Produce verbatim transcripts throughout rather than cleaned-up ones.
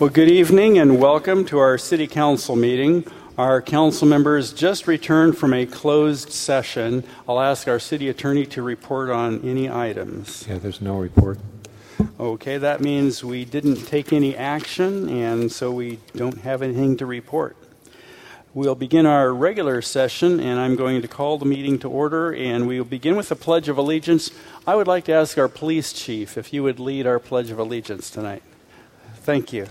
Well, good evening and welcome to our City Council meeting. Our council members just returned from a closed session. I'll ask our city attorney to report on any items. Yeah, there's no report. Okay, that means we didn't take any action, and so we don't have anything to report. We'll begin our regular session, and I'm going to call the meeting to order, and we will begin with the Pledge of Allegiance. I would like to ask our police chief if you would lead our Pledge of Allegiance tonight. Thank you.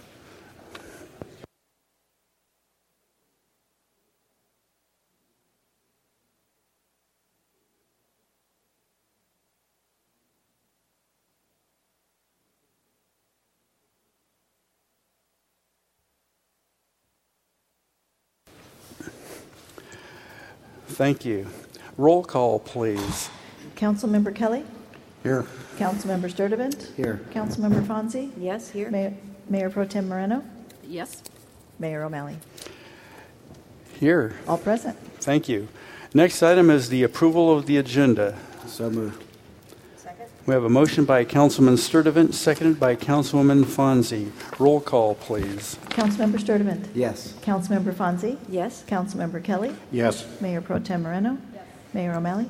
Thank you. Roll call, please. Councilmember Kelly? Here. Councilmember Sturdivant? Here. Councilmember Fonzie? Yes, here. Mayor, Mayor Pro Tem Moreno? Yes. Mayor O'Malley? Here. All present. Thank you. Next item is the approval of the agenda. So moved. Second. We have a motion by Councilman Sturdivant, seconded by Councilwoman Fonzie. Roll call, please. Councilmember Sturdivant? Yes. Councilmember Fonzie? Yes. Councilmember Kelly? Yes. Mayor Pro Tem Moreno? Yes. Mayor O'Malley?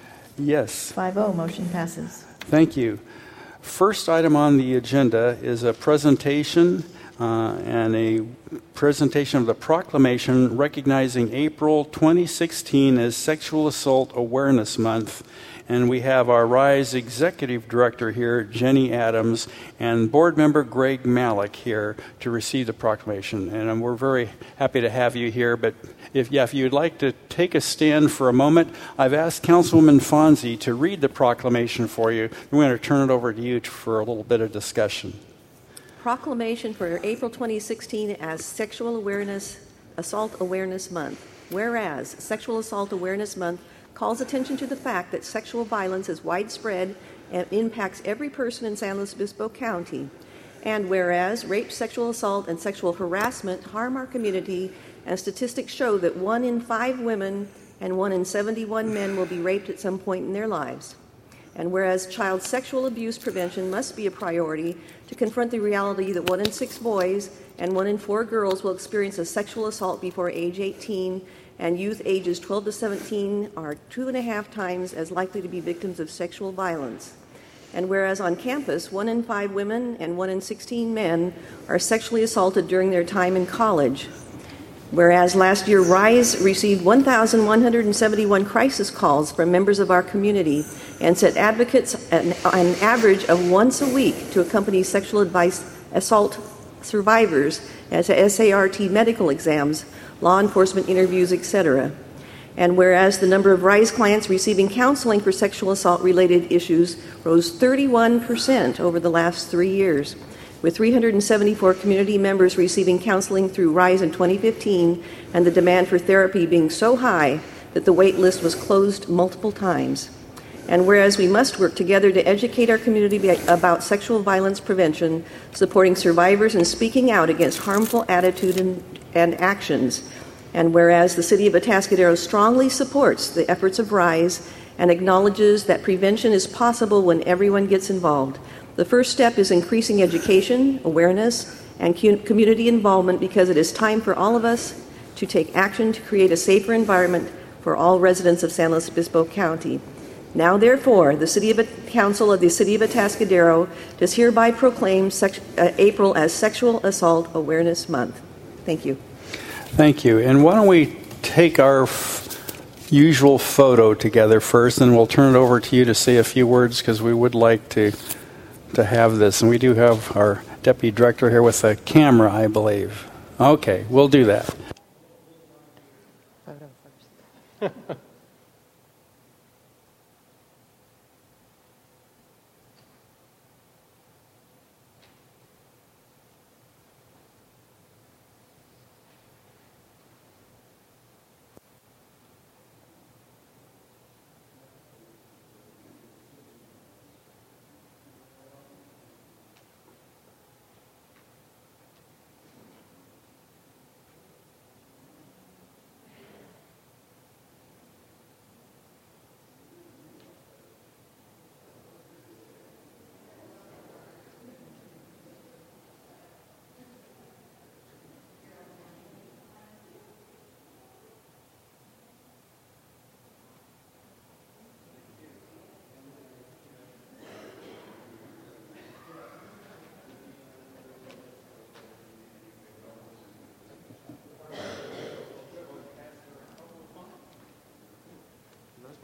Yes. five oh, motion passes. Thank you. First item on the agenda is a presentation uh, and a presentation of the proclamation recognizing April twenty sixteen as Sexual Assault Awareness Month. And we have our RISE Executive Director here, Jenny Adams, and Board Member Greg Malik here to receive the proclamation. And um, we're very happy to have you here. But if, yeah, if you'd like to take a stand for a moment, I've asked Councilwoman Fonzie to read the proclamation for you. We're going to turn it over to you for a little bit of discussion. Proclamation for April twenty sixteen as Sexual Awareness Assault Awareness Month. Whereas Sexual Assault Awareness Month calls attention to the fact that sexual violence is widespread and impacts every person in San Luis Obispo County. And whereas rape, sexual assault, and sexual harassment harm our community, and statistics show that one in five women and one in seventy-one men will be raped at some point in their lives. And whereas child sexual abuse prevention must be a priority to confront the reality that one in six boys and one in four girls will experience a sexual assault before age eighteen, and youth ages twelve to seventeen are two and a half times as likely to be victims of sexual violence. And whereas on campus, one in five women and one in sixteen men are sexually assaulted during their time in college. Whereas last year, RISE received one thousand one hundred seventy-one crisis calls from members of our community and sent advocates an, an average of once a week to accompany sexual advice assault survivors as S A R T medical exams, law enforcement interviews, et cetera. And whereas the number of RISE clients receiving counseling for sexual assault-related issues rose thirty-one percent over the last three years, with three hundred seventy-four community members receiving counseling through RISE in twenty fifteen, and the demand for therapy being so high that the wait list was closed multiple times. And whereas we must work together to educate our community about sexual violence prevention, supporting survivors, and speaking out against harmful attitude and, and actions. And whereas the City of Atascadero strongly supports the efforts of RISE and acknowledges that prevention is possible when everyone gets involved. The first step is increasing education, awareness, and community involvement, because it is time for all of us to take action to create a safer environment for all residents of San Luis Obispo County. Now, therefore, the City of Council of the City of Atascadero does hereby proclaim sex, uh, April as Sexual Assault Awareness Month. Thank you. Thank you. And why don't we take our f- usual photo together first, and we'll turn it over to you to say a few words, because we would like to to have this. And we do have our Deputy Director here with a camera, I believe. Okay, we'll do that. Photo first.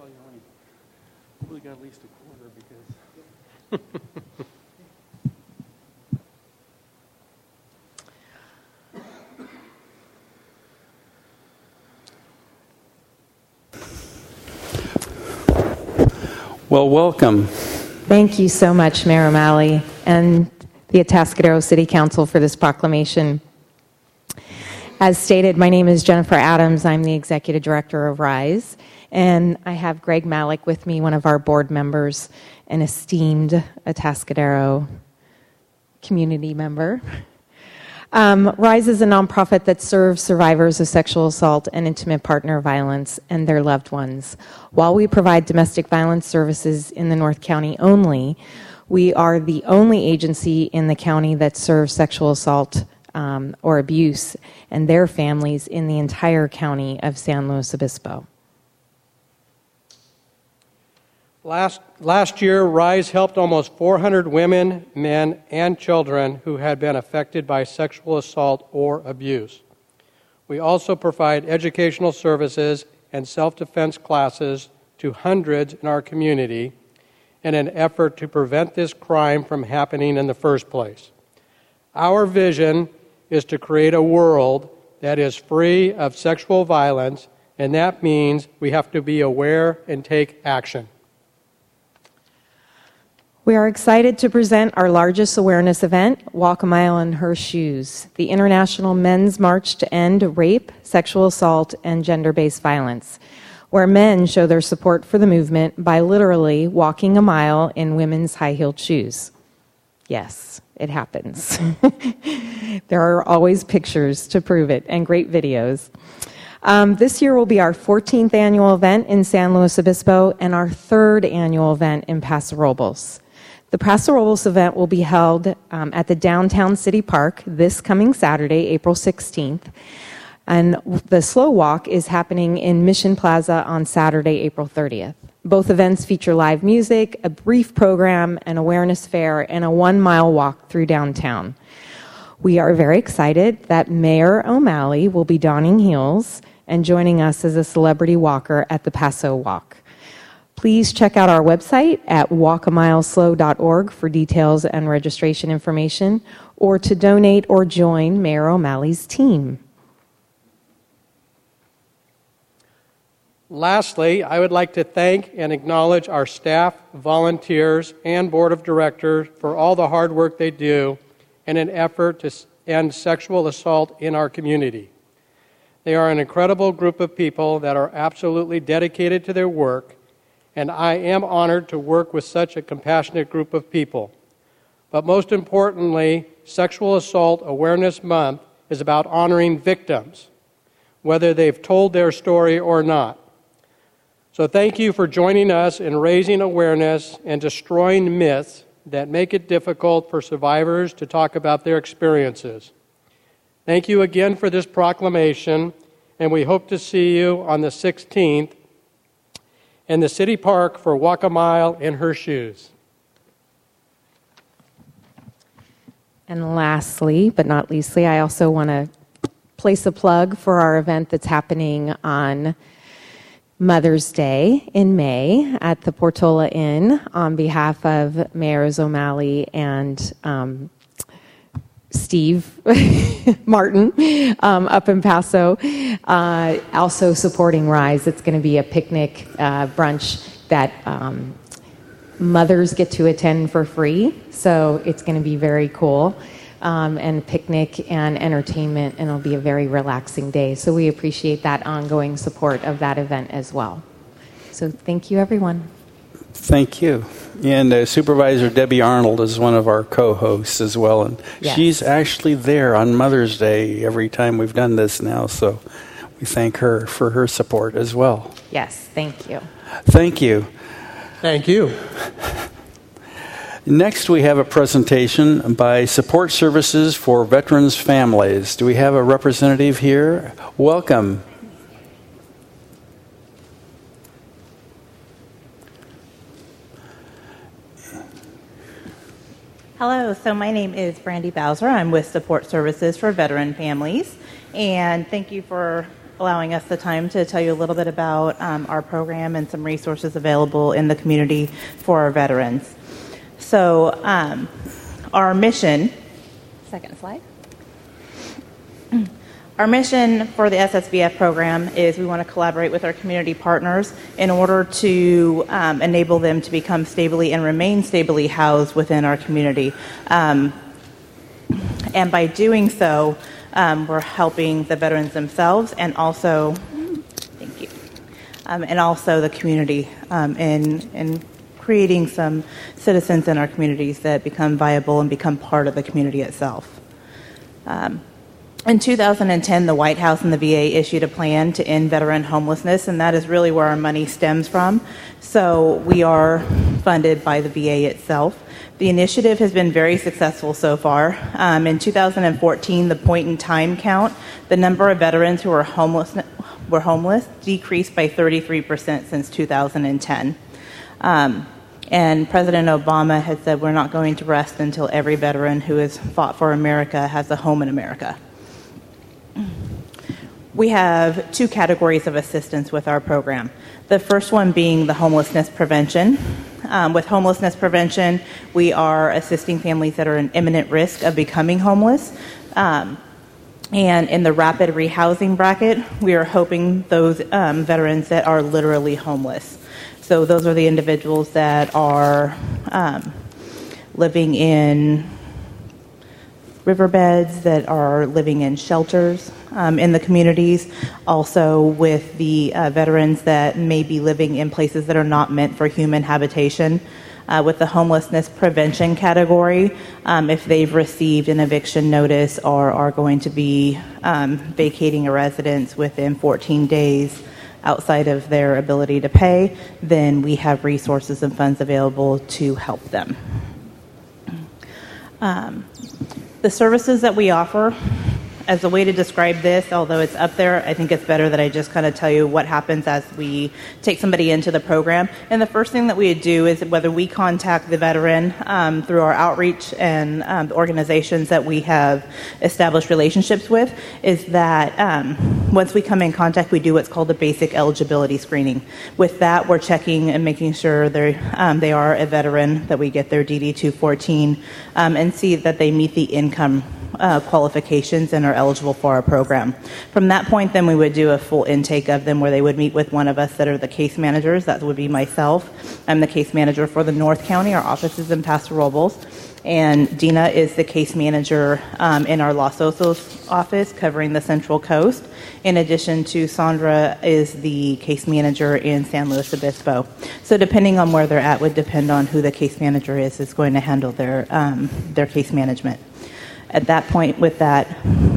probably only probably got at least a quarter because. Well, welcome. Thank you so much, Mayor O'Malley and the Atascadero City Council for this proclamation. As stated, my name is Jennifer Adams. I'm the Executive Director of RISE, and I have Greg Malik with me, one of our board members, an esteemed Atascadero community member. Um, RISE is a nonprofit that serves survivors of sexual assault and intimate partner violence and their loved ones. While we provide domestic violence services in the North County only, we are the only agency in the county that serves sexual assault um, or abuse and their families in the entire county of San Luis Obispo. Last, last year, RISE helped almost four hundred women, men, and children who had been affected by sexual assault or abuse. We also provide educational services and self-defense classes to hundreds in our community in an effort to prevent this crime from happening in the first place. Our vision is to create a world that is free of sexual violence, and that means we have to be aware and take action. We are excited to present our largest awareness event, Walk a Mile in Her Shoes, the International Men's March to End Rape, Sexual Assault, and Gender-Based Violence, where men show their support for the movement by literally walking a mile in women's high-heeled shoes. Yes, it happens. There are always pictures to prove it and great videos. Um, this year will be our fourteenth annual event in San Luis Obispo and our third annual event in Paso Robles. The Paso Robles event will be held um, at the Downtown City Park this coming Saturday, April sixteenth. And the Slow Walk is happening in Mission Plaza on Saturday, April thirtieth. Both events feature live music, a brief program, an awareness fair, and a one-mile walk through downtown. We are very excited that Mayor O'Malley will be donning heels and joining us as a celebrity walker at the Paso Walk. Please check out our website at walk a mile slow dot org for details and registration information, or to donate or join Mayor O'Malley's team. Lastly, I would like to thank and acknowledge our staff, volunteers, and board of directors for all the hard work they do in an effort to end sexual assault in our community. They are an incredible group of people that are absolutely dedicated to their work, and I am honored to work with such a compassionate group of people. But most importantly, Sexual Assault Awareness Month is about honoring victims, whether they've told their story or not. So thank you for joining us in raising awareness and destroying myths that make it difficult for survivors to talk about their experiences. Thank you again for this proclamation, and we hope to see you on the sixteenth in the City Park for Walk a Mile in Her Shoes. And lastly, but not leastly, I also want to place a plug for our event that's happening on Mother's Day in May at the Portola Inn on behalf of Mayors O'Malley and um, Steve Martin um, up in Paso, uh, also supporting RISE. It's going to be a picnic uh, brunch that um, mothers get to attend for free, so it's going to be very cool. Um, and picnic and entertainment, and it'll be a very relaxing day. So we appreciate that ongoing support of that event as well. So thank you, everyone. Thank you. And uh, Supervisor Debbie Arnold is one of our co-hosts as well, and yes. She's actually there on Mother's Day every time we've done this now, so we thank her for her support as well. Yes, thank you. Thank you. Thank you. Next, we have a presentation by Support Services for Veterans Families. Do we have a representative here? Welcome. Hello, so my name is Brandy Bowser. I'm with Support Services for Veteran Families, And thank you for allowing us the time to tell you a little bit about um, our program and some resources available in the community for our veterans. So um, our mission, second slide. Our mission for the S S V F program is we want to collaborate with our community partners in order to um, enable them to become stably and remain stably housed within our community. Um, and by doing so, um, we're helping the veterans themselves and also, thank you, um, and also the community um, in, in creating some citizens in our communities that become viable and become part of the community itself. Um, In two thousand ten, the White House and the V A issued a plan to end veteran homelessness, and that is really where our money stems from. So we are funded by the V A itself. The initiative has been very successful so far. Um, in two thousand fourteen, the point-in-time count, the number of veterans who were homeless, were homeless decreased by thirty-three percent since two thousand ten. Um, And President Obama has said we're not going to rest until every veteran who has fought for America has a home in America. We have two categories of assistance with our program. The first one being the homelessness prevention. Um, with homelessness prevention, we are assisting families that are in imminent risk of becoming homeless. Um, and in the rapid rehousing bracket, we are hoping those um, veterans that are literally homeless. So those are the individuals that are um, living in riverbeds, that are living in shelters um, in the communities, also with the uh, veterans that may be living in places that are not meant for human habitation. Uh, with the homelessness prevention category, um, if they've received an eviction notice or are going to be um, vacating a residence within fourteen days outside of their ability to pay, then we have resources and funds available to help them. Um, The services that we offer, as a way to describe this, although it's up there, I think it's better that I just kind of tell you what happens as we take somebody into the program. And the first thing that we would do is whether we contact the veteran um, through our outreach and um, the organizations that we have established relationships with, is that um, once we come in contact, we do what's called a basic eligibility screening. With that, we're checking and making sure they're, um, they are a veteran, that we get their D D two fourteen, um, and see that they meet the income Uh, qualifications and are eligible for our program. From that point, then we would do a full intake of them where they would meet with one of us that are the case managers. That would be myself. I'm the case manager for the North County. Our office is in Paso Robles. And Dina is the case manager um, in our Los Osos office covering the Central Coast. In addition to Sandra is the case manager in San Luis Obispo. So depending on where they're at would depend on who the case manager is is going to handle their um, their case management. At that point, with that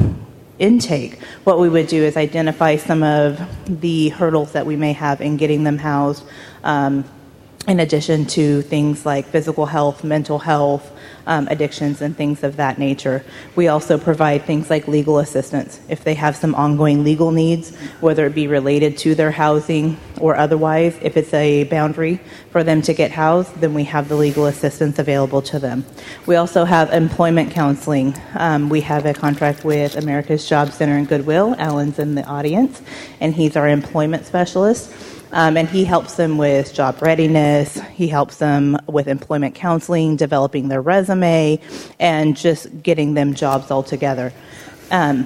intake, what we would do is identify some of the hurdles that we may have in getting them housed, um, in addition to things like physical health, mental health, um, addictions, and things of that nature. We also provide things like legal assistance. If they have some ongoing legal needs, whether it be related to their housing or otherwise, if it's a boundary for them to get housed, then we have the legal assistance available to them. We also have employment counseling. Um, we have a contract with America's Job Center and Goodwill. Alan's in the audience, and he's our employment specialist. Um, and he helps them with job readiness. He helps them with employment counseling, developing their resume, and just getting them jobs altogether. Um,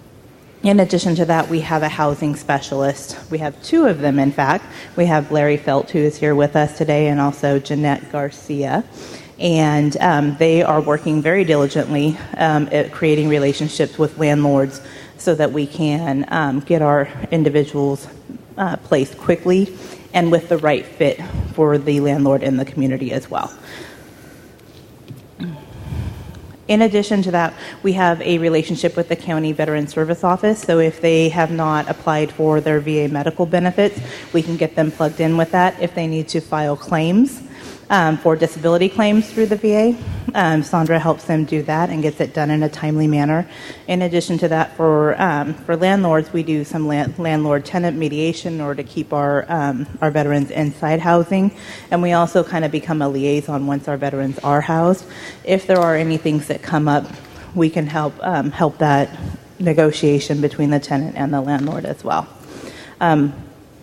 in addition to that, we have a housing specialist. We have two of them, in fact. We have Larry Felt, who is here with us today, and also Jeanette Garcia. And um, they are working very diligently um, at creating relationships with landlords so that we can um, get our individuals Uh, placed quickly and with the right fit for the landlord in the community as well. In addition to that, we have a relationship with the County Veteran Service Office. So if they have not applied for their V A medical benefits, we can get them plugged in with that. If they need to file claims um, for disability claims through the V A, um, Sandra helps them do that and gets it done in a timely manner. In addition to that, for um, for landlords, we do some land, landlord-tenant mediation in order to keep our um, our veterans inside housing, and we also kind of become a liaison once our veterans are housed. If there are any things that come up, we can help um, help that negotiation between the tenant and the landlord as well. Um,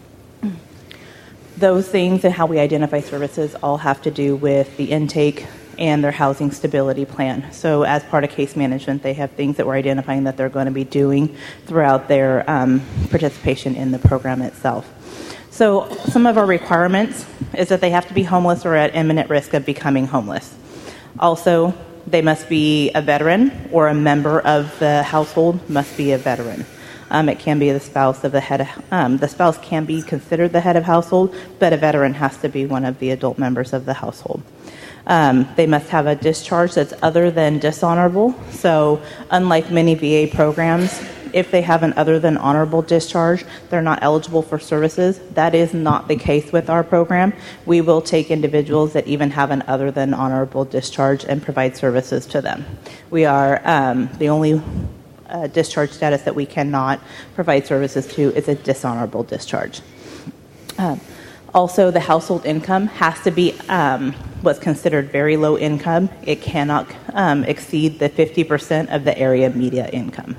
those things and how we identify services all have to do with the intake and their housing stability plan. So as part of case management, they have things that we're identifying that they're going to be doing throughout their um, participation in the program itself. So some of our requirements is that they have to be homeless or at imminent risk of becoming homeless. Also, they must be a veteran or a member of the household must be a veteran. Um, it can be the spouse of the head of, um, the spouse can be considered the head of household, but a veteran has to be one of the adult members of the household. Um, they must have a discharge that's other than dishonorable. So unlike many V A programs, if they have an other than honorable discharge, they're not eligible for services. That is not the case with our program. We will take individuals that even have an other than honorable discharge and provide services to them. We are um, the only uh, discharge status that we cannot provide services to is a dishonorable discharge. Um, also, the household income has to be um, what's considered very low income. It cannot um, exceed the fifty percent of the area media income.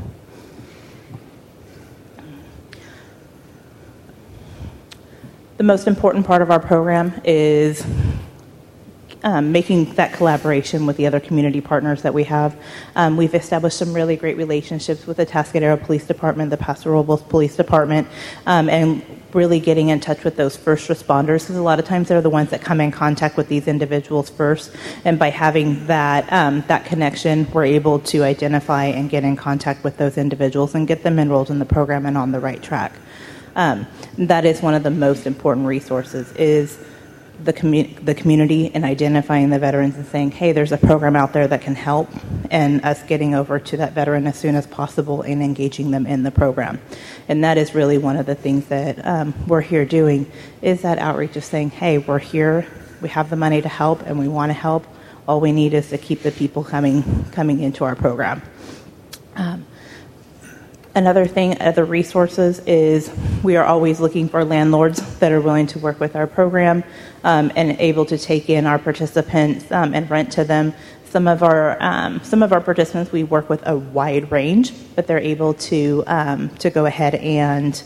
The most important part of our program is um, making that collaboration with the other community partners that we have. Um, we've established some really great relationships with the Tascadero Police Department, the Paso Robles Police Department, um, and really getting in touch with those first responders, because a lot of times they're the ones that come in contact with these individuals first. And by having that um, that connection, we're able to identify and get in contact with those individuals and get them enrolled in the program and on the right track. Um, that is one of the most important resources, is the, commu- the community and identifying the veterans and saying, hey, there's a program out there that can help, and us getting over to that veteran as soon as possible and engaging them in the program. And that is really one of the things that um, we're here doing, is that outreach of saying, hey, we're here, we have the money to help, and we want to help. All we need is to keep the people coming coming into our program. Um, Another thing, other resources, is we are always looking for landlords that are willing to work with our program um, and able to take in our participants um, and rent to them. Some of our um, some of our participants, we work with a wide range, but they're able to um, to go ahead and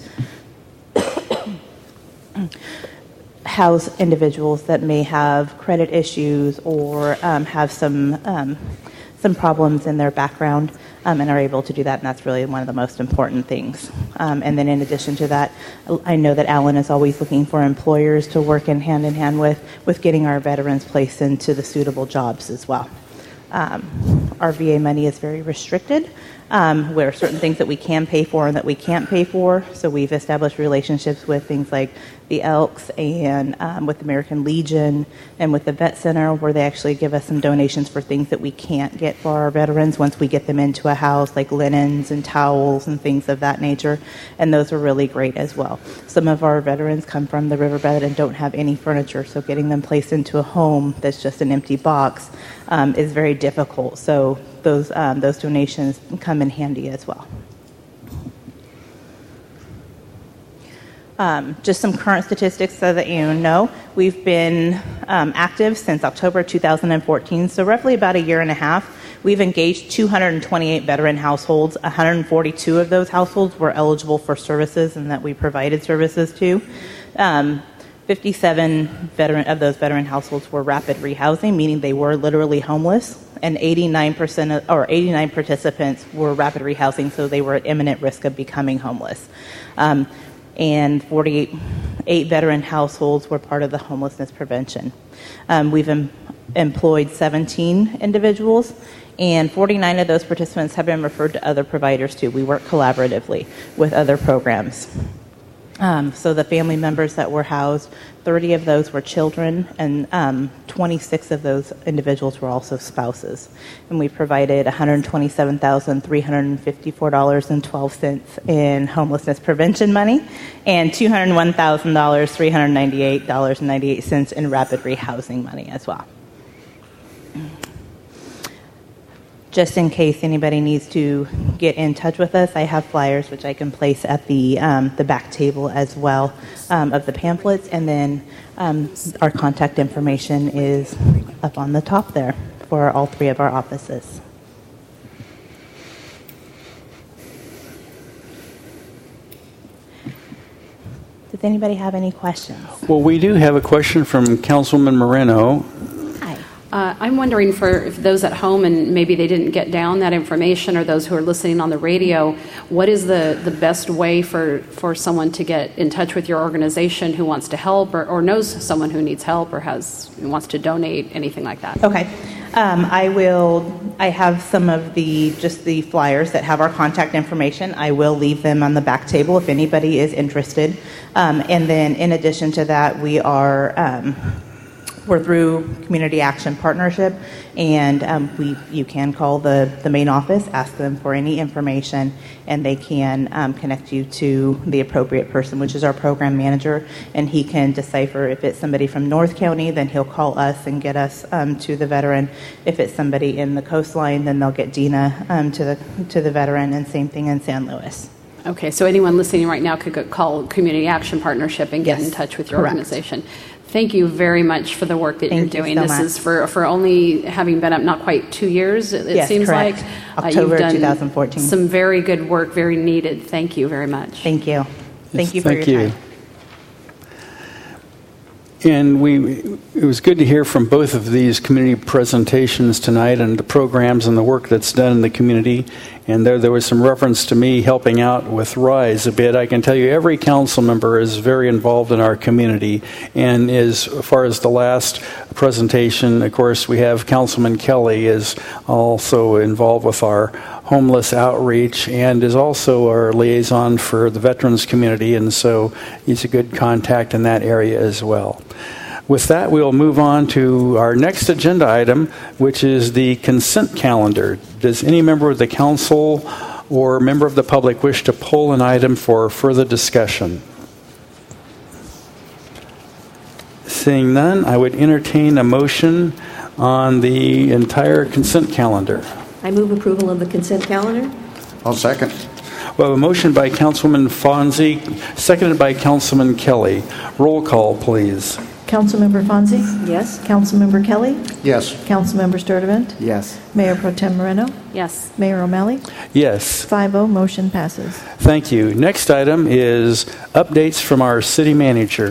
house individuals that may have credit issues or um, have some um, some problems in their background. Um, and are able to do that, and that's really one of the most important things. Um, and then in addition to that, I know that Alan is always looking for employers to work in hand in hand with, with getting our veterans placed into the suitable jobs as well. Um, our V A money is very restricted, um, where certain things that we can pay for and that we can't pay for. So we've established relationships with things like the Elks and um, with American Legion and with the Vet Center, where they actually give us some donations for things that we can't get for our veterans once we get them into a house, like linens and towels and things of that nature. And those are really great as well. Some of our veterans come from the riverbed and don't have any furniture, so getting them placed into a home that's just an empty box um, is very difficult. So those um, those donations come in handy as well. Um, just some current statistics so that you know. We've been um, active since October two thousand fourteen, so roughly about a year and a half. We've engaged two hundred twenty-eight veteran households. one hundred forty-two of those households were eligible for services and that we provided services to. Um, fifty-seven veteran of those veteran households were rapid rehousing, meaning they were literally homeless, and eighty-nine percent of, or eighty-nine participants were rapid rehousing, so they were at imminent risk of becoming homeless. Um, and forty-eight eight veteran households were part of the homelessness prevention. Um, we've em- employed seventeen individuals, and forty-nine of those participants have been referred to other providers too. We work collaboratively with other programs. Um, so the family members that were housed, thirty of those were children, and um, twenty-six of those individuals were also spouses. And we provided one hundred twenty-seven thousand three hundred fifty-four dollars and twelve cents in homelessness prevention money, and two hundred one thousand three hundred ninety-eight dollars and ninety-eight cents in rapid rehousing money as well. Just in case anybody needs to get in touch with us, I have flyers which I can place at the um, the back table as well um, of the pamphlets, and then um, our contact information is up on the top there for all three of our offices. Does anybody have any questions? Well, we do have a question from Councilman Moreno. Hi. Uh, I'm wondering for if those at home and maybe they didn't get down that information, or those who are listening on the radio, what is the, the best way for, for someone to get in touch with your organization who wants to help, or, or knows someone who needs help, or has wants to donate, anything like that? Okay. Um, I will, I have some of the, just the flyers that have our contact information. I will leave them on the back table if anybody is interested. Um, and then in addition to that, we are, um, we're through Community Action Partnership, and um, we you can call the, the main office, ask them for any information, and they can um, connect you to the appropriate person, which is our program manager, and he can decipher if it's somebody from North County, then he'll call us and get us um, to the veteran. If it's somebody in the coastline, then they'll get Dina um, to the to the veteran, and same thing in San Luis. Okay, so anyone listening right now could go call Community Action Partnership and get Yes, in touch with your correct. organization. Thank you very much for the work that Thank you're you doing. so This much. is for, for only having been up not quite two years, it, it Yes, seems correct. like. October uh, you've done twenty fourteen. some very good work, very needed. Thank you very much. Thank you. Thank you for Thank your you. time. And we, it was good to hear from both of these community presentations tonight, and the programs and the work that's done in the community. And there, there was some reference to me helping out with RISE a bit. I can tell you every council member is very involved in our community. And as far as the last presentation, of course, we have Councilman Kelly is also involved with our homeless outreach and is also our liaison for the veterans community. And so he's a good contact in that area as well. With that, we'll move on to our next agenda item, which is the consent calendar. Does any member of the council or member of the public wish to pull an item for further discussion? Seeing none, I would entertain a motion on the entire consent calendar. I move approval of the consent calendar. I'll second. We have a motion by Councilman Fonzie, seconded by Councilman Kelly. Roll call, please. Councilmember Fonzie? Yes. Councilmember Kelly? Yes. Councilmember Sturdivant? Yes. Mayor Pro Tem Moreno? Yes. Mayor O'Malley? Yes. five oh, motion passes. Thank you. Next item is updates from our city manager.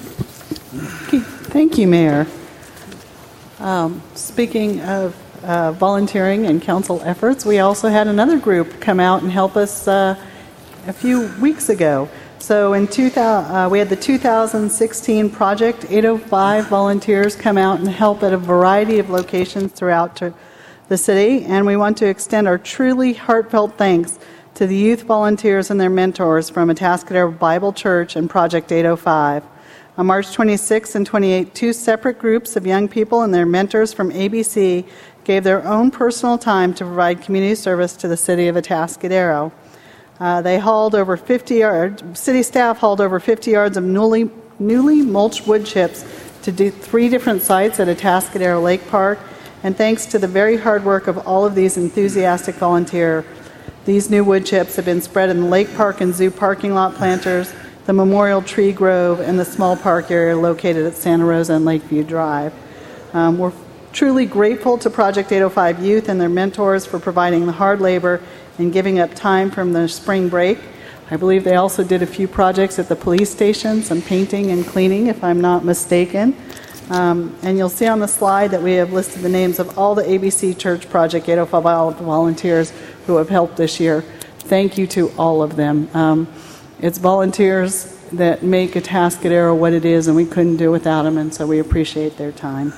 Thank you, Mayor. Um, speaking of uh, volunteering and council efforts, we also had another group come out and help us uh, a few weeks ago. So in two thousand, uh, we had the two thousand sixteen Project eight oh five volunteers come out and help at a variety of locations throughout to the city, and we want to extend our truly heartfelt thanks to the youth volunteers and their mentors from Atascadero Bible Church and Project eight oh five. On March twenty-sixth and twenty-eighth, two separate groups of young people and their mentors from A B C gave their own personal time to provide community service to the city of Atascadero. Uh, they hauled over fifty yards, city staff hauled over fifty yards of newly, newly mulched wood chips to do three different sites at Atascadero Lake Park. And thanks to the very hard work of all of these enthusiastic volunteers, these new wood chips have been spread in the Lake Park and Zoo parking lot planters, the Memorial Tree Grove, and the small park area located at Santa Rosa and Lakeview Drive. Um, we're truly grateful to Project eight oh five youth and their mentors for providing the hard labor and giving up time from their spring break. I believe they also did a few projects at the police station, some painting and cleaning, if I'm not mistaken. Um, and you'll see on the slide that we have listed the names of all the A B C Church Project eight oh five volunteers who have helped this year. Thank you to all of them. Um, it's volunteers that make Atascadero what it is, and we couldn't do without them, and so we appreciate their time.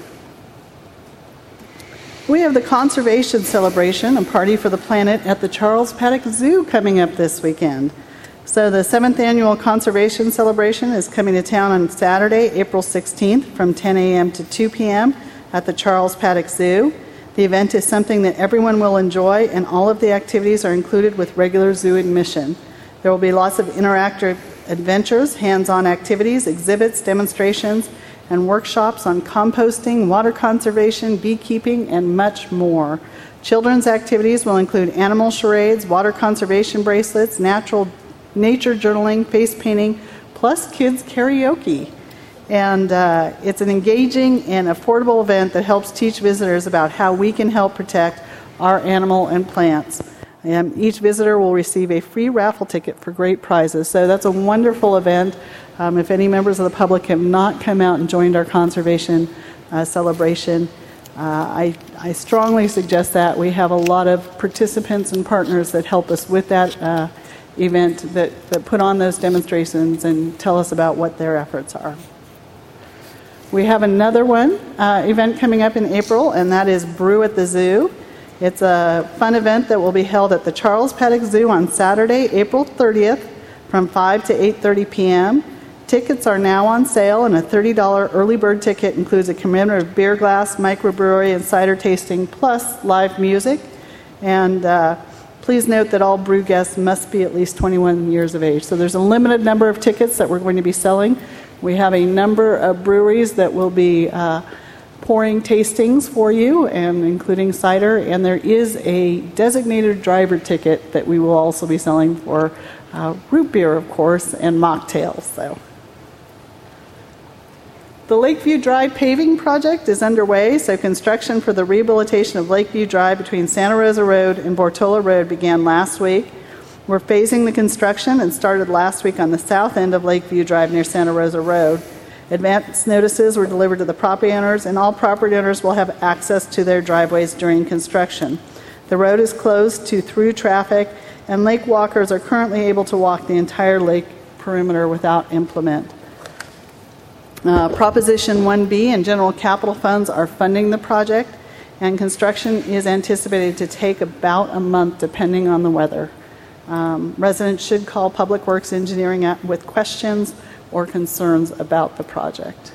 We have the Conservation Celebration, a party for the planet at the Charles Paddock Zoo coming up this weekend. So the seventh Annual Conservation Celebration is coming to town on Saturday, April sixteenth from ten a.m. to two p.m. at the Charles Paddock Zoo. The event is something that everyone will enjoy, and all of the activities are included with regular zoo admission. There will be lots of interactive adventures, hands-on activities, exhibits, demonstrations, and workshops on composting, water conservation, beekeeping, and much more. Children's activities will include animal charades, water conservation bracelets, natural nature journaling, face painting, plus kids karaoke. And uh, it's an engaging and affordable event that helps teach visitors about how we can help protect our animal and plants. And each visitor will receive a free raffle ticket for great prizes. So that's a wonderful event. Um, if any members of the public have not come out and joined our conservation uh, celebration, uh, I, I strongly suggest that. We have a lot of participants and partners that help us with that uh, event, that, that put on those demonstrations and tell us about what their efforts are. We have another one uh, event coming up in April, and that is Brew at the Zoo. It's a fun event that will be held at the Charles Paddock Zoo on Saturday, April thirtieth, from five to eight thirty p.m. Tickets are now on sale, and a thirty dollars early bird ticket includes a commemorative beer glass, microbrewery, and cider tasting, plus live music. And uh, please note that all brew guests must be at least twenty-one years of age. So there's a limited number of tickets that we're going to be selling. We have a number of breweries that will be uh, pouring tastings for you, and including cider, and there is a designated driver ticket that we will also be selling for uh, root beer, of course, and mocktails. So, the Lakeview Drive paving project is underway, so construction for the rehabilitation of Lakeview Drive between Santa Rosa Road and Bortola Road began last week. We're phasing the construction and started last week on the south end of Lakeview Drive near Santa Rosa Road. Advance notices were delivered to the property owners, and all property owners will have access to their driveways during construction. The road is closed to through traffic, and lake walkers are currently able to walk the entire lake perimeter without implement. Uh, Proposition one B and general capital funds are funding the project, and construction is anticipated to take about a month depending on the weather. Um, residents should call Public Works Engineering with questions or concerns about the project.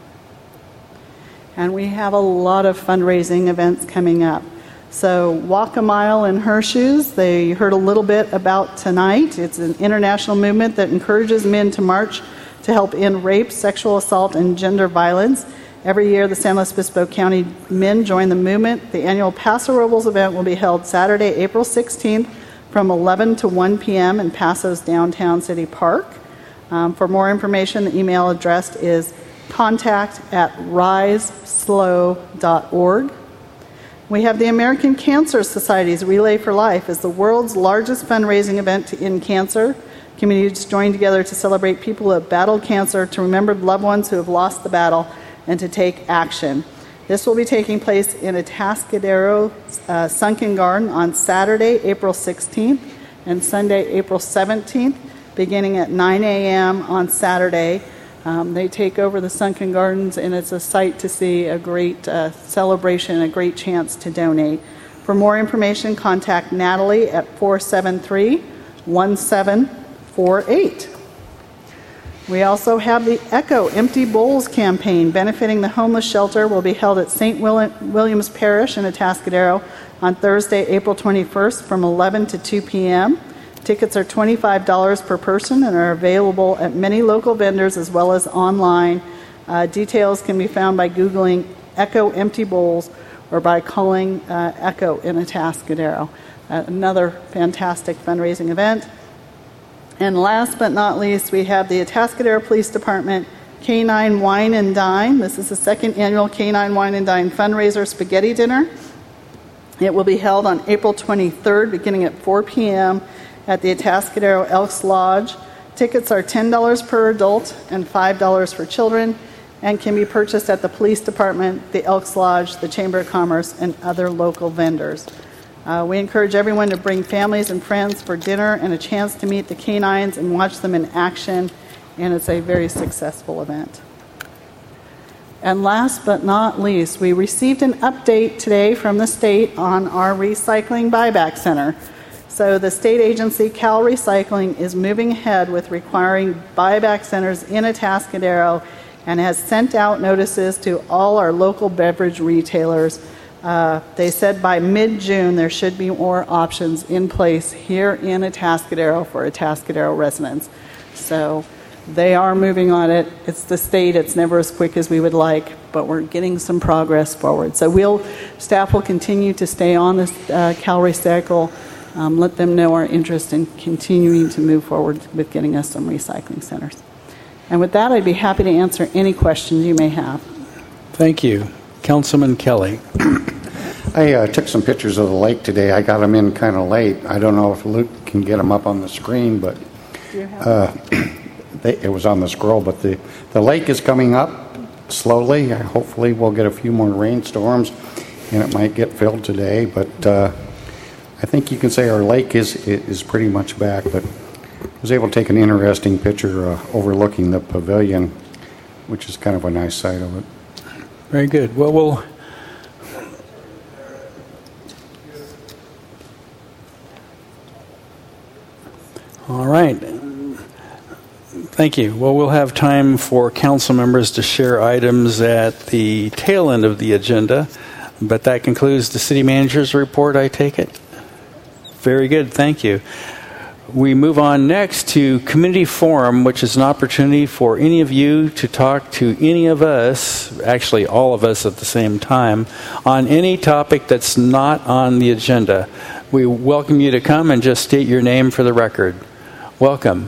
And we have a lot of fundraising events coming up. So Walk a Mile in Her Shoes, they heard a little bit about tonight. It's an international movement that encourages men to march to help end rape, sexual assault, and gender violence. Every year, the San Luis Obispo County men join the movement. The annual Paso Robles event will be held Saturday, April sixteenth from eleven to one p.m. in Paso's downtown city park. Um, for more information, the email address is contact at rise slow dot org. We have the American Cancer Society's Relay for Life is the world's largest fundraising event to end cancer. Communities join together to celebrate people who have battled cancer, to remember loved ones who have lost the battle, and to take action. This will be taking place in Atascadero uh, Sunken Garden on Saturday, April sixteenth, and Sunday, April seventeenth, beginning at nine a.m. on Saturday. Um, they take over the Sunken Gardens, and it's a sight to see, a great uh, celebration, a great chance to donate. For more information, contact Natalie at four seven three, one seven four eight. We also have the Echo Empty Bowls campaign benefiting the homeless shelter will be held at Saint William's Parish in Atascadero on Thursday, April twenty-first from eleven to two p.m. Tickets are twenty-five dollars per person and are available at many local vendors as well as online. Uh, details can be found by Googling Echo Empty Bowls or by calling uh, Echo in Atascadero. Uh, another fantastic fundraising event. And last but not least, we have the Atascadero Police Department K nine Wine and Dine. This is the second annual K nine Wine and Dine fundraiser spaghetti dinner. It will be held on April twenty-third, beginning at four p.m. at the Atascadero Elks Lodge. Tickets are ten dollars per adult and five dollars for children, and can be purchased at the Police Department, the Elks Lodge, the Chamber of Commerce, and other local vendors. Uh, we encourage everyone to bring families and friends for dinner and a chance to meet the canines and watch them in action, and it's a very successful event. And last but not least, we received an update today from the state on our recycling buyback center. So the state agency, Cal Recycling, is moving ahead with requiring buyback centers in Atascadero and has sent out notices to all our local beverage retailers. Uh, they said by mid-June there should be more options in place here in Atascadero for Atascadero residents. So they are moving on it. It's the state. It's never as quick as we would like, but we're getting some progress forward. So we'll, staff will continue to stay on this uh, Cal Recycle, um, let them know our interest in continuing to move forward with getting us some recycling centers. And with that, I'd be happy to answer any questions you may have. Thank you. Councilman Kelly. I uh, took some pictures of the lake today. I got them in kind of late. I don't know if Luke can get them up on the screen, but uh, they, it was on the scroll. But the, the lake is coming up slowly. Hopefully we'll get a few more rainstorms, and it might get filled today. But uh, I think you can say our lake is is pretty much back. But I was able to take an interesting picture uh, overlooking the pavilion, which is kind of a nice sight of it. Very good. Well, we'll... All right. Thank you. Well, we'll have time for council members to share items at the tail end of the agenda, but that concludes the city manager's report, I take it? Very good. Thank you. We move on next to community forum, which is an opportunity for any of you to talk to any of us, actually all of us at the same time, on any topic that's not on the agenda. We welcome you to come and just state your name for the record. Welcome.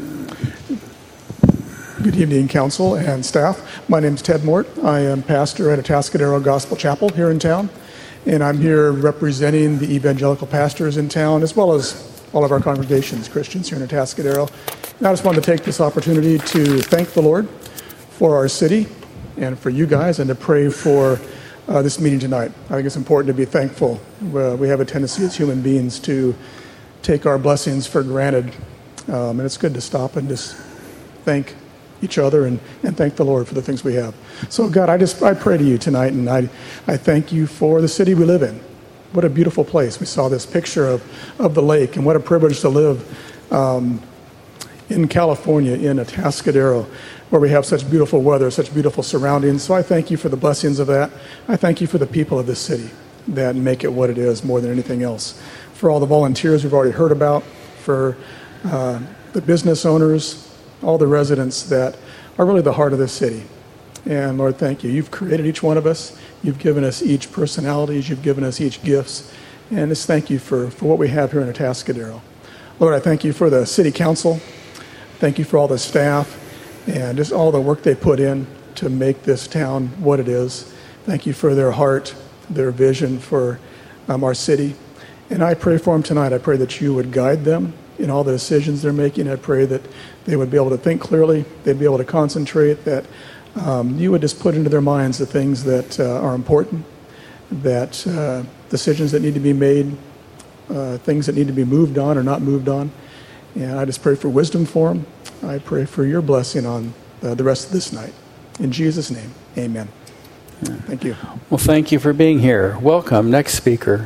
Good evening, council and staff. My name is Ted Mort. I am pastor at Atascadero Gospel Chapel here in town, and I'm here representing the evangelical pastors in town, as well as all of our congregations, Christians here in Atascadero. And I just wanted to take this opportunity to thank the Lord for our city and for you guys, and to pray for uh, this meeting tonight. I think it's important to be thankful. Uh, we have a tendency as human beings to take our blessings for granted, um, and it's good to stop and just thank each other and, and thank the Lord for the things we have. So God, I just I pray to you tonight, and I, I thank you for the city we live in. What a beautiful place. We saw this picture of, of the lake, and what a privilege to live um, in California, in Atascadero, where we have such beautiful weather, such beautiful surroundings. So I thank you for the blessings of that. I thank you for the people of this city that make it what it is more than anything else. For all the volunteers we've already heard about, for uh, the business owners, all the residents that are really the heart of this city. And Lord, thank you. You've created each one of us. You've given us each personalities. You've given us each gifts. And just thank you for, for what we have here in Atascadero. Lord, I thank you for the city council. Thank you for all the staff and just all the work they put in to make this town what it is. Thank you for their heart, their vision for um, our city. And I pray for them tonight. I pray that you would guide them in all the decisions they're making. I pray that they would be able to think clearly. They'd be able to concentrate, that Um, you would just put into their minds the things that uh, are important, that uh, decisions that need to be made, uh, things that need to be moved on or not moved on. And I just pray for wisdom for them. I pray for your blessing on uh, the rest of this night. In Jesus' name, amen. Thank you. Well, thank you for being here. Welcome. Next speaker.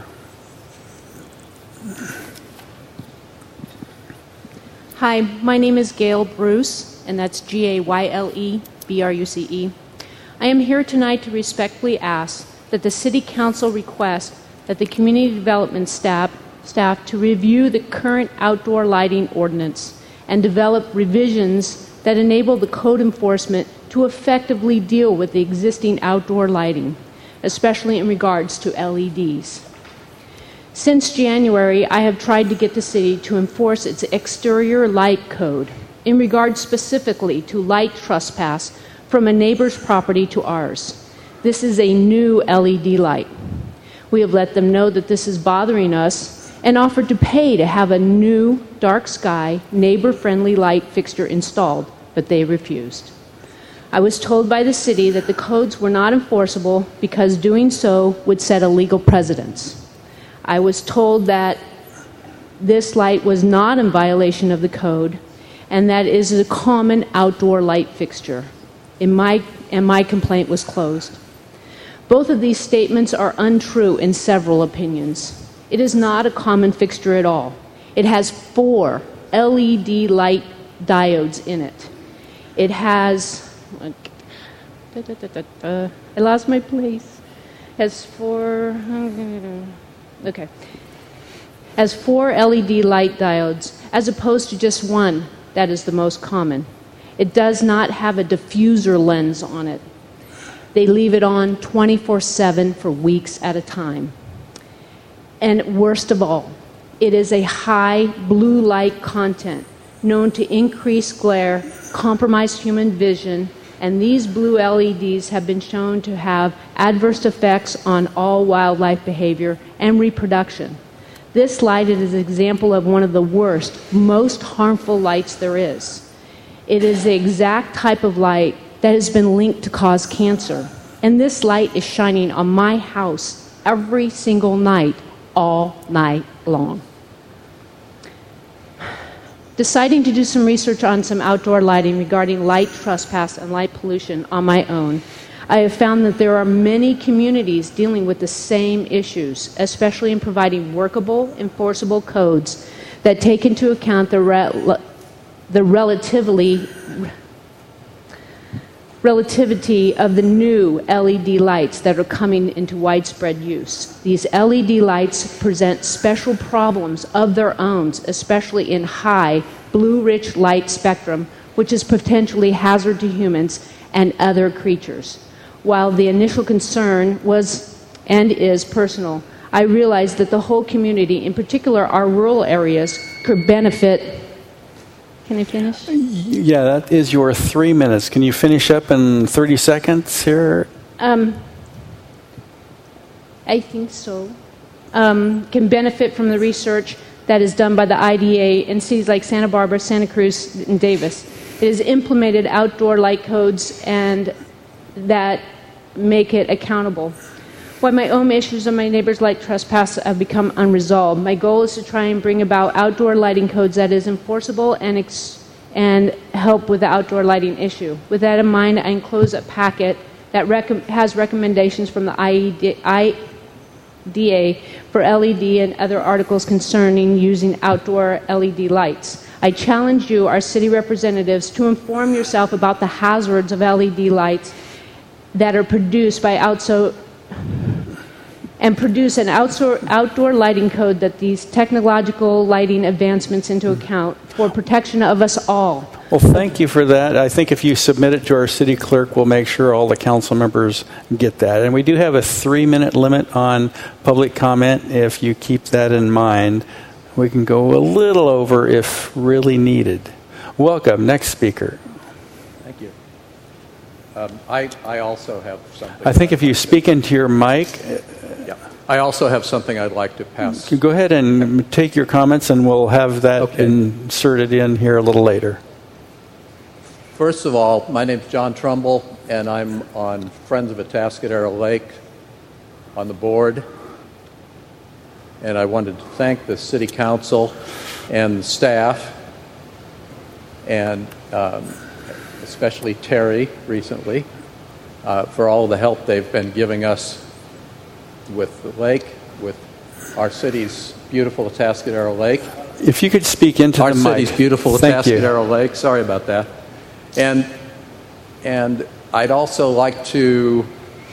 Hi, my name is Gail Bruce, and that's G A Y L E B R U C E. I am here tonight to respectfully ask that the City Council request that the Community Development staff, staff to review the current outdoor lighting ordinance and develop revisions that enable the code enforcement to effectively deal with the existing outdoor lighting, especially in regards to L E Ds. Since January, I have tried to get the city to enforce its exterior light code in regard specifically to light trespass from a neighbor's property to ours. This is a new L E D light. We have let them know that this is bothering us and offered to pay to have a new dark sky, neighbor-friendly light fixture installed, but they refused. I was told by the city that the codes were not enforceable because doing so would set a legal precedence. I was told that this light was not in violation of the code, and that is a common outdoor light fixture. In my, and my complaint was closed. Both of these statements are untrue in several opinions. It is not a common fixture at all. It has four L E D light diodes in it. It has, da, da, da, da, da, I lost my place. Has four, okay. Has four L E D light diodes as opposed to just one. That is the most common. It does not have a diffuser lens on it. They leave it on twenty-four seven for weeks at a time. And worst of all, it is a high blue light content known to increase glare, compromise human vision, and these blue L E Ds have been shown to have adverse effects on all wildlife behavior and reproduction. This light is an example of one of the worst, most harmful lights there is. It is the exact type of light that has been linked to cause cancer. And this light is shining on my house every single night, all night long. Deciding to do some research on some outdoor lighting regarding light trespass and light pollution on my own, I have found that there are many communities dealing with the same issues, especially in providing workable, enforceable codes that take into account the, re- the relatively relativity of the new L E D lights that are coming into widespread use. These L E D lights present special problems of their own, especially in high blue-rich light spectrum, which is potentially hazard to humans and other creatures. While the initial concern was and is personal, I realized that the whole community, in particular our rural areas, could benefit. Can I finish? Yeah, that is your three minutes. Can you finish up in thirty seconds here? Um, I think so. Um, can benefit from the research that is done by the I D A in cities like Santa Barbara, Santa Cruz, and Davis. It has implemented outdoor light codes and that make it accountable. While my own issues and my neighbors' light trespass have become unresolved, my goal is to try and bring about outdoor lighting codes that is enforceable and ex- and help with the outdoor lighting issue. With that in mind, I enclose a packet that rec- has recommendations from the I D A for L E D and other articles concerning using outdoor L E D lights. I challenge you, our city representatives, to inform yourself about the hazards of L E D lights that are produced by outso- and produce an outdoor, outdoor lighting code that these technological lighting advancements into account for protection of us all. Well, thank you for that. I think if you submit it to our city clerk, we'll make sure all the council members get that. And we do have a three-minute limit on public comment. If you keep that in mind, we can go a little over if really needed. Welcome. Next speaker. Thank you. Um, I, I also have something. I think if you speak into your mic. Yeah. I also have something I'd like to pass. Go ahead and take your comments, and we'll have that okay. inserted in here a little later. First of all, my name's John Trumbull, and I'm on Friends of Atascadero Lake on the board. And I wanted to thank the City Council and the staff, and um, especially Terry recently, uh, for all the help they've been giving us with the lake, with our city's beautiful Atascadero Lake. If you could speak into our the mic. Our city's beautiful Thank Atascadero you. Lake. Sorry about that. And and I'd also like to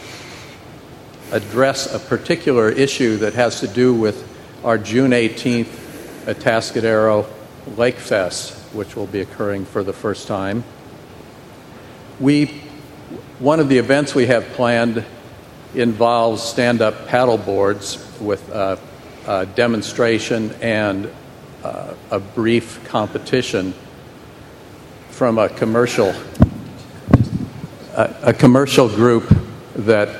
address a particular issue that has to do with our June eighteenth Atascadero Lake Fest, which will be occurring for the first time. We, one of the events we have planned involves stand-up paddle boards with a, a demonstration and uh, a brief competition from a commercial a, a commercial group that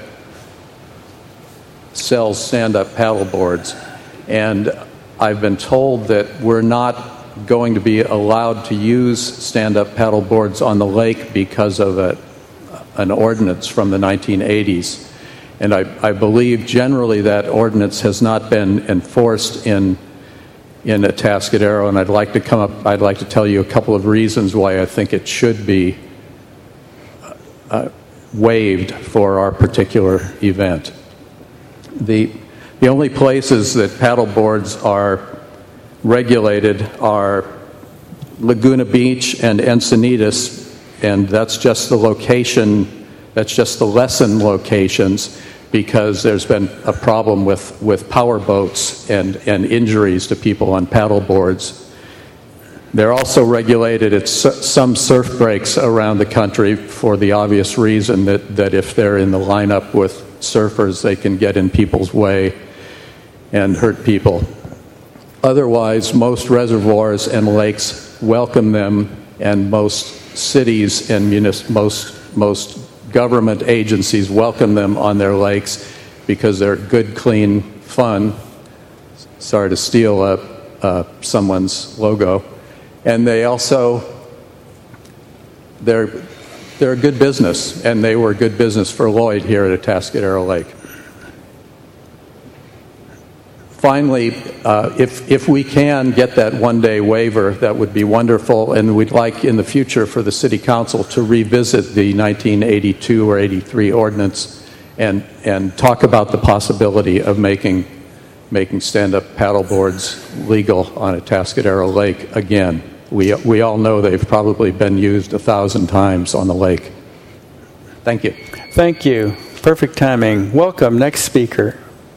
sells stand-up paddle boards. And I've been told that we're not going to be allowed to use stand-up paddle boards on the lake because of a, an ordinance from the nineteen eighties. And I, I believe generally that ordinance has not been enforced in in Atascadero, and I'd like to come up. I'd like to tell you a couple of reasons why I think it should be uh, waived for our particular event. The the only places that paddle boards are regulated are Laguna Beach and Encinitas, and that's just the location. That's just the lesson locations, because there's been a problem with, with power boats and, and injuries to people on paddle boards. They're also regulated at some surf breaks around the country for the obvious reason that, that if they're in the lineup with surfers, they can get in people's way and hurt people. Otherwise, most reservoirs and lakes welcome them, and most cities and munis- most most government agencies welcome them on their lakes because they're good, clean, fun. Sorry to steal uh, uh, someone's logo. And they also, they're, they're a good business, and they were good business for Lloyd here at Atascadero Lake. Finally, uh, if, if we can get that one-day waiver, that would be wonderful, and we'd like in the future for the City Council to revisit the nineteen eighty-two or eighty-three ordinance and, and talk about the possibility of making, making stand-up paddleboards legal on Atascadero Lake again. We, we all know they've probably been used a thousand times on the lake. Thank you. Thank you. Perfect timing. Welcome. Next speaker.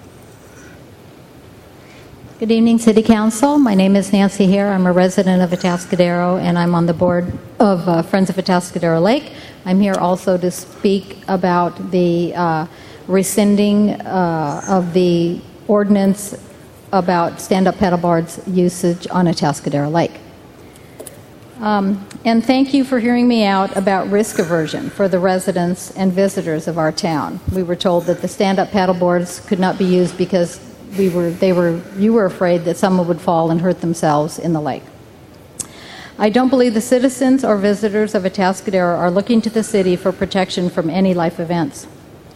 Good evening, City Council. My name is Nancy Hare. I'm a resident of Atascadero, and I'm on the board of uh, Friends of Atascadero Lake. I'm here also to speak about the uh, rescinding uh, of the ordinance about stand-up paddleboards usage on Atascadero Lake. Um, and thank you for hearing me out about risk aversion for the residents and visitors of our town. We were told that the stand-up paddleboards could not be used because we were, they were, you were afraid that someone would fall and hurt themselves in the lake. I don't believe the citizens or visitors of Atascadero are looking to the city for protection from any life events.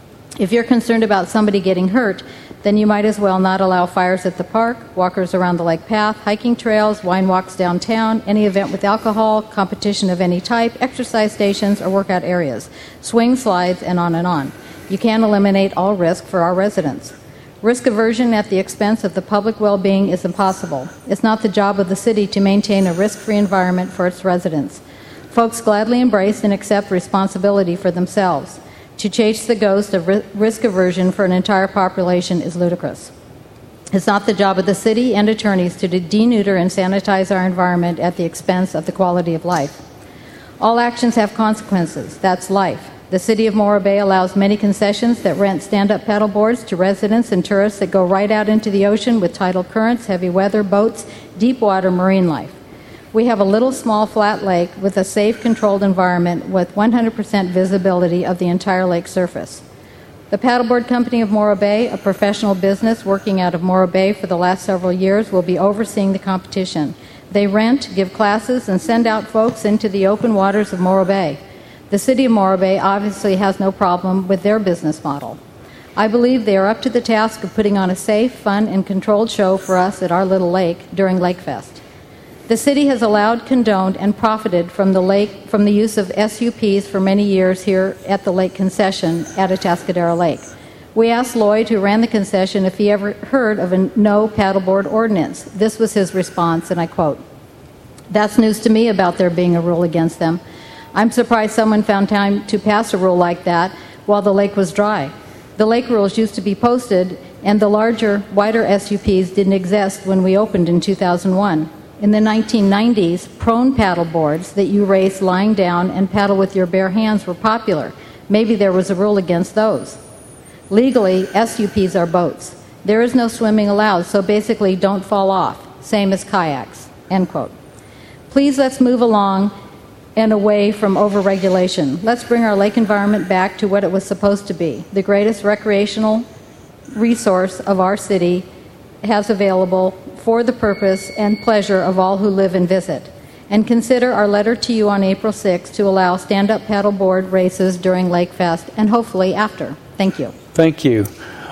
If you're concerned about somebody getting hurt, then you might as well not allow fires at the park, walkers around the lake path, hiking trails, wine walks downtown, any event with alcohol, competition of any type, exercise stations, or workout areas, swing slides, and on and on. You can't eliminate all risk for our residents. Risk aversion at the expense of the public well-being is impossible. It's not the job of the city to maintain a risk-free environment for its residents. Folks gladly embrace and accept responsibility for themselves. To chase the ghost of risk aversion for an entire population is ludicrous. It's not the job of the city and attorneys to denudor and sanitize our environment at the expense of the quality of life. All actions have consequences. That's life. The City of Morro Bay allows many concessions that rent stand-up paddleboards to residents and tourists that go right out into the ocean with tidal currents, heavy weather, boats, deep water marine life. We have a little small flat lake with a safe, controlled environment with one hundred percent visibility of the entire lake surface. The Paddleboard Company of Morro Bay, a professional business working out of Morro Bay for the last several years, will be overseeing the competition. They rent, give classes, and send out folks into the open waters of Morro Bay. The City of Morro Bay obviously has no problem with their business model. I believe they are up to the task of putting on a safe, fun, and controlled show for us at our little lake during Lakefest. The city has allowed, condoned, and profited from the lake from the use of S U Ps for many years here at the lake concession at Atascadero Lake. We asked Lloyd, who ran the concession, if he ever heard of a no paddleboard ordinance. This was his response, and I quote, "That's news to me about there being a rule against them. I'm surprised someone found time to pass a rule like that while the lake was dry. The lake rules used to be posted, and the larger, wider S U Ps didn't exist when we opened in two thousand one. In the nineteen nineties, prone paddle boards that you race lying down and paddle with your bare hands were popular. Maybe there was a rule against those. Legally, S U Ps are boats. There is no swimming allowed, so basically don't fall off. Same as kayaks." End quote. Please let's move along and away from overregulation. Let's bring our lake environment back to what it was supposed to be, the greatest recreational resource of our city has available for the purpose and pleasure of all who live and visit. And consider our letter to you on April sixth to allow stand-up paddleboard races during Lakefest and hopefully after. Thank you. Thank you.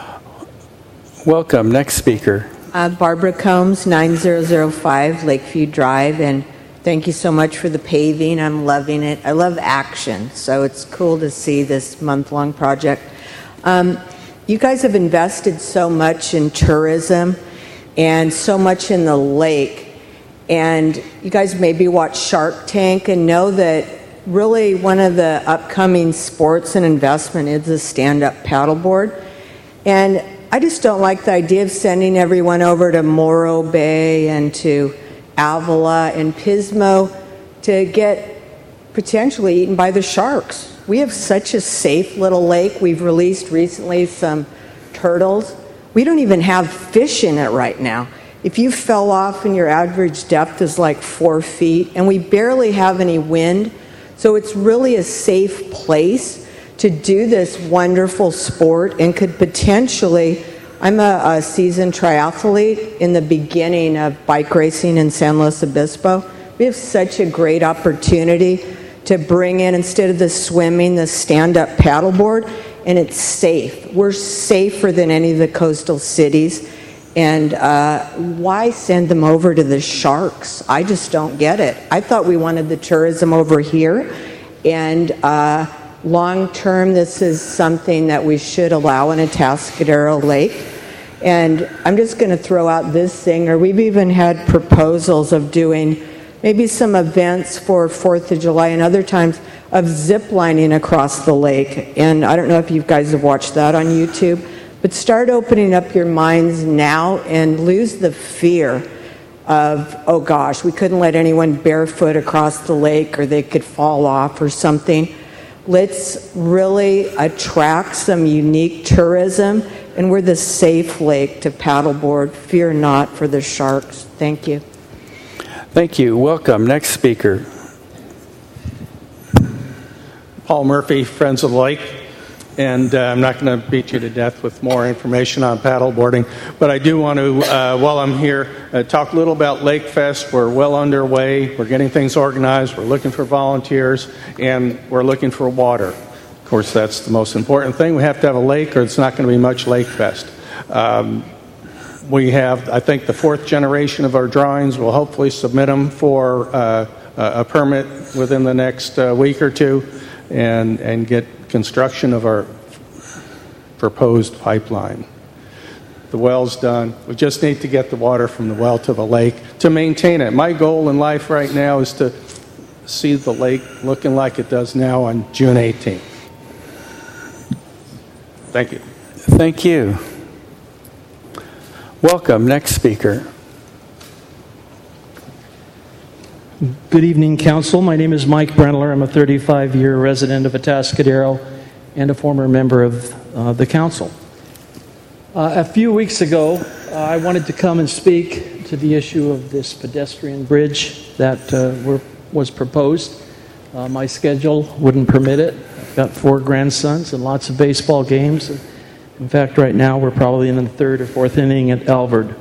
Welcome. Next speaker. Uh, Barbara Combs, nine zero zero five Lakeview Drive, and thank you so much for the paving. I'm loving it. I love action, so it's cool to see this month-long project. Um, you guys have invested so much in tourism and so much in the lake, and you guys maybe watch Shark Tank and know that really one of the upcoming sports and investment is the stand-up paddleboard. And I just don't like the idea of sending everyone over to Morro Bay and to Avila and Pismo to get potentially eaten by the sharks. We have such a safe little lake. We've released recently some turtles. We don't even have fish in it right now. If you fell off and your average depth is like four feet, and we barely have any wind, So it's really a safe place to do this wonderful sport and could potentially, I'm a, a seasoned triathlete in the beginning of bike racing in San Luis Obispo. We have such a great opportunity to bring in, instead of the swimming, the stand-up paddleboard, and it's safe. We're safer than any of the coastal cities. And uh, why send them over to the sharks? I just don't get it. I thought we wanted the tourism over here, and uh, long term, this is something that we should allow in Atascadero Lake. And I'm just going to throw out this thing, or we've even had proposals of doing maybe some events for fourth of July and other times of zip lining across the lake. And I don't know if you guys have watched that on YouTube, but start opening up your minds now and lose the fear of, oh gosh, we couldn't let anyone barefoot across the lake or they could fall off or something. Let's really attract some unique tourism, and we're the safe lake to paddleboard. Fear not for the sharks. Thank you. Thank you. Welcome. Next speaker. Paul Murphy, Friends of the Lake. And uh, I'm not going to beat you to death with more information on paddleboarding, but I do want to, uh, while I'm here, uh, talk a little about Lake Fest. We're well underway. We're getting things organized. We're looking for volunteers, and we're looking for water. Of course, that's the most important thing. We have to have a lake, or it's not going to be much Lake Fest. Um, we have, I think, the fourth generation of our drawings. We'll hopefully submit them for uh, a permit within the next uh, week or two, and and get construction of our proposed pipeline. The well's done. We just need to get the water from the well to the lake to maintain it. My goal in life right now is to see the lake looking like it does now on June eighteenth. Thank you. Thank you. Welcome. Next speaker. Good evening, Council. My name is Mike Brendler. I'm a thirty-five-year resident of Atascadero and a former member of uh, the Council. Uh, a few weeks ago, uh, I wanted to come and speak to the issue of this pedestrian bridge that uh, were, was proposed. Uh, my schedule wouldn't permit it. I've got four grandsons and lots of baseball games. In fact, right now we're probably in the third or fourth inning at Alvord.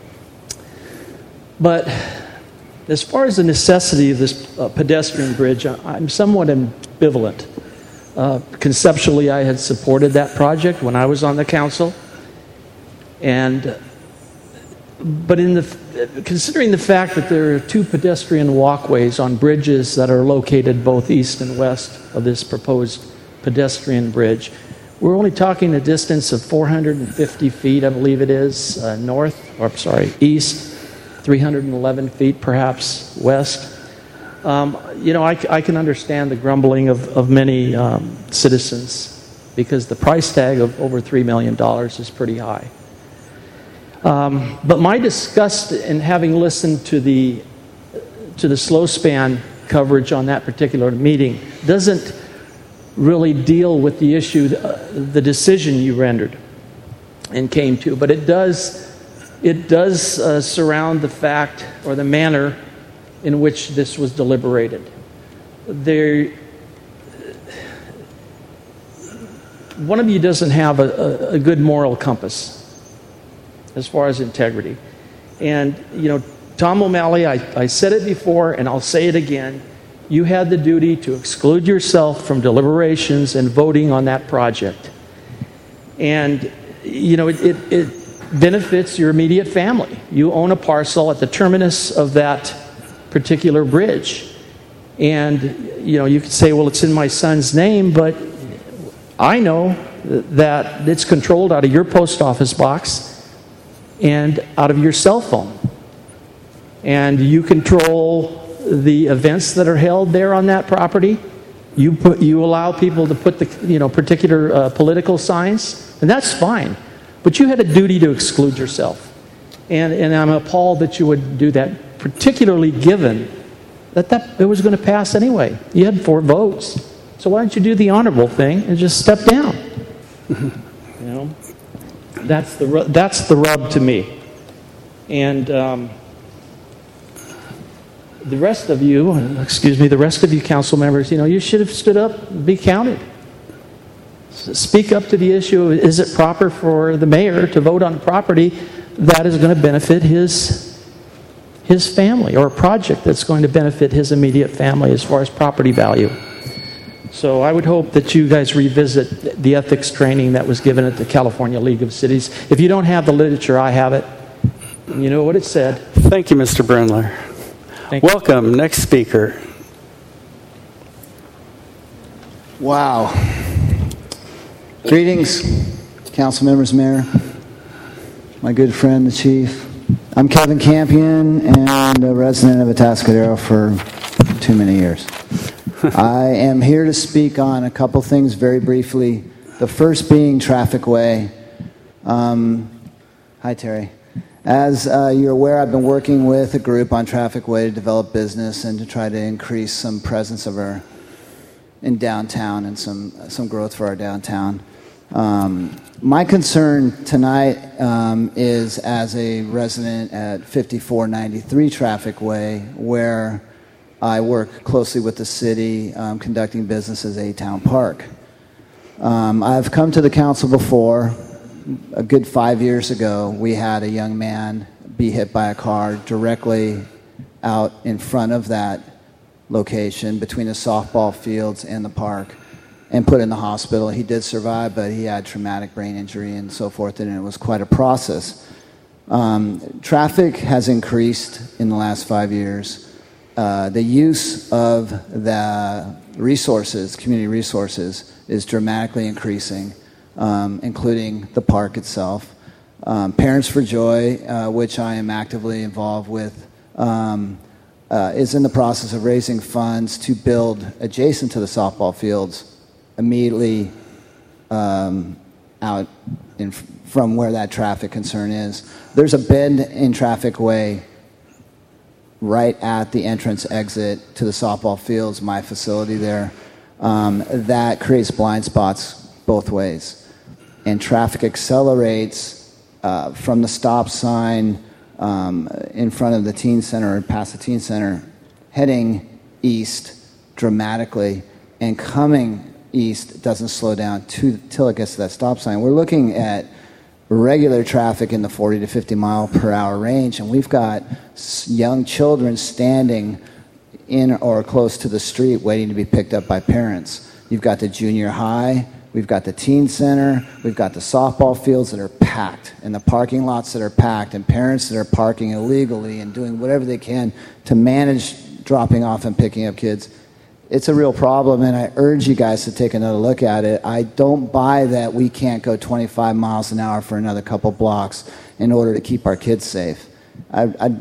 But as far as the necessity of this uh, pedestrian bridge, I'm somewhat ambivalent. Uh, conceptually, I had supported that project when I was on the council, and but in the considering the fact that there are two pedestrian walkways on bridges that are located both east and west of this proposed pedestrian bridge, we're only talking a distance of four hundred fifty feet, I believe it is, uh, north, or sorry, east. three hundred eleven feet, perhaps, west. Um, you know, I, I can understand the grumbling of, of many um, citizens because the price tag of over three million dollars is pretty high. Um, but my disgust in having listened to the, to the slow span coverage on that particular meeting doesn't really deal with the issue, uh, the decision you rendered and came to, but it does It does uh, surround the fact or the manner in which this was deliberated. There, one of you doesn't have a, a, a good moral compass as far as integrity. And, you know, Tom O'Malley, I, I said it before and I'll say it again, you had the duty to exclude yourself from deliberations and voting on that project. And, you know, it, it, it benefits your immediate family. You own a parcel at the terminus of that particular bridge. And, you know, you could say, well, it's in my son's name, but I know that it's controlled out of your post office box and out of your cell phone. And you control the events that are held there on that property. You put, you allow people to put the, you know, particular uh, political signs, and that's fine. But you had a duty to exclude yourself. And, and I'm appalled that you would do that, particularly given that, that it was going to pass anyway. You had four votes. So why don't you do the honorable thing and just step down? You know, that's the, that's the rub to me. And um, the rest of you, excuse me, the rest of you council members, you know, you should have stood up and be counted. Speak up to the issue. Is it proper for the mayor to vote on a property that is going to benefit his, his family, or a project that's going to benefit his immediate family as far as property value? So I would hope that you guys revisit the ethics training that was given at the California League of Cities. If you don't have the literature, I have it. You know what it said. Thank you, Mister Brindler. Thank you. Welcome. Next speaker. Wow. Greetings, council members, mayor, my good friend, the chief. I'm Kevin Campion and a resident of Atascadero for too many years. I am here to speak on a couple things very briefly. The first being Traffic Way. Um, hi, Terry. As uh, you're aware, I've been working with a group on Traffic Way to develop business and to try to increase some presence of our in downtown and some some growth for our downtown. Um, my concern tonight um, is as a resident at fifty-four ninety-three Traffic Way, where I work closely with the city um, conducting business as A Town Park. Um, I've come to the council before. A good five years ago, we had a young man be hit by a car directly out in front of that location between the softball fields and the park and put in the hospital. He did survive, but he had traumatic brain injury and so forth, and it was quite a process. Um, traffic has increased in the last five years. Uh, the use of the resources, community resources, is dramatically increasing, um, including the park itself. Um, Parents for Joy, uh, which I am actively involved with, um, uh, is in the process of raising funds to build adjacent to the softball fields immediately um, out in, from where that traffic concern is. There's a bend in Traffic Way right at the entrance exit to the softball fields, my facility there, um, that creates blind spots both ways. And traffic accelerates uh, from the stop sign um, in front of the teen center or past the teen center, heading east dramatically, and coming east doesn't slow down until it gets to that stop sign. We're looking at regular traffic in the forty to fifty mile per hour range, and we've got young children standing in or close to the street waiting to be picked up by parents. You've got the junior high, we've got the teen center, we've got the softball fields that are packed, and the parking lots that are packed, and parents that are parking illegally and doing whatever they can to manage dropping off and picking up kids. It's a real problem, and I urge you guys to take another look at it. I don't buy that we can't go twenty-five miles an hour for another couple blocks in order to keep our kids safe. I, I,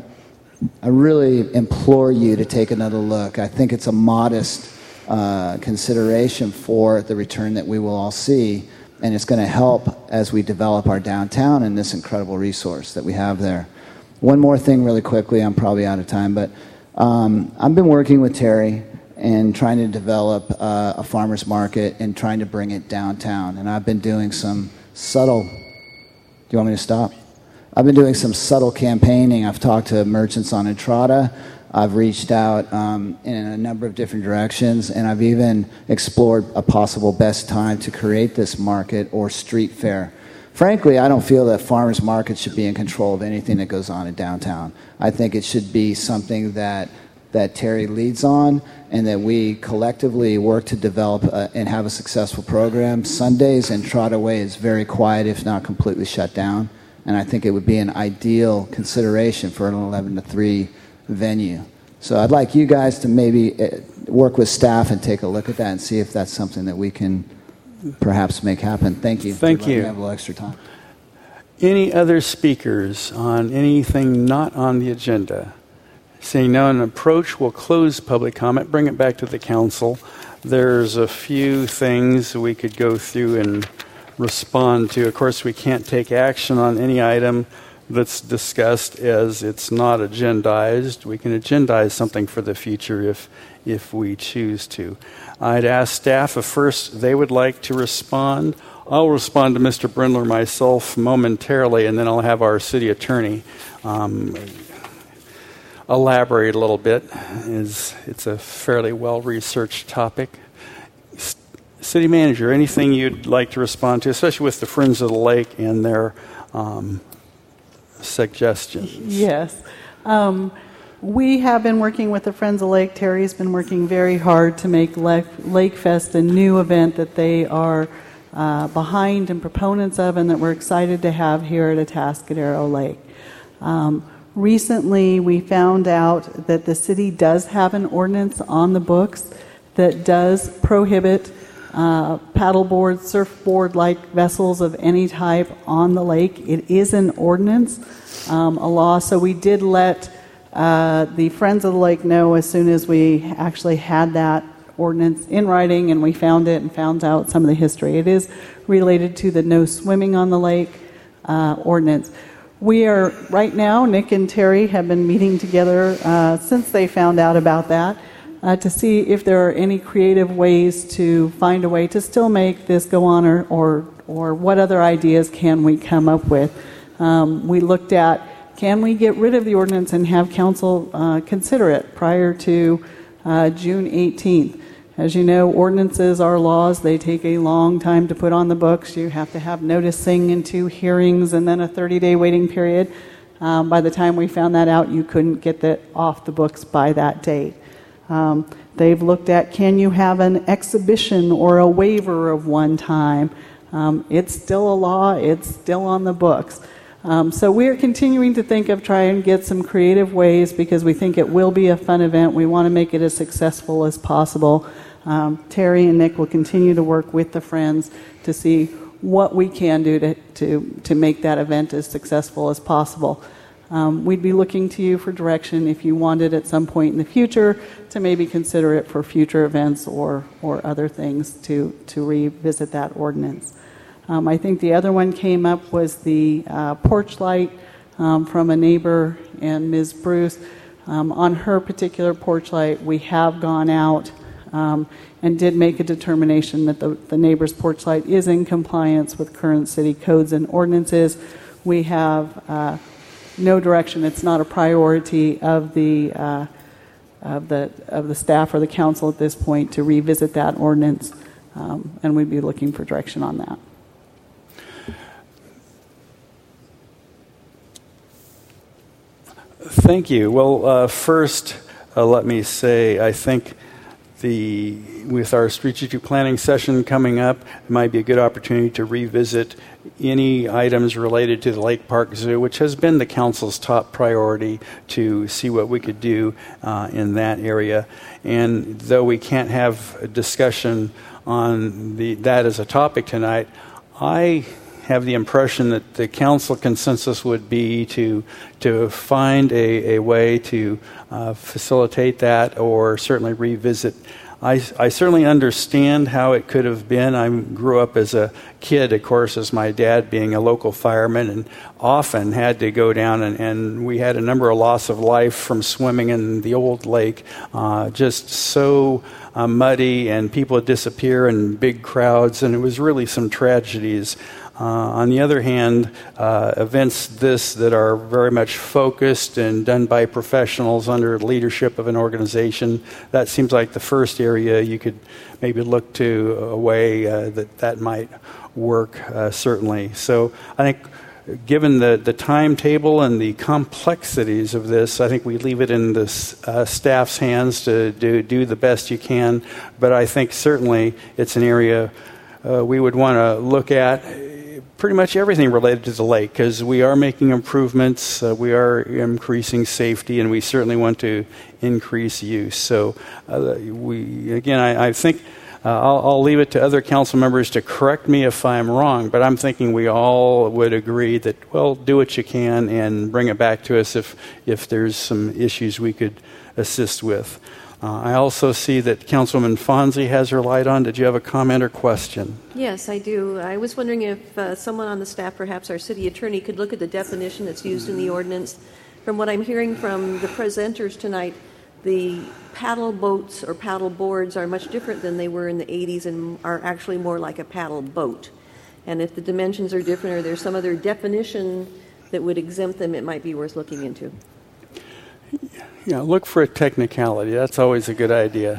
I really implore you to take another look. I think it's a modest uh, consideration for the return that we will all see, and it's going to help as we develop our downtown and this incredible resource that we have there. One more thing really quickly, I'm probably out of time, but um, I've been working with Terry and trying to develop uh, a farmer's market and trying to bring it downtown. And I've been doing some subtle, do you want me to stop? I've been doing some subtle campaigning. I've talked to merchants on Entrada. I've reached out um, in a number of different directions, and I've even explored a possible best time to create this market or street fair. Frankly, I don't feel that farmers markets should be in control of anything that goes on in downtown. I think it should be something that that Terry leads on, and that we collectively work to develop uh, and have a successful program. Sundays and Entrada Way is very quiet, if not completely shut down, and I think it would be an ideal consideration for an eleven to three venue. So I'd like you guys to maybe uh, work with staff and take a look at that and see if that's something that we can perhaps make happen. Thank you. Thank you. We have a little extra time. Any other speakers on anything not on the agenda? Seeing none, approach will close public comment, bring it back to the council. There's a few things we could go through and respond to. Of course, we can't take action on any item that's discussed as it's not agendized. We can agendize something for the future if if we choose to. I'd ask staff if first they would like to respond. I'll respond to Mister Brindler myself momentarily, and then I'll have our city attorney. Um, elaborate a little bit. Is It's a fairly well-researched topic. S- City Manager, anything you'd like to respond to, especially with the Friends of the Lake and their um, suggestions? Yes. Um, we have been working with the Friends of the Lake. Terry's been working very hard to make Lake, Lake Fest a new event that they are uh, behind and proponents of, and that we're excited to have here at Atascadero Lake. Um, recently, we found out that the city does have an ordinance on the books that does prohibit uh, paddleboard, surfboard-like vessels of any type on the lake. It is an ordinance, um, a law, so we did let uh, the Friends of the Lake know as soon as we actually had that ordinance in writing, and we found it and found out some of the history. It is related to the no swimming on the lake uh, ordinance. We are, right now, Nick and Terry have been meeting together uh, since they found out about that uh, to see if there are any creative ways to find a way to still make this go on, or, or, or what other ideas can we come up with. Um, we looked at, can we get rid of the ordinance and have council uh, consider it prior to uh, June eighteenth? As you know, ordinances are laws. They take a long time to put on the books. You have to have noticing and two hearings and then a thirty-day waiting period. Um, by the time we found that out, you couldn't get that off the books by that date. Um, they've looked at, can you have an exhibition or a waiver of one time? Um, it's still a law. It's still on the books. Um, so we are continuing to think of trying to get some creative ways, because we think it will be a fun event. We want to make it as successful as possible. Um, Terry and Nick will continue to work with the Friends to see what we can do to, to, to make that event as successful as possible. Um, we'd be looking to you for direction if you wanted at some point in the future to maybe consider it for future events or, or other things to, to revisit that ordinance. Um, I think the other one came up was the uh, porch light um, from a neighbor and Miz Bruce. Um, on her particular porch light, we have gone out um, and did make a determination that the, the neighbor's porch light is in compliance with current city codes and ordinances. We have uh, no direction. It's not a priority of the uh, of the of the staff or the council at this point to revisit that ordinance, um, and we'd be looking for direction on that. Thank you. Well, uh, first, uh, let me say I think the with our strategic planning session coming up, it might be a good opportunity to revisit any items related to the Lake Park Zoo, which has been the council's top priority, to see what we could do uh, in that area. And though we can't have a discussion on the that as a topic tonight, I have the impression that the council consensus would be to to find a, a way to uh, facilitate that, or certainly revisit. I, I certainly understand how it could have been. I grew up as a kid, of course, as my dad being a local fireman, and often had to go down, and, and we had a number of loss of life from swimming in the old lake, uh, just so uh, muddy, and people would disappear in big crowds, and it was really some tragedies. Uh, on the other hand, uh, events this that are very much focused and done by professionals under the leadership of an organization, that seems like the first area you could maybe look to a way uh, that that might work, uh, certainly. So I think given the, the timetable and the complexities of this, I think we leave it in the uh, staff's hands to do, do the best you can. But I think certainly it's an area uh, we would want to look at pretty much everything related to the lake, because we are making improvements, uh, we are increasing safety, and we certainly want to increase use. So uh, we again, I, I think uh, I'll, I'll leave it to other council members to correct me if I'm wrong, but I'm thinking we all would agree that, well, do what you can and bring it back to us if, if there's some issues we could assist with. Uh, I also see that Councilwoman Fonzie has her light on. Did you have a comment or question? Yes, I do. I was wondering if uh, someone on the staff, perhaps our city attorney, could look at the definition that's used in the ordinance. From what I'm hearing from the presenters tonight, the paddle boats or paddle boards are much different than they were in the eighties and are actually more like a paddle boat. And if the dimensions are different, or there's some other definition that would exempt them, it might be worth looking into. Yeah, look for a technicality. That's always a good idea.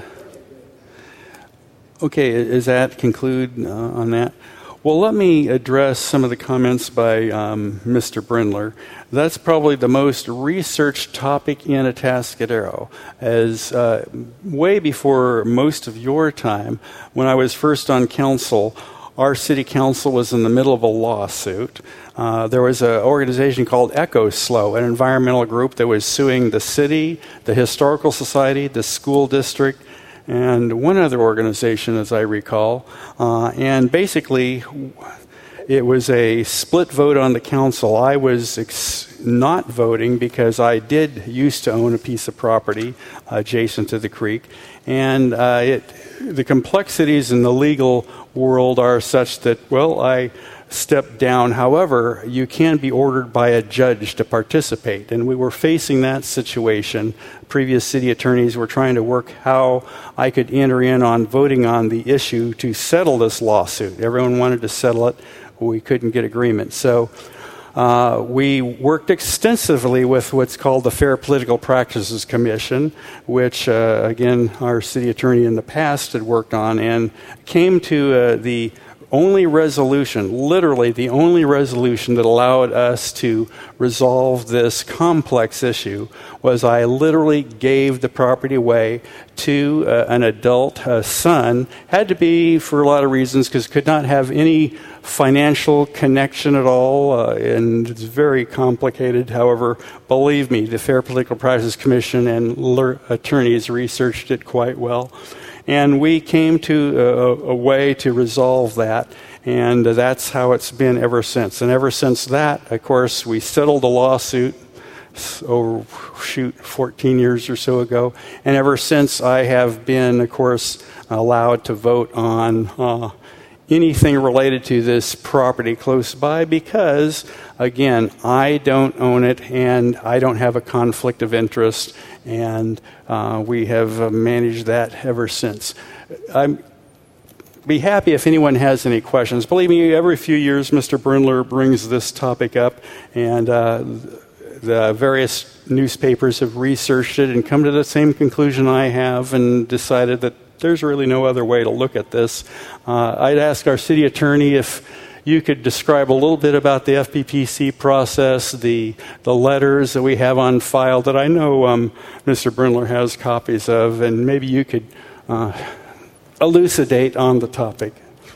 Okay, is that conclude uh, on that? Well, let me address some of the comments by um, Mister Brindler. That's probably the most researched topic in Atascadero, as uh, way before most of your time, when I was first on council, our city council was in the middle of a lawsuit. Uh, there was an organization called EcoSlow, an environmental group that was suing the city, the Historical Society, the school district, and one other organization, as I recall. Uh, and basically, it was a split vote on the council. I was ex- not voting because I did used to own a piece of property adjacent to the creek. And uh, it, the complexities in the legal world are such that, well, I stepped down. However, you can be ordered by a judge to participate. And we were facing that situation. Previous city attorneys were trying to work how I could enter in on voting on the issue to settle this lawsuit. Everyone wanted to settle it. We couldn't get agreement. So uh, we worked extensively with what's called the Fair Political Practices Commission, which, uh, again, our city attorney in the past had worked on, and came to uh, the only resolution, literally the only resolution that allowed us to resolve this complex issue was I literally gave the property away to uh, an adult uh, son. Had to be for a lot of reasons because could not have any financial connection at all, uh, and it's very complicated. However, believe me, the Fair Political Practices Commission and l- attorneys researched it quite well. And we came to a, a way to resolve that, and that's how it's been ever since. And ever since that, of course, we settled a lawsuit, oh, shoot, fourteen years or so ago. And ever since, I have been, of course, allowed to vote on uh, anything related to this property close by because, again, I don't own it and I don't have a conflict of interest, and uh, we have uh, managed that ever since. I'd be happy if anyone has any questions. Believe me, every few years Mister Brindler brings this topic up, and uh, the various newspapers have researched it and come to the same conclusion I have and decided that there's really no other way to look at this. Uh, I'd ask our city attorney if you could describe a little bit about the F P P C process, the the letters that we have on file that I know um, Mister Brindler has copies of, and maybe you could uh, elucidate on the topic.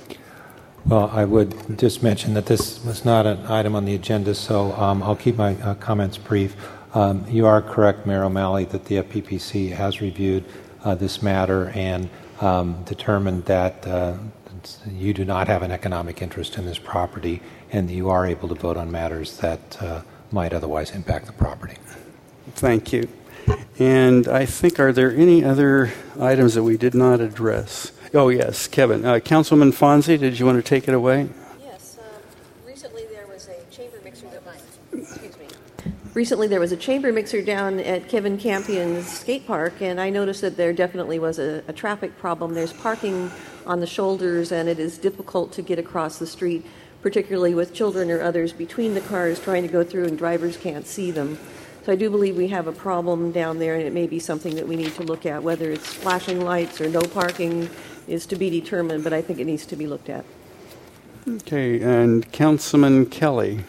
Well, I would just mention that this was not an item on the agenda, so um, I'll keep my uh, comments brief. Um, you are correct, Mayor O'Malley, that the F P P C has reviewed uh, this matter and um, determined that uh, you do not have an economic interest in this property and you are able to vote on matters that uh, might otherwise impact the property. Thank you. And I think, are there any other items that we did not address? Oh, yes, Kevin. Uh, Councilman Fonzie, did you want to take it away? Yes. Um, recently there was a chamber mixer that might, excuse me. Recently there was a chamber mixer down at Kevin Campion's skate park, and I noticed that there definitely was a, a traffic problem. There's parking on the shoulders, and it is difficult to get across the street, particularly with children or others between the cars trying to go through, and drivers can't see them. So I do believe we have a problem down there, and it may be something that we need to look at. Whether it's flashing lights or no parking is to be determined, but I think it needs to be looked at. Okay, and Councilman Kelly.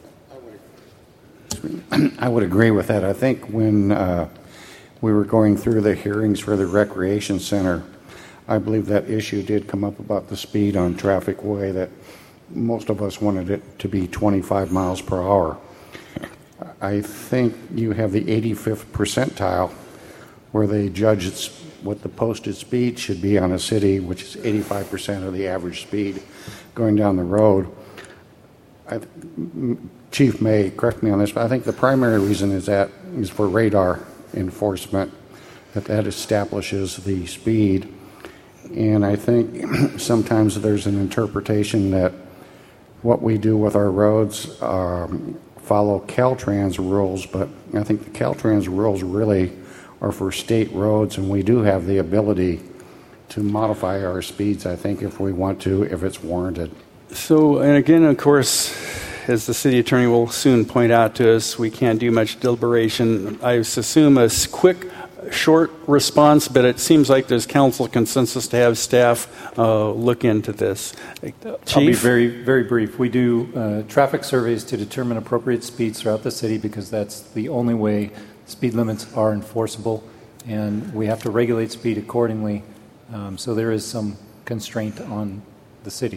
I would agree with that. I think when uh, we were going through the hearings for the recreation center, I believe that issue did come up about the speed on Traffic Way, that most of us wanted it to be twenty-five miles per hour. I think you have the eighty-fifth percentile where they judge it's what the posted speed should be on a city, which is eighty-five percent of the average speed going down the road. I, Chief May, correct me on this, but I think the primary reason is that is for radar enforcement, that that establishes the speed. And I think sometimes there's an interpretation that what we do with our roads um, follow Caltrans rules, but I think the Caltrans rules really are for state roads, and we do have the ability to modify our speeds, I think, if we want to, if it's warranted. So, and again, of course, as the city attorney will soon point out to us, we can't do much deliberation. I assume a quick, short response, but it seems like there's council consensus to have staff uh, look into this. Chief? I'll be very, very brief. We do uh, traffic surveys to determine appropriate speeds throughout the city because that's the only way speed limits are enforceable, and we have to regulate speed accordingly. Um, so there is some constraint on the city.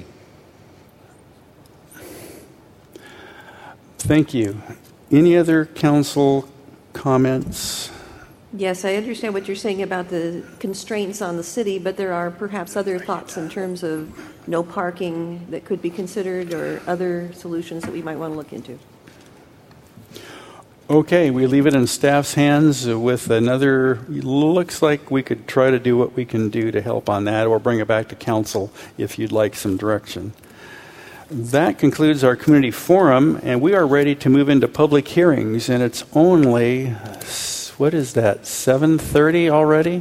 Thank you. Any other council comments? Yes, I understand what you're saying about the constraints on the city, but there are perhaps other thoughts in terms of no parking that could be considered or other solutions that we might want to look into. Okay, we leave it in staff's hands with another, looks like we could try to do what we can do to help on that, or bring it back to council if you'd like some direction. That concludes our community forum, and we are ready to move into public hearings, and it's only, what is that, seven thirty already?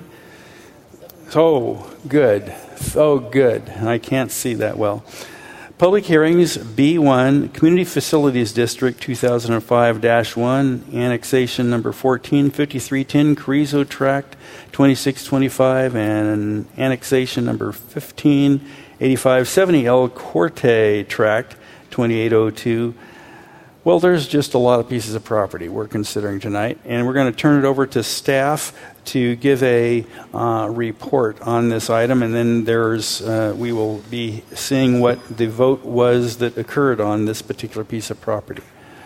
Oh, good. Oh, good. I can't see that well. Public hearings, B one, Community Facilities District two thousand five dash one, annexation number fourteen fifty-three ten, Carrizo Tract twenty-six twenty-five, and annexation number fifteen eighty-five seventy, El Corte Tract twenty-eight oh two. Well, there's just a lot of pieces of property we're considering tonight, and we're going to turn it over to staff to give a uh, report on this item, and then there's uh, we will be seeing what the vote was that occurred on this particular piece of property.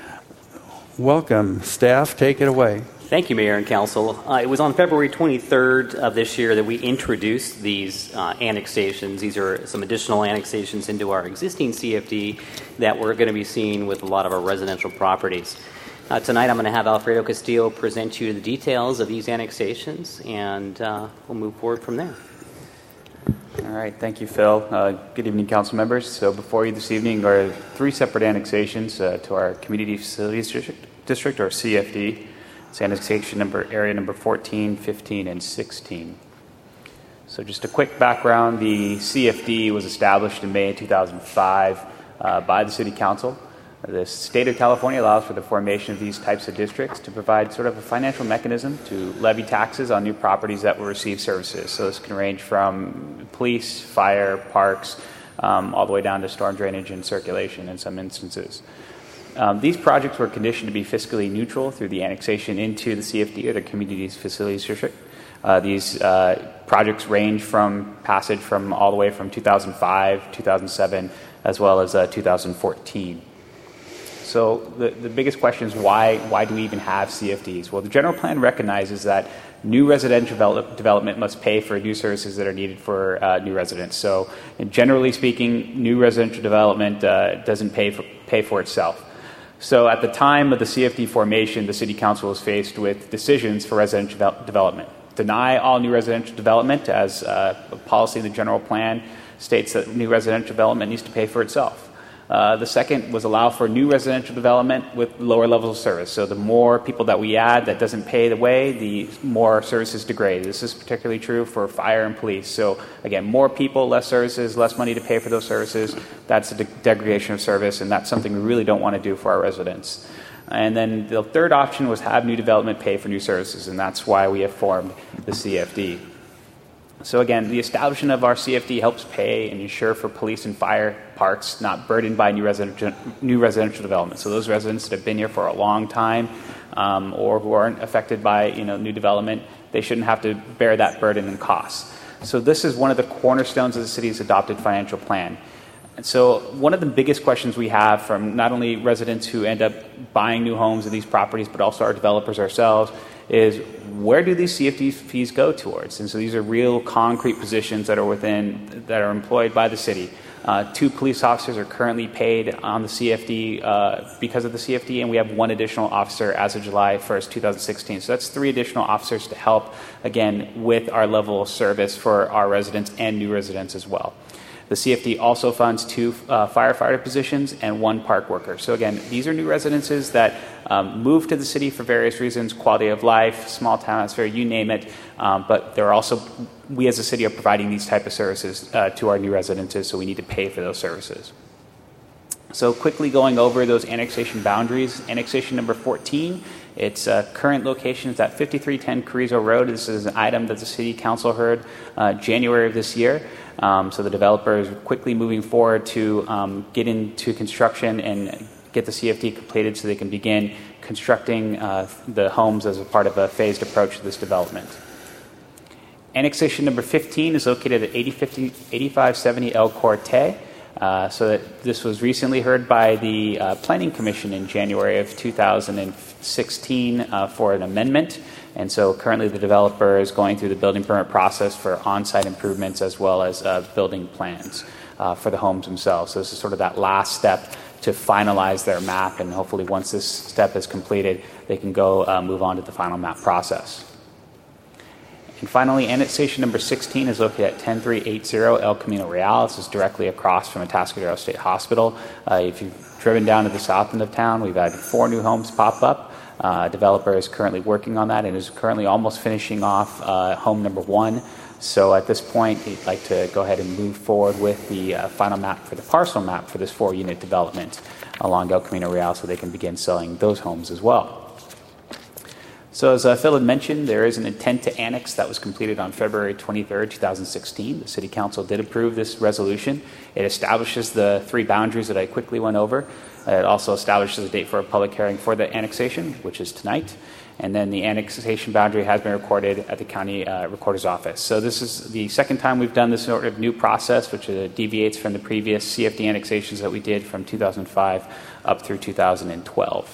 Welcome, staff. Take it away. Thank you, Mayor and Council. Uh, it was on February twenty-third of this year that we introduced these uh, annexations. These are some additional annexations into our existing C F D that we're going to be seeing with a lot of our residential properties. Uh, tonight I'm going to have Alfredo Castillo present you the details of these annexations, and uh, we'll move forward from there. All right, thank you, Phil. Uh, good evening, council members. So before you this evening are three separate annexations uh, to our Community Facilities District, District or C F D. It's annexation number, area number fourteen, fifteen, and sixteen. So just a quick background, the C F D was established in May two thousand five uh, by the City Council. The state of California allows for the formation of these types of districts to provide sort of a financial mechanism to levy taxes on new properties that will receive services. So this can range from police, fire, parks, um, all the way down to storm drainage and circulation in some instances. Um, these projects were conditioned to be fiscally neutral through the annexation into the C F D, or the Community Facilities District. Uh, these uh, projects range from passage from all the way from two thousand five, two thousand seven, as well as uh, two thousand fourteen. So the, the biggest question is why, why do we even have C F Ds? Well, the general plan recognizes that new residential develop, development must pay for new services that are needed for uh, new residents. So generally speaking, new residential development uh, doesn't pay for, pay for itself. So at the time of the C F D formation, the City Council was faced with decisions for residential de- development. Deny all new residential development, as uh, a policy in the general plan states that new residential development needs to pay for itself. Uh, the second was allow for new residential development with lower levels of service. So the more people that we add that doesn't pay the way, the more services degrade. This is particularly true for fire and police. So again, more people, less services, less money to pay for those services. That's a de- degradation of service, and that's something we really don't want to do for our residents. And then the third option was have new development pay for new services, and that's why we have formed the C F D. So again, the establishment of our C F D helps pay and ensure for police and fire parks not burdened by new residential, new residential development. So those residents that have been here for a long time um, or who aren't affected by you know new development, they shouldn't have to bear that burden and costs. So this is one of the cornerstones of the city's adopted financial plan. And so one of the biggest questions we have from not only residents who end up buying new homes in these properties, but also our developers ourselves, is where do these C F D fees go towards? And so these are real concrete positions that are within, that are employed by the city. Uh, two police officers are currently paid on the C F D uh, because of the C F D, and we have one additional officer as of July first, twenty sixteen. So that's three additional officers to help, again, with our level of service for our residents and new residents as well. The C F D also funds two uh, firefighter positions and one park worker. So again, these are new residences that um, move to the city for various reasons, quality of life, small town atmosphere, you name it. Um, but they're also, we as a city are providing these type of services uh, to our new residences, so we need to pay for those services. So quickly going over those annexation boundaries, annexation number fourteen, its uh, current location is at fifty-three ten Carrizo Road. This is an item that the City Council heard uh, January of this year. Um, so the developer is quickly moving forward to um, get into construction and get the C F D completed so they can begin constructing uh, the homes as a part of a phased approach to this development. Annexation number fifteen is located at eighty-five seventy El Corte. Uh, so that this was recently heard by the uh, Planning Commission in January of two thousand sixteen uh, for an amendment. And so currently the developer is going through the building permit process for on-site improvements as well as uh, building plans uh, for the homes themselves. So this is sort of that last step to finalize their map, and hopefully once this step is completed, they can go uh, move on to the final map process. And finally, annexation number sixteen is located at ten three eighty El Camino Real. This is directly across from Atascadero State Hospital. Uh, if you've driven down to the south end of town, we've had four new homes pop up. Uh, a developer is currently working on that and is currently almost finishing off uh, home number one. So at this point, he'd like to go ahead and move forward with the uh, final map for the parcel map for this four-unit development along El Camino Real so they can begin selling those homes as well. So as uh, Phil had mentioned, there is an intent to annex that was completed on February twenty-third, two thousand sixteen. The City Council did approve this resolution. It establishes the three boundaries that I quickly went over. Uh, it also establishes a date for a public hearing for the annexation, which is tonight. And then the annexation boundary has been recorded at the County uh, Recorder's Office. So this is the second time we've done this sort of new process, which uh, deviates from the previous C F D annexations that we did from two thousand five up through two thousand twelve.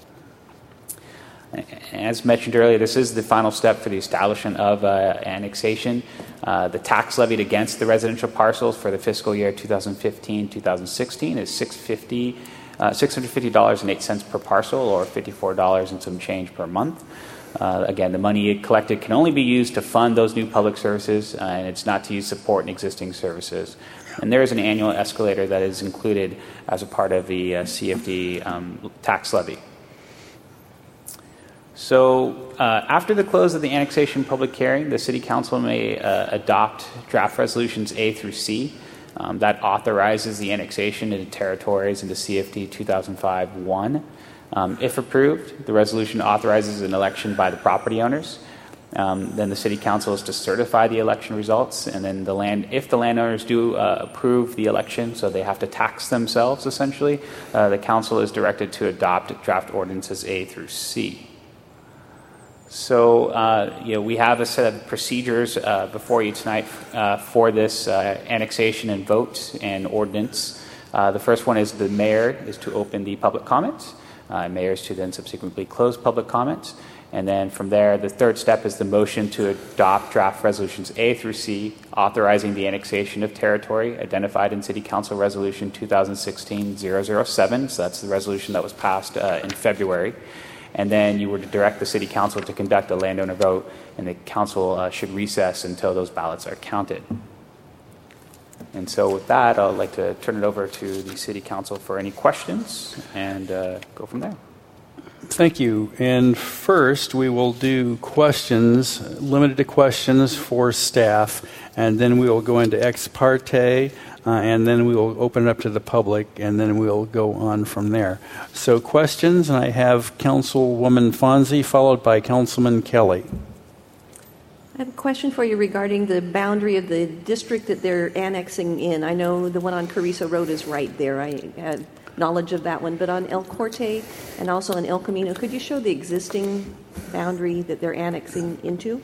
As mentioned earlier, this is the final step for the establishment of uh, annexation. Uh, the tax levied against the residential parcels for the fiscal year two thousand fifteen two thousand sixteen is six hundred fifty dollars and eight cents per parcel, or fifty-four dollars and some change per month. Uh, again, the money collected can only be used to fund those new public services, uh, and it's not to use support in existing services. And there is an annual escalator that is included as a part of the uh, C F D um, tax levy. So uh, after the close of the annexation public hearing, the City Council may uh, adopt draft resolutions A through C. Um, that authorizes the annexation into territories into C F D two thousand five dash one. Um, if approved, the resolution authorizes an election by the property owners. Um, then the City Council is to certify the election results, and then the land, if the landowners do uh, approve the election, so they have to tax themselves essentially, uh, the Council is directed to adopt draft ordinances A through C. So, uh, you know, we have a set of procedures uh, before you tonight uh, for this uh, annexation and vote and ordinance. Uh, the first one is the mayor is to open the public comments. Uh, mayor is to then subsequently close public comments. And then from there, the third step is the motion to adopt draft resolutions A through C, authorizing the annexation of territory identified in City Council Resolution twenty sixteen dash zero zero seven. So that's the resolution that was passed uh, in February. And then you were to direct the City Council to conduct a landowner vote, and the Council uh, should recess until those ballots are counted. And so with that, I'd like to turn it over to the City Council for any questions and uh, go from there. Thank you. And first, we will do questions, limited to questions for staff, and then we will go into ex parte, uh, and then we will open it up to the public, and then we'll go on from there. So questions, and I have Councilwoman Fonzie, followed by Councilman Kelly. I have a question for you regarding the boundary of the district that they're annexing in. I know the one on Carrizo Road is right there. I had knowledge of that one. But on El Corte and also on El Camino, could you show the existing boundary that they're annexing into?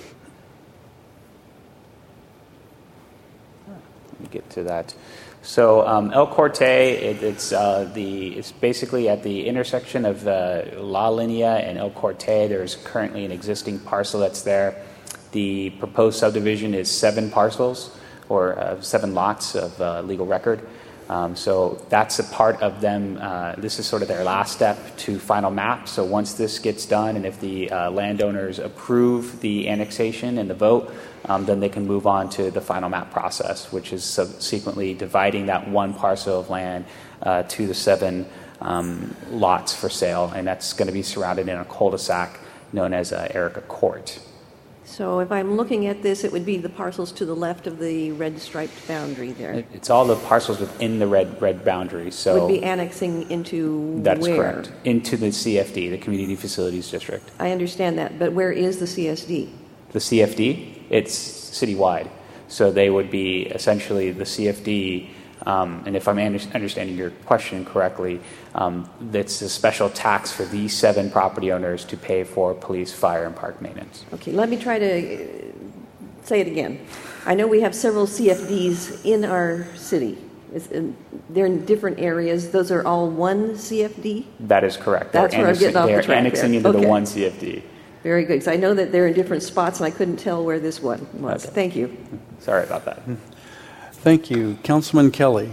Let me get to that. So um, El Corte, it, it's uh, the it's basically at the intersection of uh, La Linea and El Corte. There's currently an existing parcel that's there. The proposed subdivision is seven parcels, or uh, seven lots of uh, legal record. Um, so that's a part of them. Uh, this is sort of their last step to final map. So once this gets done, and if the uh, landowners approve the annexation and the vote, um, then they can move on to the final map process, which is subsequently dividing that one parcel of land uh, to the seven um, lots for sale. And that's going to be surrounded in a cul-de-sac known as uh, Erica Court. So if I'm looking at this, it would be the parcels to the left of the red striped boundary there. It- It's all the parcels within the red red boundary. So Would be annexing into that's where? correct. Into the C F D, the Community Facilities District. I understand that, but where is the C S D? The C F D, it's citywide. So they would be essentially the C F D, um, and if I'm under- understanding your question correctly, um, that's a special tax for these seven property owners to pay for police, fire, and park maintenance. Okay, let me try to uh, say it again. I know we have several C F Ds in our city. It's in, they're in different areas. Those are all one C F D? That is correct. That's they're where I'm getting off the they're track annexing there. into Okay. the one C F D. Very good, because I know that they're in different spots, and I couldn't tell where this one was. Okay. Thank you. Sorry about that. Thank you. Councilman Kelly.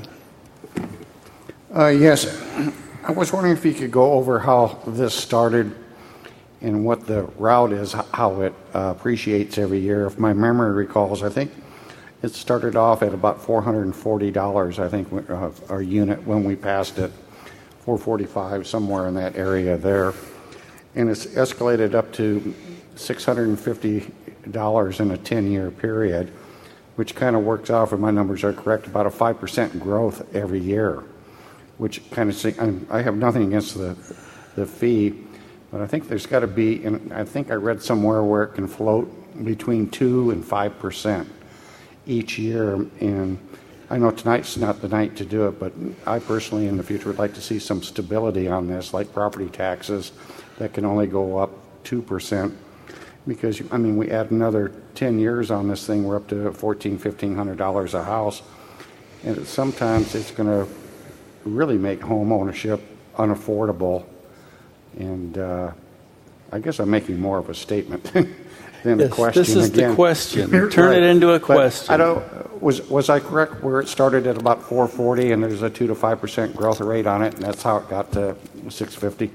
Uh, yes, I was wondering if you could go over how this started and what the route is, how it uh, appreciates every year. If my memory recalls, I think it started off at about four hundred forty dollars, I think, uh, our unit when we passed it, four forty-five, somewhere in that area there. And it's escalated up to six hundred fifty dollars in a ten-year period, which kind of works out, if my numbers are correct, about a five percent growth every year, which kind of, I have nothing against the, the fee, but I think there's got to be, and I think I read somewhere where it can float between two and five percent each year. And I know tonight's not the night to do it, but I personally in the future would like to see some stability on this, like property taxes that can only go up two percent. Because, I mean, we add another ten years on this thing, we're up to fourteen hundred dollars, fifteen hundred dollars a house. And it, sometimes it's going to really make home ownership unaffordable. And uh, I guess I'm making more of a statement than Yes, a question. this is the again. question. Turn it into a But question. I don't, was, was I correct where it started at about four forty and there's a two to five percent growth rate on it, and that's how it got to six fifty?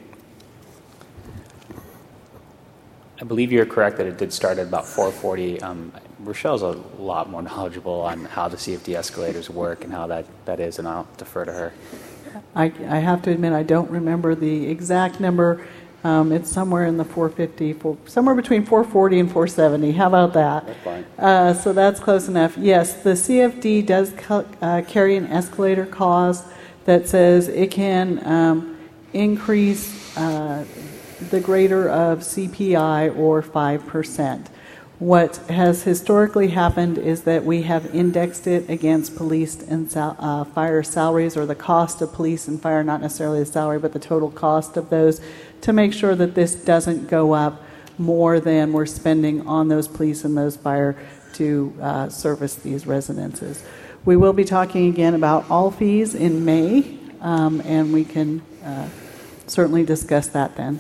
I believe you're correct that it did start at about four forty. Um, Rochelle's a lot more knowledgeable on how the C F D escalators work and how that, that is, and I'll defer to her. I, I have to admit, I don't remember the exact number. Um, it's somewhere in the four fifty, four, somewhere between four forty and four seventy. How about that? That's fine. Uh, so that's close enough. Yes, the C F D does co- uh, carry an escalator clause that says it can um, increase uh, the greater of C P I or five percent. What has historically happened is that we have indexed it against police and sal- uh, fire salaries, or the cost of police and fire, not necessarily the salary, but the total cost of those, to make sure that this doesn't go up more than we're spending on those police and those fire to uh, service these residences. We will be talking again about all fees in May, um, and we can uh, certainly discuss that then.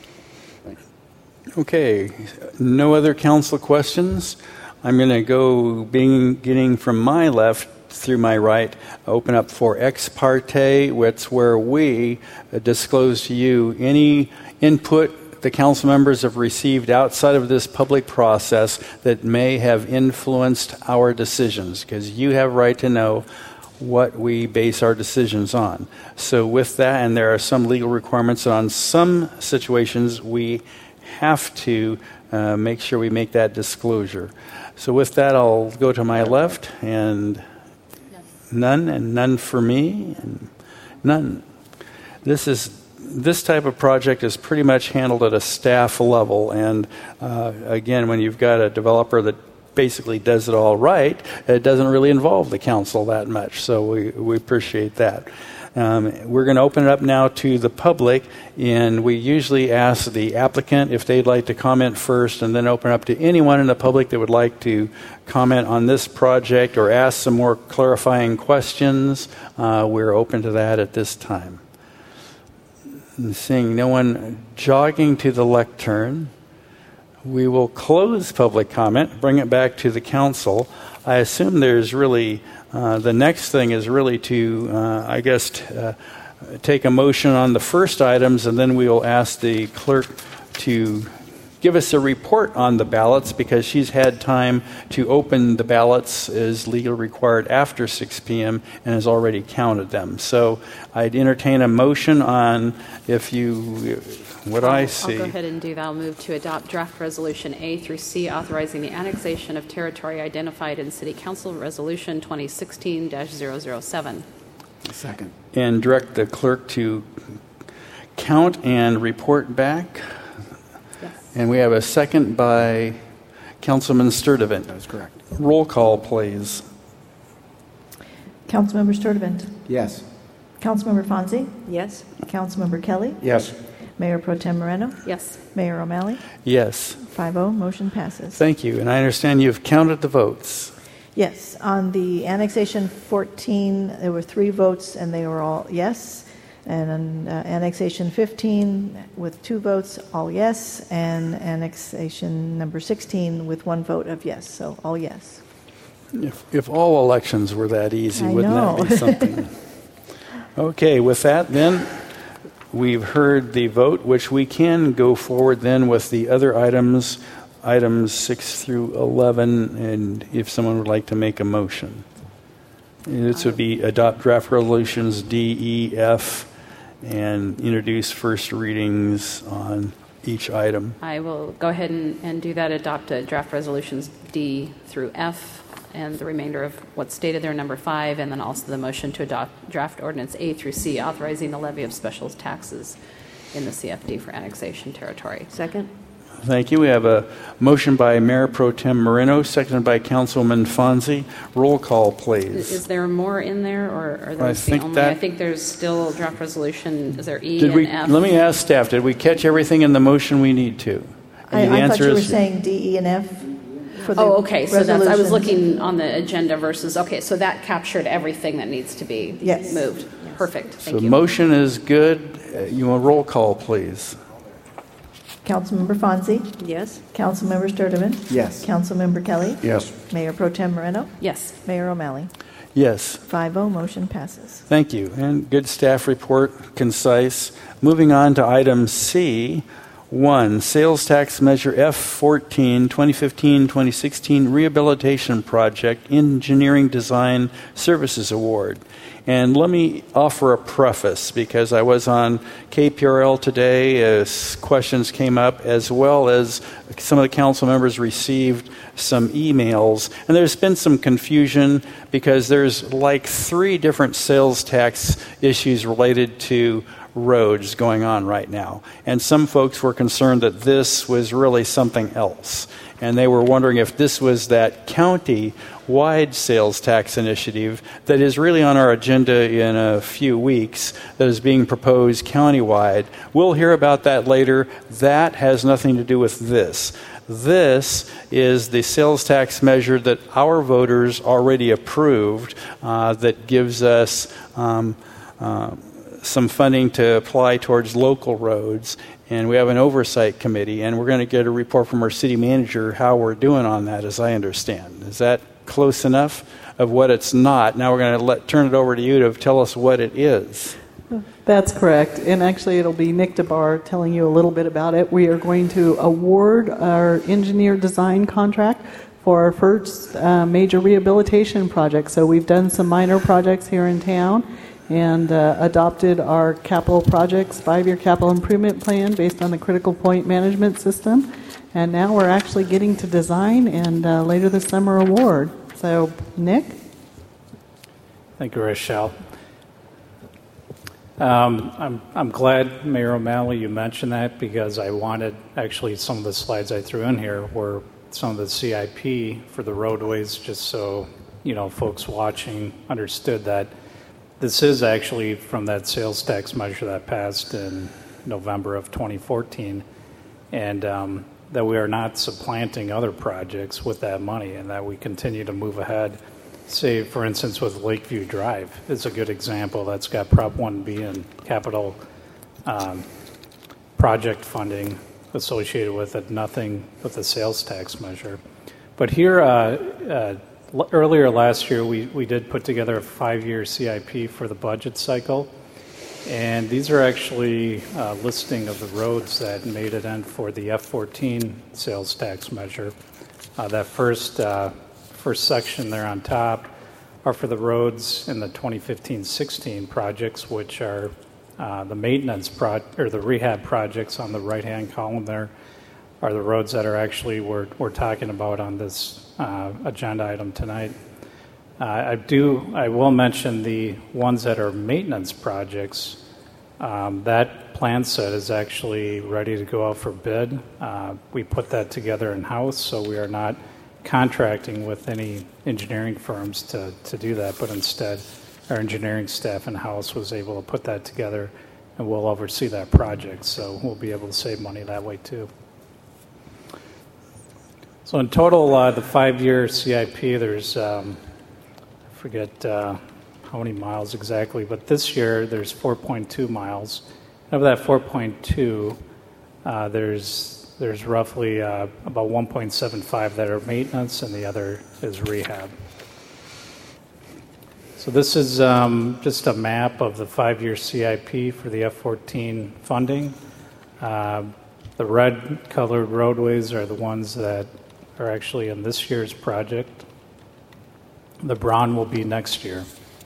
Okay, no other council questions. I'm going to go being, getting from my left through my right, open up for ex parte, which where we disclose to you any input the council members have received outside of this public process that may have influenced our decisions, because you have right to know what we base our decisions on. So with that, and there are some legal requirements, and on some situations we have to uh, make sure we make that disclosure. So with that, I'll go to my left, and none, and none for me, and none. This is this type of project is pretty much handled at a staff level, and uh, again, when you've got a developer that basically does it all right, it doesn't really involve the council that much, so we, we appreciate that. Um, we're going to open it up now to the public, and we usually ask the applicant if they'd like to comment first, and then open up to anyone in the public that would like to comment on this project or ask some more clarifying questions. Uh, we're open to that at this time. And seeing no one jogging to the lectern, we will close public comment, bring it back to the council. I assume there's really Uh, the next thing is really to, uh, I guess, t- uh, take a motion on the first items, and then we will ask the clerk to give us a report on the ballots because she's had time to open the ballots as legally required after six p.m. and has already counted them. So I'd entertain a motion on if you, what I'll, I see. I'll go ahead and do that. I'll move to adopt draft resolution A through C authorizing the annexation of territory identified in City Council Resolution twenty sixteen dash zero zero seven. Second. And direct the clerk to count and report back. And we have a second by Councilman Sturdivant. That's correct. Roll call, please. Councilmember Sturdivant. Yes. Councilmember Fonzie. Yes. Councilmember Kelly. Yes. Mayor Pro Tem Moreno. Yes. Mayor O'Malley. Yes. five oh, motion passes. Thank you. And I understand you've counted the votes. Yes, on the annexation fourteen, there were three votes, and they were all yes. And on uh, annexation fifteen, with two votes, all yes. And annexation number sixteen, with one vote of yes. So all yes. If, if all elections were that easy, I wouldn't know. that be something? Okay, with that, then, we've heard the vote, which we can go forward then with the other items, items six through eleven, and if someone would like to make a motion. This would be adopt draft resolutions D, E, F, and introduce first readings on each item. I will go ahead and, and do that, adopt uh, draft resolutions D through F, and the remainder of what's stated there, number five, and then also the motion to adopt draft ordinance A through C, authorizing the levy of special taxes in the C F D for annexation territory. Second. Thank you. We have a motion by Mayor Pro Tem Moreno, seconded by Councilman Fonzie. Roll call, please. Is there more in there, or are those I the think only? that- I think there's still draft resolution. Is there E Did and we? F? Let me ask staff. Did we catch everything in the motion we need to? I, And the I thought answer you were is saying D, E, and F for the Oh, okay. So that's, I was resolutions. looking on the agenda versus, okay, so that captured everything that needs to be Yes. moved. Perfect. Thank so. you. Motion is good. Uh, You want roll call, please? Councilmember Fonzie. Yes. Councilmember Sturdivant. Yes. Councilmember Kelly. Yes. Mayor Pro Tem Moreno. Yes. Mayor O'Malley. Yes. five oh, motion passes. Thank you. And good staff report, concise. Moving on to item C. One, sales tax measure F fourteen, twenty fifteen twenty sixteen Rehabilitation Project Engineering Design Services Award. And let me offer a preface because I was on K P R L today as questions came up, as well as some of the council members received some emails. And there's been some confusion because there's like three different sales tax issues related to roads going on right now. And some folks were concerned that this was really something else. And they were wondering if this was that county-wide sales tax initiative that is really on our agenda in a few weeks that is being proposed countywide. We'll hear about that later. That has nothing to do with this. This is the sales tax measure that our voters already approved uh, that gives us um, uh, some funding to apply towards local roads, and we have an oversight committee, and we're going to get a report from our city manager how we're doing on that, as I understand. Is that close enough of what it's not? Now we're going to let turn it over to you to tell us what it is. That's correct. And actually, it'll be Nick DeBar telling you a little bit about it. We are going to award our engineer design contract for our first uh, major rehabilitation project. So we've done some minor projects here in town and uh, adopted our capital projects five-year capital improvement plan based on the critical point management system. And now we're actually getting to design and uh, later this summer award. So, Nick? Thank you, Rochelle. Um, I'm, I'm glad, Mayor O'Malley, you mentioned that because I wanted, actually, some of the slides I threw in here were some of the C I P for the roadways, just so, you know, folks watching understood that this is actually from that sales tax measure that passed in November of twenty fourteen, and um, that we are not supplanting other projects with that money, and that we continue to move ahead. Say, for instance, with Lakeview Drive, it's a good example. That's got Prop one B and capital um, project funding associated with it, nothing with the sales tax measure. But here, uh, uh, l- earlier last year, we, we did put together a five-year C I P for the budget cycle. And these are actually a listing of the roads that made it in for the F fourteen sales tax measure. Uh, that first uh, first section there on top are for the roads in the twenty fifteen sixteen projects, which are uh, the maintenance pro- or the rehab projects on the right-hand column there are the roads that are actually we're, we're talking about on this uh, agenda item tonight. Uh, I do. I will mention the ones that are maintenance projects. Um, that plan set is actually ready to go out for bid. Uh, we put that together in-house, so we are not contracting with any engineering firms to, to do that, but instead our engineering staff in-house was able to put that together, and we'll oversee that project, so we'll be able to save money that way too. So in total, uh, the five-year C I P, there's, um, I forget uh, how many miles exactly, but this year there's four point two miles. Of that four point two, uh, there's there's roughly uh, about one point seven five that are maintenance, and the other is rehab. So this is um, just a map of the five-year C I P for the F fourteen funding. Uh, the red-colored roadways are the ones that are actually in this year's project. The brown will be next year.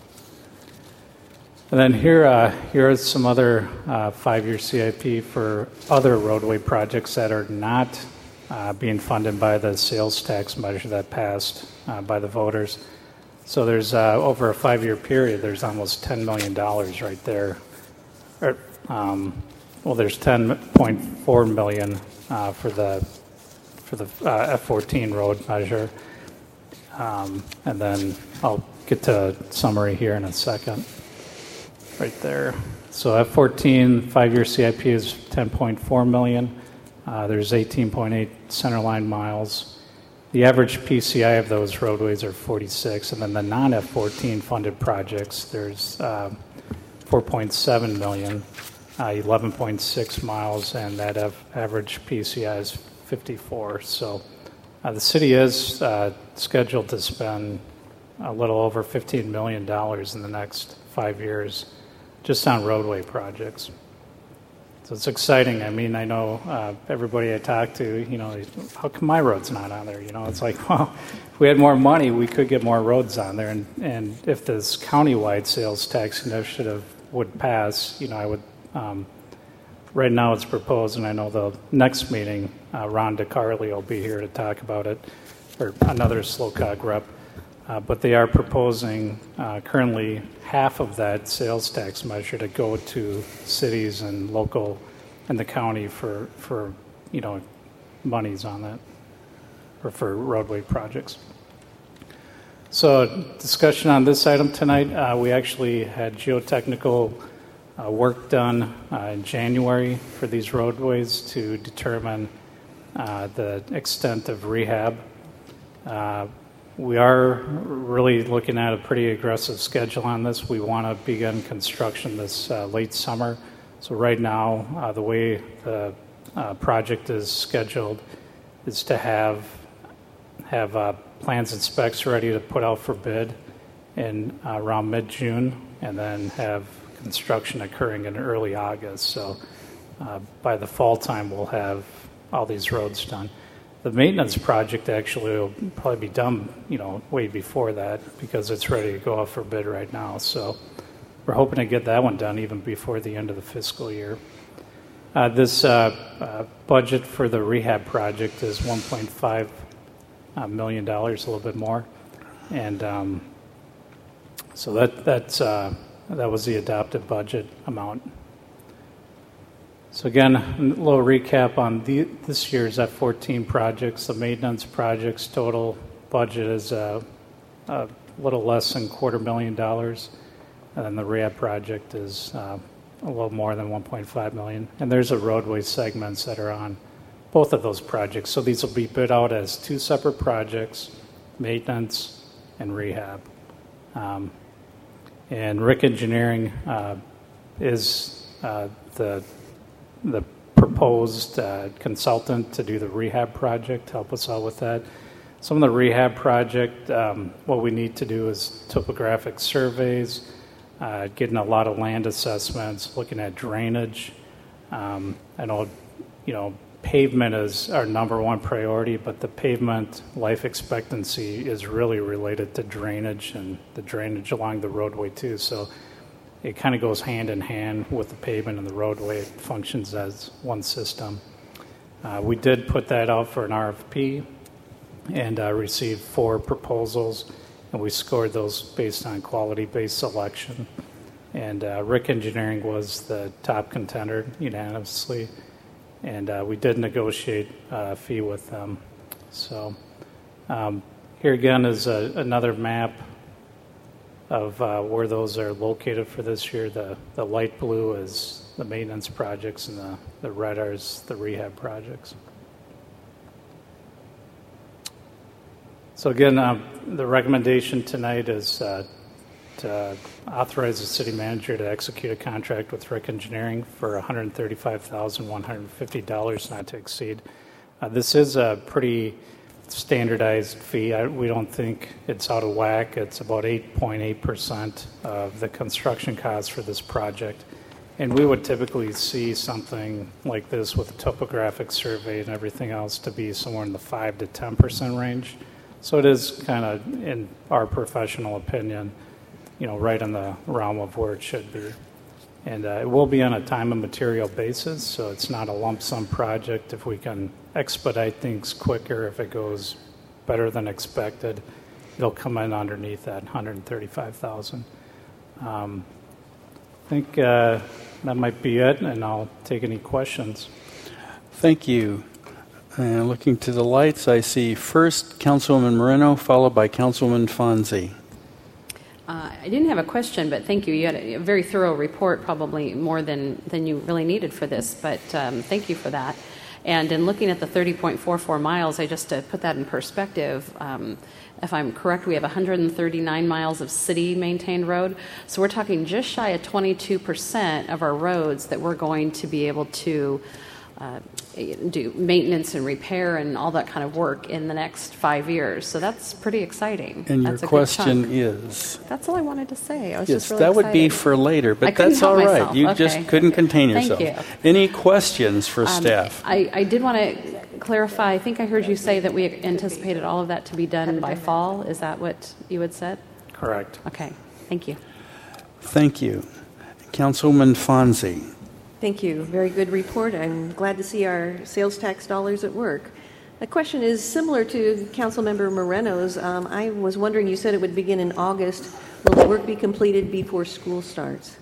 And then here, uh, here are some other uh, five-year C I P for other roadway projects that are not uh, being funded by the sales tax measure that passed uh, by the voters. So there's uh, over a five-year period, there's almost ten million dollars right there. Or, um, well, there's ten point four million dollars uh, for the for the uh, F fourteen road measure. Um, and then I'll get to summary here in a second. Right there. So F fourteen five-year C I P is ten point four million dollars. Uh, there's eighteen point eight centerline miles. The average P C I of those roadways are forty-six, and then the non-F fourteen funded projects, there's uh, four point seven million dollars, uh, eleven point six miles, and that F- average P C I is fifty-four. So uh, the city is uh, scheduled to spend a little over fifteen million dollars in the next five years just on roadway projects. So it's exciting. I mean, I know uh, everybody I talk to, you know, how come my road's not on there? You know, it's like, well, if we had more money, we could get more roads on there. And, and if this countywide sales tax initiative would pass, you know, I would, um, right now it's proposed, and I know the next meeting, uh, Ron DeCarli will be here to talk about it, or another SLOCOG rep. Uh, but they are proposing uh, currently half of that sales tax measure to go to cities and local and the county for, for you know, monies on that, or for roadway projects. So discussion on this item tonight, uh, we actually had geotechnical uh, work done uh, in January for these roadways to determine uh, the extent of rehab. Uh, We are really looking at a pretty aggressive schedule on this. We want to begin construction this uh, late summer. So right now, uh, the way the uh, project is scheduled is to have have uh, plans and specs ready to put out for bid in uh, around mid-June, and then have construction occurring in early August. So uh, by the fall time, we'll have all these roads done. The maintenance project actually will probably be done, you know, way before that, because it's ready to go out for bid right now. So we're hoping to get that one done even before the end of the fiscal year. Uh, this uh, uh, budget for the rehab project is one point five uh, million dollars, a little bit more, and um, so that that's uh, that was the adopted budget amount. So again, a little recap on the, this year's F fourteen projects. The maintenance projects total budget is uh, a little less than quarter million dollars, and then the rehab project is uh, a little more than one point five million. And there's a roadway segments that are on both of those projects. So these will be bid out as two separate projects, maintenance and rehab. Um, and Rick Engineering uh, is uh, the the proposed uh, consultant to do the rehab project, help us out with that. Some of the rehab project, um, what we need to do is topographic surveys, uh, getting a lot of land assessments, looking at drainage. Um, I know, you know, pavement is our number one priority, but the pavement life expectancy is really related to drainage and the drainage along the roadway too. So it kind of goes hand in hand with the pavement and the roadway. It functions as one system. Uh, we did put that out for an R F P and uh, received four proposals, and we scored those based on quality-based selection. And uh, Rick Engineering was the top contender unanimously. And uh, we did negotiate a fee with them. So um, here again is a, another map of uh, where those are located for this year. The, the light blue is the maintenance projects, and the, the red are the rehab projects. So again, um, the recommendation tonight is uh, to authorize the city manager to execute a contract with Rick Engineering for one hundred thirty-five thousand one hundred fifty dollars, not to exceed. Uh, this is a pretty standardized fee. I, we don't think it's out of whack. It's about eight point eight percent of the construction cost for this project. And we would typically see something like this with a topographic survey and everything else to be somewhere in the five to ten percent range. So it is kind of, in our professional opinion, you know, right in the realm of where it should be. And uh, it will be on a time and material basis, so it's not a lump sum project. If we can expedite things quicker, if it goes better than expected, it'll come in underneath that one hundred thirty-five thousand dollars. Um, I think uh, that might be it, and I'll take any questions. Thank you. And looking to the lights, I see first Councilwoman Moreno, followed by Councilwoman Fonzie. Uh, I didn't have a question, but thank you. You had a, a very thorough report, probably more than, than you really needed for this, but um, thank you for that. And in looking at the thirty point four four miles, I just to put that in perspective, um, if I'm correct, we have one hundred thirty-nine miles of city-maintained road. So we're talking just shy of twenty-two percent of our roads that we're going to be able to uh, do maintenance and repair and all that kind of work in the next five years. So that's pretty exciting. And that's your a question good chunk. is? That's all I wanted to say. I was Yes, just really that would be excited. for later, I but couldn't that's help all right. myself. You Okay. just couldn't contain Thank yourself. you. Any questions for Um, staff? I, I did want to clarify. I think I heard you say that we anticipated all of that to be done by fall. Is that what you had said? Correct. Okay. Thank you. Thank you. Councilwoman Fonzie. Thank you. Very good report. I'm glad to see our sales tax dollars at work. The question is similar to Councilmember Moreno's. Um, I was wondering, you said it would begin in August. Will the work be completed before school starts?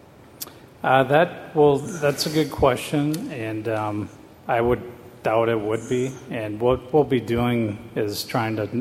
Uh, that well, that's a good question, and um, I would doubt it would be. And what we'll be doing is trying to,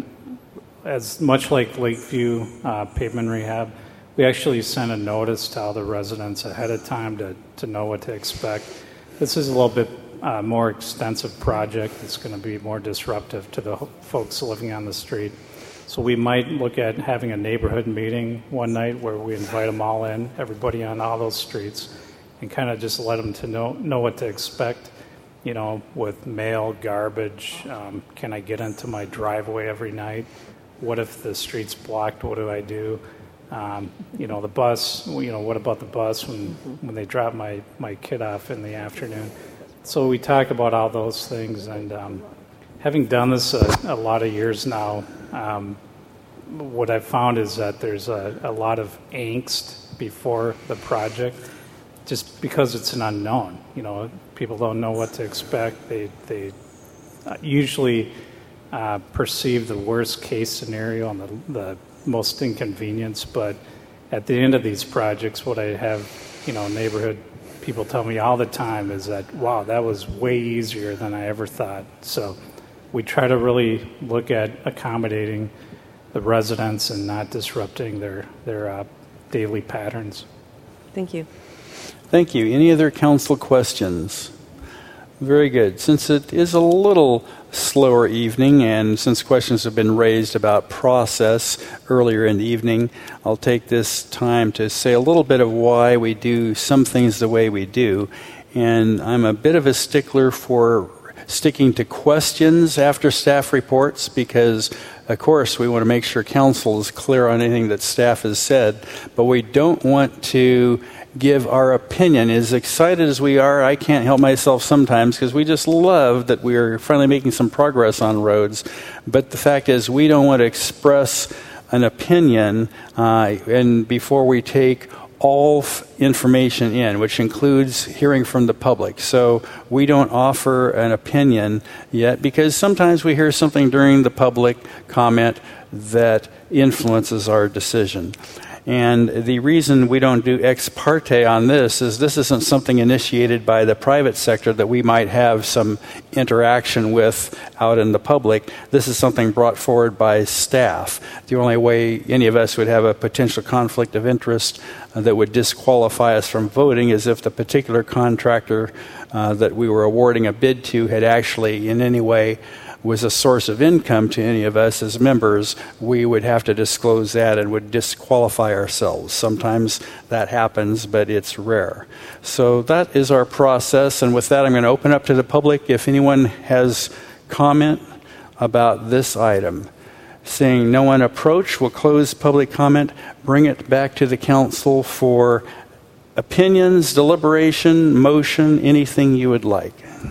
as much like Lakeview uh, pavement rehab, we actually sent a notice to all the residents ahead of time to, to know what to expect. This is a little bit uh, more extensive project. It's going to be more disruptive to the folks living on the street. So we might look at having a neighborhood meeting one night where we invite them all in, everybody on all those streets, and kind of just let them to know, know what to expect, you know, with mail, garbage. Um, can I get into my driveway every night? What if the street's blocked? What do I do? Um, you know, the bus, you know, what about the bus when, when they drop my, my kid off in the afternoon? So we talk about all those things, and um, having done this a, a lot of years now, um, what I've found is that there's a, a lot of angst before the project, just because it's an unknown. You know, people don't know what to expect. They, they usually uh, perceive the worst case scenario and the, the most inconvenience, but at the end of these projects, what I have, you know, neighborhood people tell me all the time is that, wow, that was way easier than I ever thought. So we try to really look at accommodating the residents and not disrupting their, their uh, daily patterns. Thank you. Thank you. Any other council questions? Very good. Since it is a little slower evening, and since questions have been raised about process earlier in the evening, I'll take this time to say a little bit of why we do some things the way we do. And I'm a bit of a stickler for sticking to questions after staff reports because, of course, we want to make sure council is clear on anything that staff has said, but we don't want to give our opinion. As excited as we are, I can't help myself sometimes because we just love that we are finally making some progress on roads. But the fact is, we don't want to express an opinion uh, and before we take all f- information in, which includes hearing from the public. So we don't offer an opinion yet because sometimes we hear something during the public comment that influences our decision. And the reason we don't do ex parte on this is this isn't something initiated by the private sector that we might have some interaction with out in the public. This is something brought forward by staff. The only way any of us would have a potential conflict of interest uh, that would disqualify us from voting is if the particular contractor uh, that we were awarding a bid to had actually in any way was a source of income to any of us as members. We would have to disclose that and would disqualify ourselves. Sometimes that happens, but it's rare. So that is our process, and with that I'm going to open up to the public if anyone has comment about this item. Seeing no one approach, we'll close public comment, bring it back to the council for opinions, deliberation, motion, anything you would like.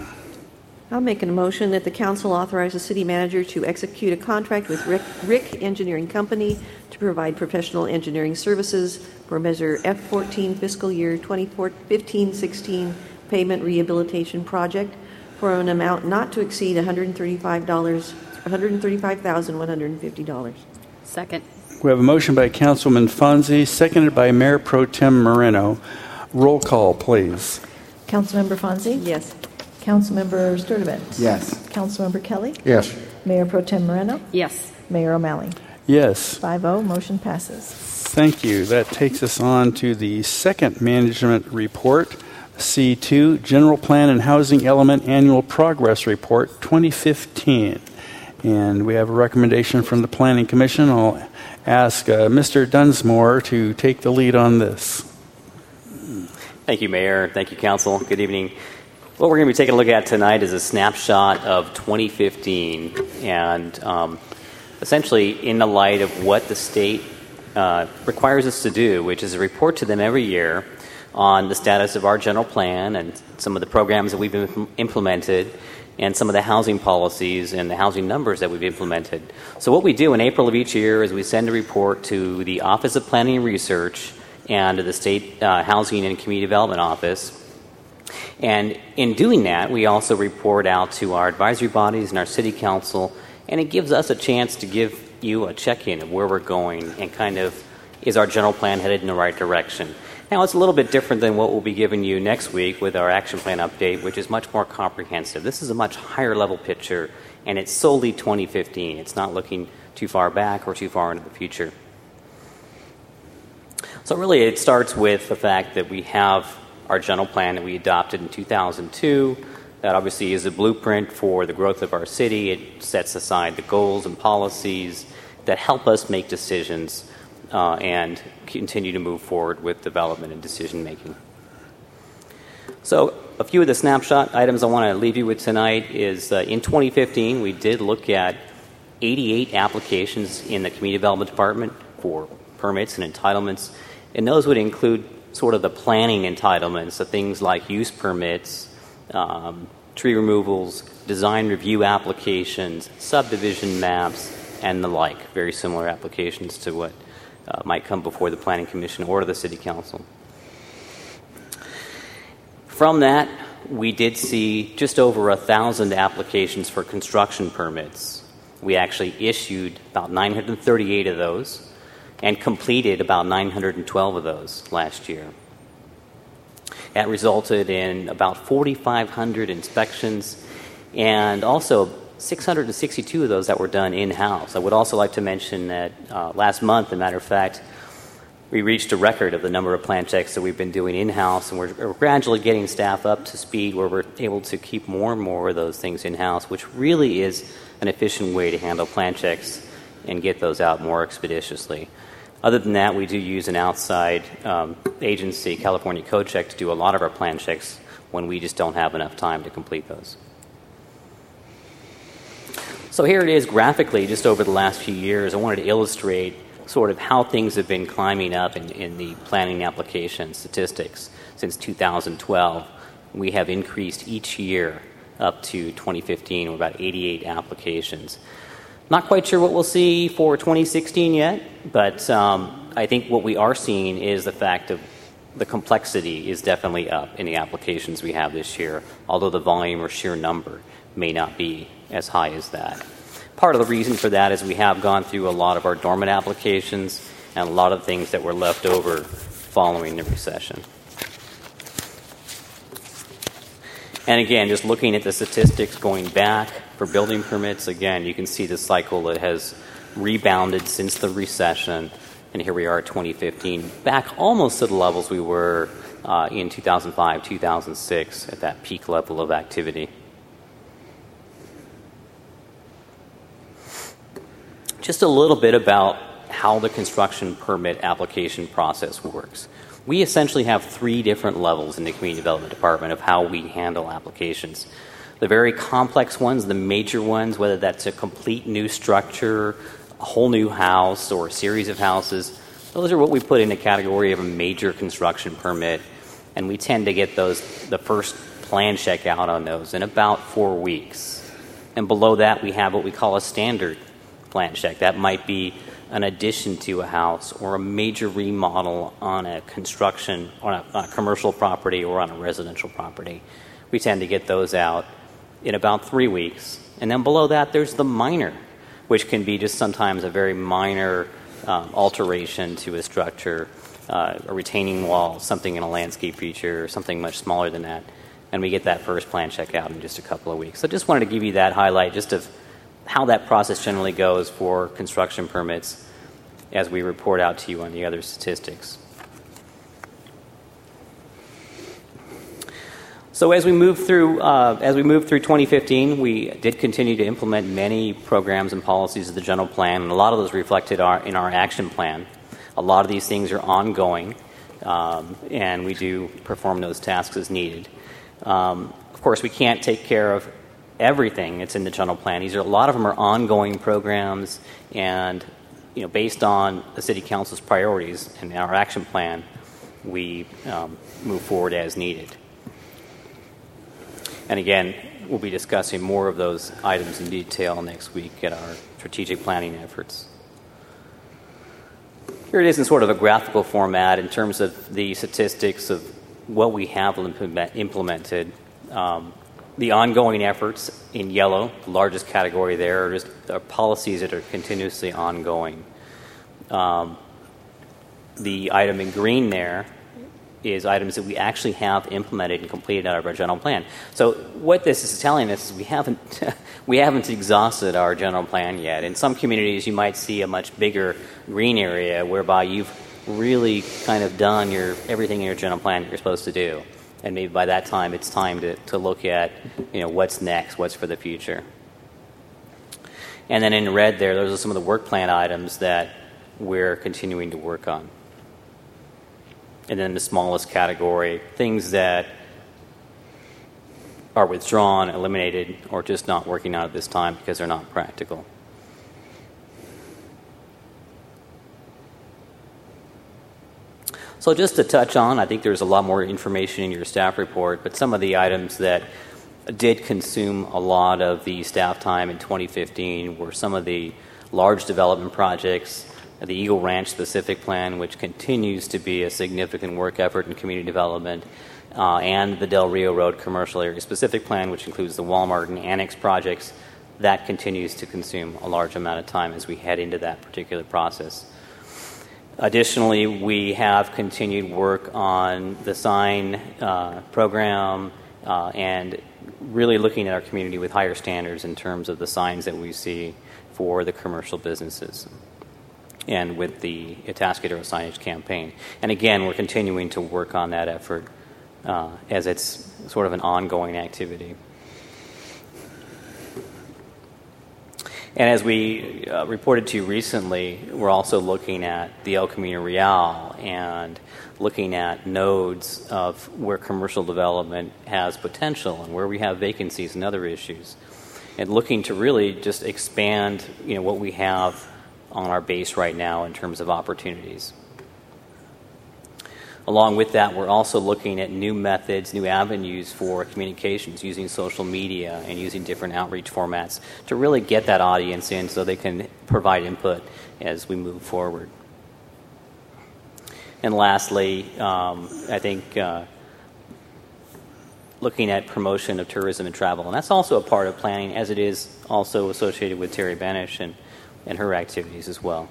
I'll make a motion that the council authorize the city manager to execute a contract with Rick, Rick Engineering Company to provide professional engineering services for Measure F fourteen fiscal year twenty fifteen sixteen pavement rehabilitation project for an amount not to exceed one hundred thirty-five thousand one hundred fifty dollars. Second. We have a motion by Councilwoman Fonzie, seconded by Mayor Pro Tem Moreno. Roll call, please. Councilmember Fonzie? Yes. Councilmember Sturdivant? Yes. Councilmember Kelly? Yes. Mayor Pro Tem Moreno? Yes. Mayor O'Malley? Yes. five oh, motion passes. Thank you. That takes us on to the second management report, C two, General Plan and Housing Element Annual Progress Report twenty fifteen. And we have a recommendation from the Planning Commission. I'll ask uh, Mister Dunsmore to take the lead on this. Thank you, Mayor. Thank you, Council. Good evening. What we're going to be taking a look at tonight is a snapshot of twenty fifteen, and um, essentially in the light of what the state uh, requires us to do, which is a report to them every year on the status of our general plan and some of the programs that we've im- implemented and some of the housing policies and the housing numbers that we've implemented. So what we do in April of each year is we send a report to the Office of Planning and Research and to the State uh, Housing and Community Development Office. And in doing that, we also report out to our advisory bodies and our city council, and it gives us a chance to give you a check-in of where we're going and kind of is our general plan headed in the right direction. Now, it's a little bit different than what we'll be giving you next week with our action plan update, which is much more comprehensive. This is a much higher level picture, and it's solely twenty fifteen. It's not looking too far back or too far into the future. So really, it starts with the fact that we have our general plan that we adopted in two thousand two. That obviously is a blueprint for the growth of our city. It sets aside the goals and policies that help us make decisions uh, and continue to move forward with development and decision making. So a few of the snapshot items I want to leave you with tonight is uh, in twenty fifteen, we did look at eighty-eight applications in the Community Development Department for permits and entitlements, and those would include sort of the planning entitlements, so things like use permits, um, tree removals, design review applications, subdivision maps, and the like. Very similar applications to what uh, might come before the Planning Commission or to the City Council. From that, we did see just over a thousand applications for construction permits. We actually issued about nine hundred thirty-eight of those and completed about nine hundred twelve of those last year. That resulted in about forty-five hundred inspections and also six hundred sixty-two of those that were done in-house. I would also like to mention that uh, last month, as a matter of fact, we reached a record of the number of plan checks that we've been doing in-house, and we're, we're gradually getting staff up to speed where we're able to keep more and more of those things in-house, which really is an efficient way to handle plan checks and get those out more expeditiously. Other than that, we do use an outside um, agency, California Code Check, to do a lot of our plan checks when we just don't have enough time to complete those. So here it is graphically, just over the last few years. I wanted to illustrate sort of how things have been climbing up in, in the planning application statistics since two thousand twelve. We have increased each year up to twenty fifteen, with about eighty-eight applications. Not quite sure what we'll see for twenty sixteen yet, but um, I think what we are seeing is the fact of the complexity is definitely up in the applications we have this year, although the volume or sheer number may not be as high as that. Part of the reason for that is we have gone through a lot of our dormant applications and a lot of things that were left over following the recession. And again, just looking at the statistics going back for building permits, again, you can see the cycle that has rebounded since the recession. And here we are at twenty fifteen, back almost to the levels we were uh, in two thousand five, two thousand six, at that peak level of activity. Just a little bit about how the construction permit application process works. We essentially have three different levels in the Community Development Department of how we handle applications. The very complex ones, the major ones, whether that's a complete new structure, a whole new house, or a series of houses, those are what we put in the category of a major construction permit, and we tend to get those, the first plan check out on those in about four weeks. And below that, we have what we call a standard plan check. That might be an addition to a house or a major remodel on a construction, on a, on a commercial property or on a residential property. We tend to get those out in about three weeks. And then below that, there's the minor, which can be just sometimes a very minor um, alteration to a structure, uh, a retaining wall, something in a landscape feature, or something much smaller than that. And we get that first plan check out in just a couple of weeks. So just wanted to give you that highlight just of how that process generally goes for construction permits as we report out to you on the other statistics. So as we move through, uh, as we move through twenty fifteen, we did continue to implement many programs and policies of the general plan, and a lot of those reflected our, in our action plan. A lot of these things are ongoing, um, and we do perform those tasks as needed. Um, of course, we can't take care of everything that's in the general plan. These are a lot of them are ongoing programs, and you know, based on the City Council's priorities and our action plan, we um, move forward as needed. And again, we'll be discussing more of those items in detail next week at our strategic planning efforts. Here it is in sort of a graphical format in terms of the statistics of what we have implement, implemented. Um, The ongoing efforts in yellow, the largest category there, are just are policies that are continuously ongoing. Um, the item in green there is items that we actually have implemented and completed out of our general plan. So what this is telling us is we haven't we haven't exhausted our general plan yet. In some communities, you might see a much bigger green area whereby you've really kind of done your everything in your general plan that you're supposed to do. And maybe by that time, it's time to, to look at, you know, what's next, what's for the future. And then in red there, those are some of the work plan items that we're continuing to work on. And then the smallest category, things that are withdrawn, eliminated, or just not working out at this time because they're not practical. So just to touch on, I think there's a lot more information in your staff report, but some of the items that did consume a lot of the staff time in twenty fifteen were some of the large development projects, the Eagle Ranch specific plan, which continues to be a significant work effort in community development, uh, and the Del Rio Road commercial area specific plan, which includes the Walmart and Annex projects. That continues to consume a large amount of time as we head into that particular process. Additionally, we have continued work on the sign uh, program uh, and really looking at our community with higher standards in terms of the signs that we see for the commercial businesses and with the Atascadero signage campaign. And again, we're continuing to work on that effort uh, as it's sort of an ongoing activity. And as we uh, reported to you recently, we're also looking at the El Camino Real and looking at nodes of where commercial development has potential and where we have vacancies and other issues. and looking to really just expand, you know, what we have on our base right now in terms of opportunities. Along with that, we're also looking at new methods, new avenues for communications using social media and using different outreach formats to really get that audience in so they can provide input as we move forward. And lastly, um, I think uh, looking at promotion of tourism and travel. And that's also a part of planning, as it is also associated with Terry Banish and, and her activities as well.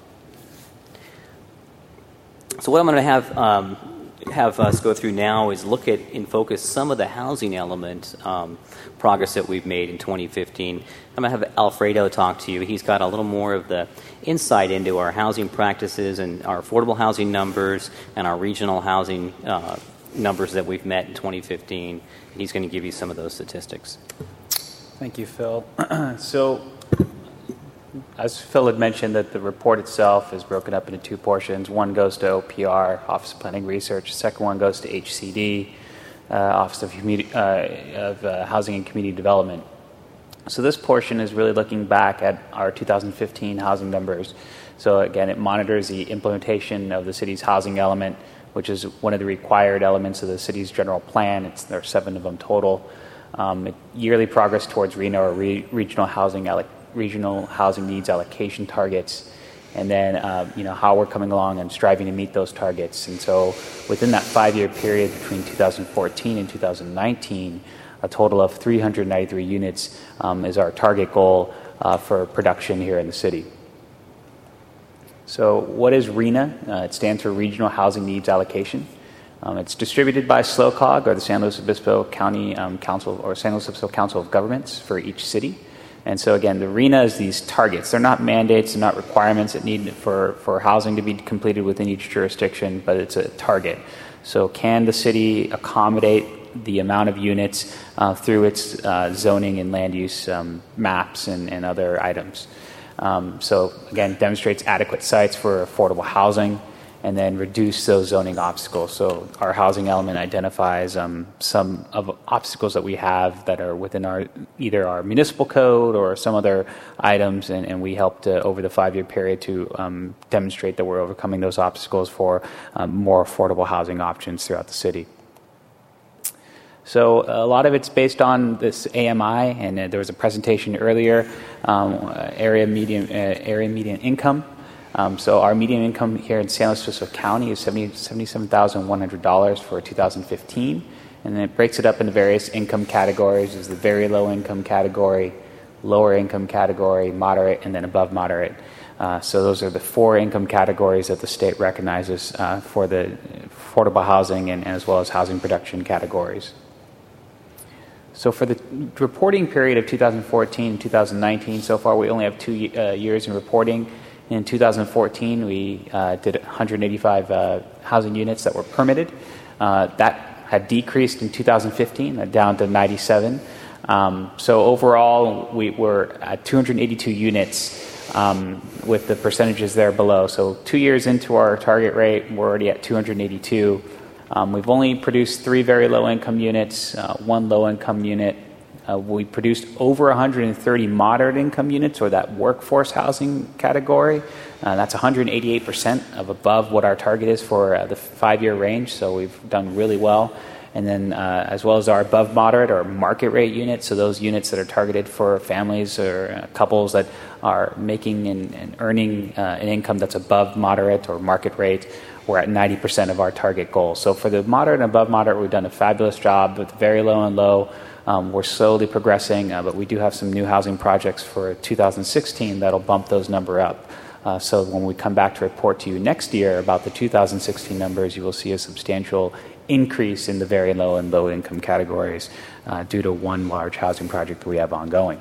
So what I'm going to have um, have us go through now is look at and focus some of the housing element um, progress that we've made in twenty fifteen. I'm going to have Alfredo talk to you. He's got a little more of the insight into our housing practices and our affordable housing numbers and our regional housing uh, numbers that we've met in twenty fifteen. And he's going to give you some of those statistics. Thank you, Phil. So, as Phil had mentioned, that the report itself is broken up into two portions. One goes to O P R, Office of Planning Research. The second one goes to H C D, uh, Office of, Community, uh, of uh, Housing and Community Development. So this portion is really looking back at our two thousand fifteen housing numbers. So again, it monitors the implementation of the city's housing element, which is one of the required elements of the city's general plan. It's, there are seven of them total. Um, it, yearly progress towards RHNA, or re- regional housing alloc- regional housing needs allocation targets, and then uh, you know how we're coming along and striving to meet those targets. And so within that five-year period between two thousand fourteen and two thousand nineteen, a total of three hundred ninety-three units um, is our target goal uh, for production here in the city. So what is RHNA? Uh, it stands for Regional Housing Needs Allocation. Um, it's distributed by SLOCOG, or the San Luis Obispo County um, Council, or San Luis Obispo Council of Governments for each city. And so again, the RHNA is these targets. They're not mandates, they're not requirements that need for, for housing to be completed within each jurisdiction, but it's a target. So can the city accommodate the amount of units uh, through its uh, zoning and land use um, maps and, and other items? Um, so again, demonstrates adequate sites for affordable housing, and then reduce those zoning obstacles. So our housing element identifies um, some of obstacles that we have that are within our either our municipal code or some other items, and, and we help to, over the five-year period to um, demonstrate that we're overcoming those obstacles for um, more affordable housing options throughout the city. So a lot of it's based on this A M I, and uh, there was a presentation earlier, um, area median uh, area median income. Um, so our median income here in San Luis Obispo County is seventy-seven thousand one hundred dollars for two thousand fifteen, and then it breaks it up into various income categories. There's the very low income category, lower income category, moderate, and then above moderate. Uh, so those are the four income categories that the state recognizes uh, for the affordable housing and, and as well as housing production categories. So for the reporting period of two thousand fourteen and two thousand nineteen, so far we only have two uh, years in reporting. In two thousand fourteen, we uh, did one hundred eighty-five uh, housing units that were permitted. Uh, that had decreased in two thousand fifteen, uh, down to ninety-seven. Um, so overall, we were at two hundred eighty-two units um, with the percentages there below. So two years into our target rate, we're already at two hundred eighty-two. Um, we've only produced three very low-income units, uh, one low-income unit. Uh, we produced over one hundred thirty moderate income units, or that workforce housing category. Uh, that's one hundred eighty-eight percent of above what our target is for uh, the five-year range, so we've done really well. And then uh, as well as our above moderate or market rate units, so those units that are targeted for families or uh, couples that are making and, and earning uh, an income that's above moderate or market rate, we're at ninety percent of our target goal. So for the moderate and above moderate, we've done a fabulous job. With very low and low, Um, we're slowly progressing, uh, but we do have some new housing projects for two thousand sixteen that'll bump those number up. Uh, so when we come back to report to you next year about the two thousand sixteen numbers, you will see a substantial increase in the very low and low income categories uh, due to one large housing project that we have ongoing.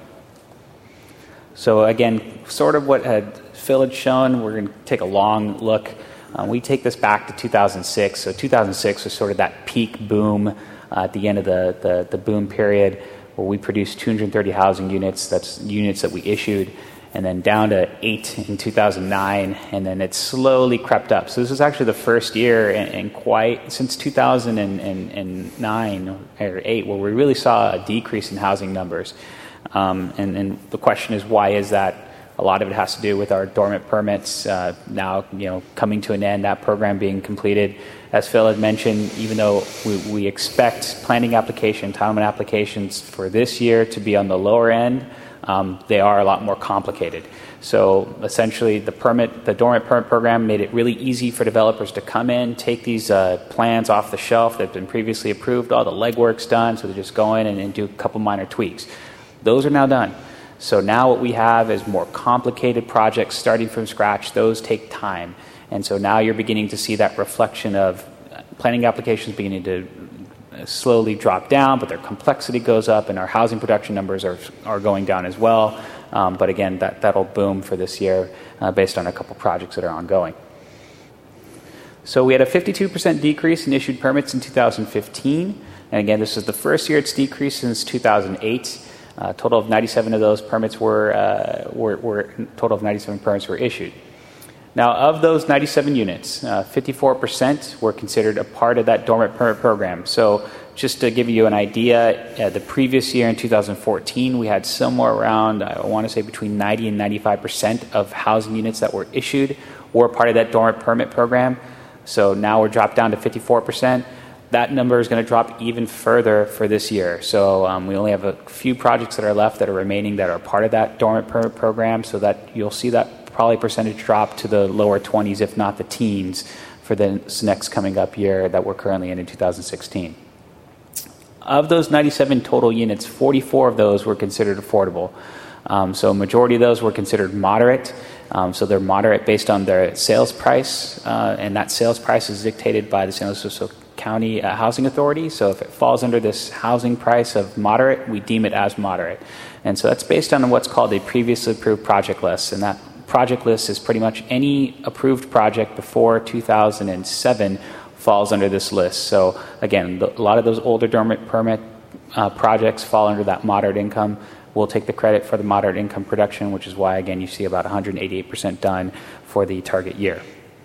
So again, sort of what had Phil had shown, we're going to take a long look. Uh, we take this back to two thousand six. So two thousand six was sort of that peak boom Uh, at the end of the, the, the boom period, where we produced two hundred thirty housing units. That's units that we issued, and then down to eight in two thousand nine, and then it slowly crept up. So this was actually the first year in, in quite since two thousand nine or eight where we really saw a decrease in housing numbers. Um, and, and the question is, why is that? A lot of it has to do with our dormant permits uh, now, you know, coming to an end, that program being completed. As Phil had mentioned, even though we, we expect planning application, entitlement applications for this year to be on the lower end, um, they are a lot more complicated. So essentially, the permit, the dormant permit program made it really easy for developers to come in, take these uh, plans off the shelf that have been previously approved, all the legwork's done, so they just go in and, and do a couple minor tweaks. Those are now done. So now what we have is more complicated projects starting from scratch. Those take time. And so now you're beginning to see that reflection of planning applications beginning to slowly drop down, but their complexity goes up, and our housing production numbers are, are going down as well. Um, but again, that, that'll boom for this year uh, based on a couple projects that are ongoing. So we had a fifty-two percent decrease in issued permits in two thousand fifteen. And again, this is the first year it's decreased since two thousand eight. A uh, total of ninety-seven of those permits were, uh, were, were total of ninety-seven permits were issued. Now, of those ninety-seven units, uh, fifty-four percent were considered a part of that dormant permit program. So just to give you an idea, uh, the previous year in two thousand fourteen, we had somewhere around, I want to say between ninety and ninety-five percent of housing units that were issued were part of that dormant permit program. So now we're dropped down to fifty-four percent. That number is going to drop even further for this year. So um, we only have a few projects that are left that are remaining that are part of that dormant permit program, so that you'll see that probably percentage drop to the lower twenties, if not the teens, for the next coming up year that we're currently in in two thousand sixteen. Of those ninety-seven total units, forty-four of those were considered affordable. Um, so a majority of those were considered moderate. Um, so they're moderate based on their sales price, uh, and that sales price is dictated by the San Luis Obispo County uh, Housing Authority. So if it falls under this housing price of moderate, we deem it as moderate. And so that's based on what's called a previously approved project list. And that project list is pretty much any approved project before two thousand seven falls under this list. So again, the, a lot of those older dormant permit uh, projects fall under that moderate income. We'll take the credit for the moderate income production, which is why, again, you see about one hundred eighty-eight percent done for the target year.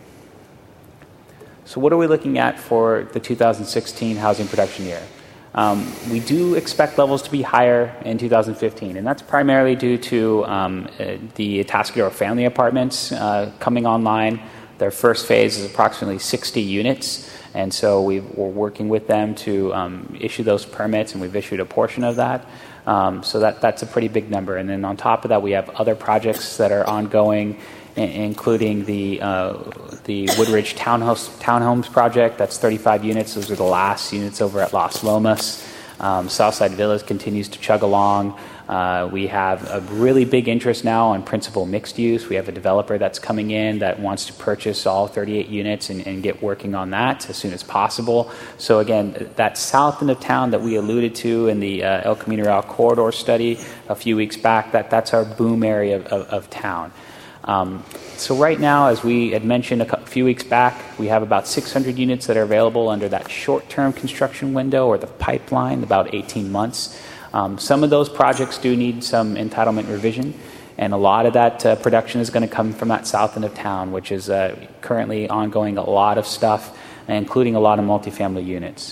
So what are we looking at for the two thousand sixteen housing production year? Um, we do expect levels to be higher in two thousand fifteen, and that's primarily due to um, uh, the Atascadero family apartments uh, coming online. Their first phase is approximately sixty units, and so we we're working with them to um, issue those permits, and we've issued a portion of that. Um, so that that's a pretty big number. And then on top of that, we have other projects that are ongoing, including the uh, the Woodridge Townhouse Townhomes project. That's thirty-five units. Those are the last units over at Las Lomas. Um, Southside Villas continues to chug along. Uh, we have a really big interest now on principal mixed use. We have a developer that's coming in that wants to purchase all thirty-eight units and, and get working on that as soon as possible. So again, that south end of town that we alluded to in the uh, El Camino Real corridor study a few weeks back, that, that's our boom area of, of, of town. Um, so right now, as we had mentioned a few weeks back, we have about six hundred units that are available under that short-term construction window or the pipeline, about eighteen months. Um, some of those projects do need some entitlement revision, and a lot of that uh, production is going to come from that south end of town, which is uh, currently ongoing a lot of stuff, including a lot of multifamily units.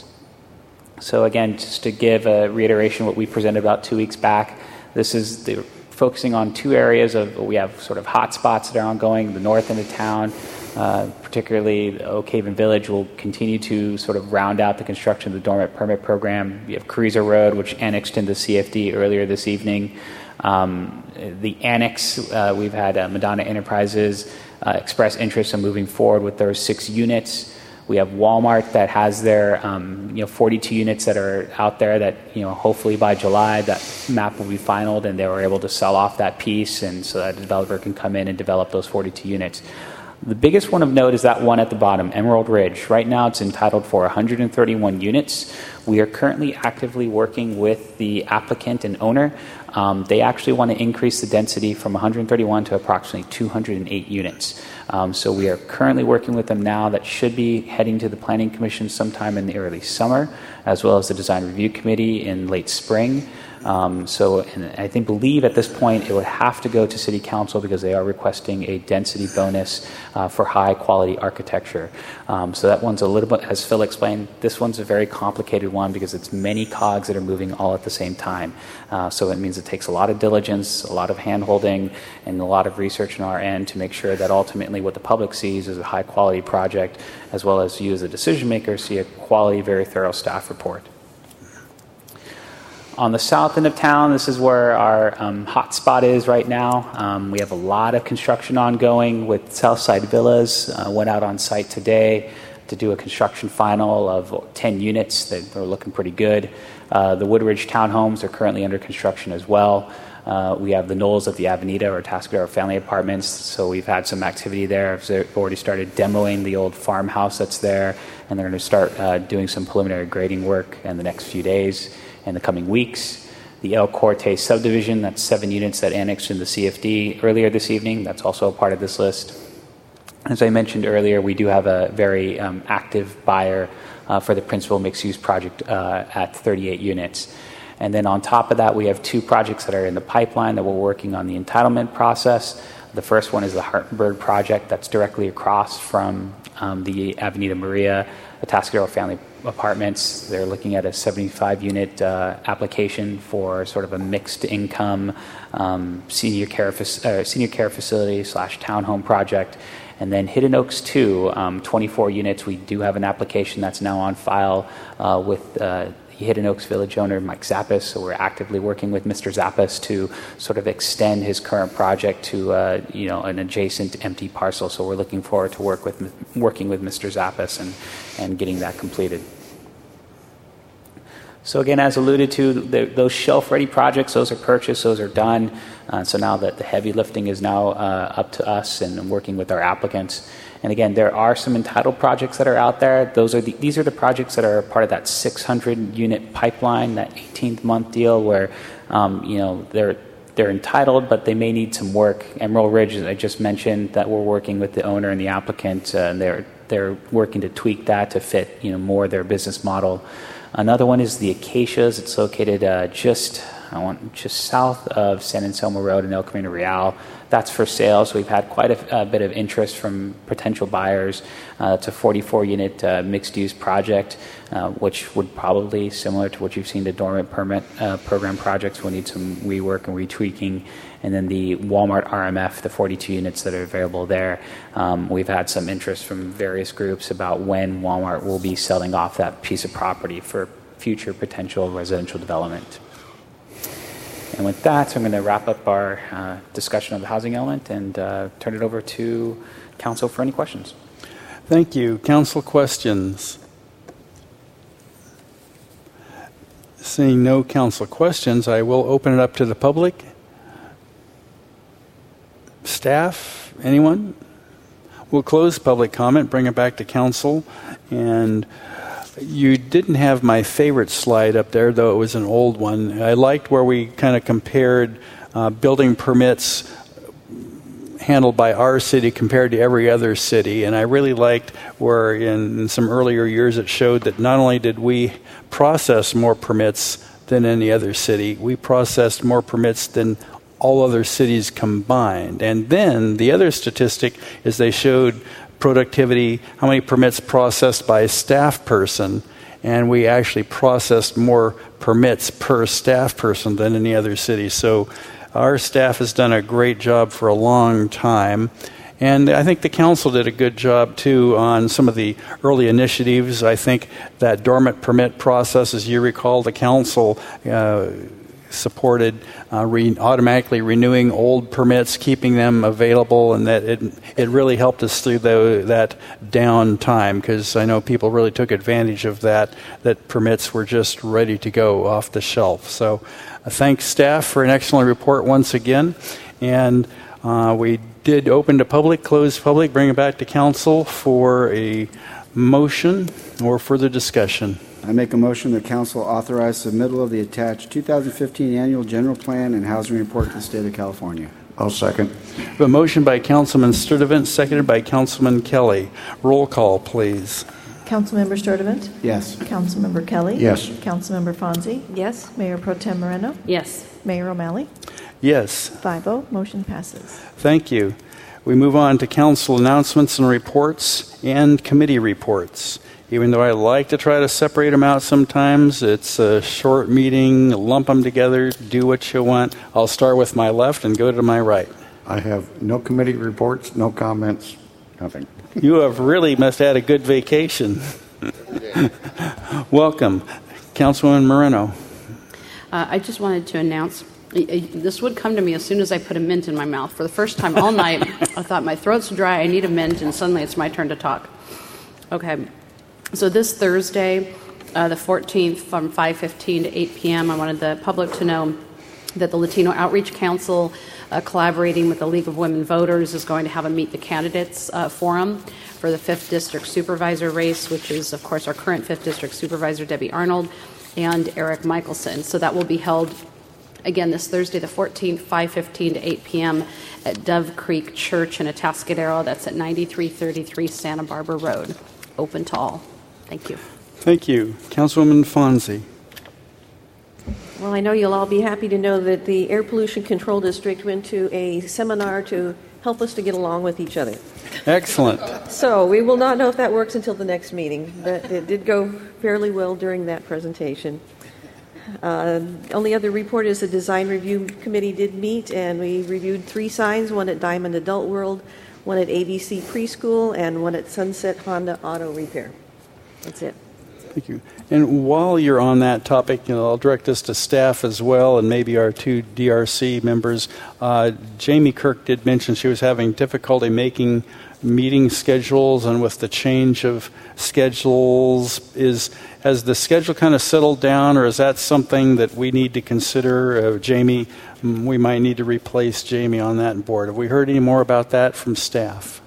So again, just to give a reiteration what we presented about two weeks back, this is the focusing on two areas of, we have sort of hot spots that are ongoing. The north end of town, uh, particularly Oak Haven Village, will continue to sort of round out the construction of the dormant permit program. You have Carrizo Road, which annexed into C F D earlier this evening. Um, the annex, uh, we've had uh, Madonna Enterprises uh, express interest in moving forward with those six units. We have Walmart that has their, um, you know, forty-two units that are out there that, you know, hopefully by July that map will be finalized and they were able to sell off that piece, and so that a developer can come in and develop those forty-two units. The biggest one of note is that one at the bottom, Emerald Ridge. Right now it's entitled for one hundred thirty-one units. We are currently actively working with the applicant and owner. Um, they actually want to increase the density from one hundred thirty-one to approximately two hundred eight units. Um, so we are currently working with them now. That should be heading to the Planning Commission sometime in the early summer, as well as the Design Review Committee in late spring. Um, so and I think believe at this point it would have to go to City Council because they are requesting a density bonus uh, for high quality architecture. Um, so that one's a little bit, as Phil explained, this one's a very complicated one because it's many cogs that are moving all at the same time. Uh, so it means it takes a lot of diligence, a lot of hand-holding, and a lot of research on our end to make sure that ultimately what the public sees is a high-quality project, as well as you as a decision-maker see a quality, very thorough staff report. On the south end of town, this is where our um, hot spot is right now. Um, we have a lot of construction ongoing with Southside Villas. Uh, went out on site today to do a construction final of ten units that are looking pretty good. Uh, the Woodridge townhomes are currently under construction as well. Uh, we have the Knolls at the Avenida, or Atascadero Family Apartments, so we've had some activity there. They've already started demoing the old farmhouse that's there, and they're going to start uh, doing some preliminary grading work in the next few days. In the coming weeks. The El Corte subdivision, that's seven units that annexed in the C F D earlier this evening. That's also a part of this list. As I mentioned earlier, we do have a very um, active buyer uh, for the Princeville mixed-use project uh, at thirty-eight units. And then on top of that, we have two projects that are in the pipeline that we're working on the entitlement process. The first one is the Hartenberg project that's directly across from um, the Avenida Maria Atascadero Family Apartments. They're looking at a seventy-five unit uh, application for sort of a mixed income um, senior care uh, senior care facility slash townhome project. And then Hidden Oaks two, um, twenty-four units. We do have an application that's now on file uh, with uh, the Hidden Oaks Village owner, Mike Zappis. So we're actively working with Mister Zappis to sort of extend his current project to uh, you know an adjacent empty parcel. So we're looking forward to work with working with Mister Zappis and and getting that completed. So again, as alluded to, the, those shelf-ready projects, those are purchased, those are done. Uh, so now that the heavy lifting is now uh, up to us and working with our applicants. And again, there are some entitled projects that are out there. Those are the, these are the projects that are part of that six hundred unit pipeline, that eighteenth month deal, where um, you know they're they're entitled, but they may need some work. Emerald Ridge, as I just mentioned, that we're working with the owner and the applicant, uh, and they're they're working to tweak that to fit you know more their business model. Another one is the Acacias. It's located uh, just I want just south of San Anselmo Road in El Camino Real. That's for sale. So we've had quite a, a bit of interest from potential buyers. Uh, it's a forty-four unit uh, mixed-use project, uh, which would probably similar to what you've seen the dormant permit uh, program projects. We'll need some rework and retweaking. And then the Walmart R M F, the forty-two units that are available there. Um, we've had some interest from various groups about when Walmart will be selling off that piece of property for future potential residential development. And with that, I'm going to wrap up our uh, discussion of the housing element and uh, turn it over to Council for any questions. Thank you. Council questions? Seeing no council questions, I will open it up to the public. Staff? Anyone? We'll close public comment, bring it back to council, and you didn't have my favorite slide up there, though it was an old one. I liked where we kind of compared uh, building permits handled by our city compared to every other city, and I really liked where in, in some earlier years it showed that not only did we process more permits than any other city, we processed more permits than all other cities combined. And then the other statistic is they showed productivity, how many permits processed by a staff person, and we actually processed more permits per staff person than any other city. So our staff has done a great job for a long time. And I think the council did a good job, too, on some of the early initiatives. I think that dormant permit process, as you recall, the council uh, supported uh, re- automatically renewing old permits, keeping them available, and that it it really helped us through the, that down time, because I know people really took advantage of that, that permits were just ready to go off the shelf. So uh, thanks, staff, for an excellent report once again. And uh, we did open to public, close public, bring it back to council for a motion or further discussion. I make a motion that council authorize submittal of the attached two thousand fifteen annual general plan and housing report to the state of California. I'll second. A motion by Councilman Sturtevant, seconded by Councilman Kelly. Roll call, please. Councilmember Sturtevant? Yes. Councilmember Kelly? Yes. Councilmember Fonzie? Yes. Mayor Pro Tem Moreno? Yes. Mayor O'Malley? Yes. five oh, motion passes. Thank you. We move on to council announcements and reports and committee reports. Even though I like to try to separate them out sometimes, it's a short meeting, lump them together, do what you want. I'll start with my left and go to my right. I have no committee reports, no comments, nothing. You have really must have had a good vacation. Welcome, Councilwoman Moreno. Uh, I just wanted to announce, this would come to me as soon as I put a mint in my mouth. For the first time all night, I thought my throat's dry, I need a mint, and suddenly it's my turn to talk. Okay, so this Thursday, uh, the fourteenth, from five fifteen to eight p.m., I wanted the public to know that the Latino Outreach Council, uh, collaborating with the League of Women Voters, is going to have a Meet the Candidates uh, forum for the fifth District Supervisor race, which is, of course, our current fifth District Supervisor, Debbie Arnold, and Eric Michelson. So that will be held, again, this Thursday, the fourteenth, five fifteen to eight p.m. at Dove Creek Church in Atascadero. That's at ninety-three thirty-three Santa Barbara Road. Open to all. Thank you. Thank you. Councilwoman Fonzie. Well, I know you'll all be happy to know that the Air Pollution Control District went to a seminar to help us to get along with each other. Excellent. So we will not know if that works until the next meeting, but it did go fairly well during that presentation. Uh, only other report is the Design Review Committee did meet, and we reviewed three signs, one at Diamond Adult World, one at A B C Preschool, and one at Sunset Honda Auto Repair. That's it. Thank you. And while you're on that topic, you know, I'll direct this to staff as well, and maybe our two D R C members. Uh, Jamie Kirk did mention she was having difficulty making meeting schedules, and with the change of schedules, is has the schedule kind of settled down, or is that something that we need to consider? Uh, Jamie, we might need to replace Jamie on that board. Have we heard any more about that from staff?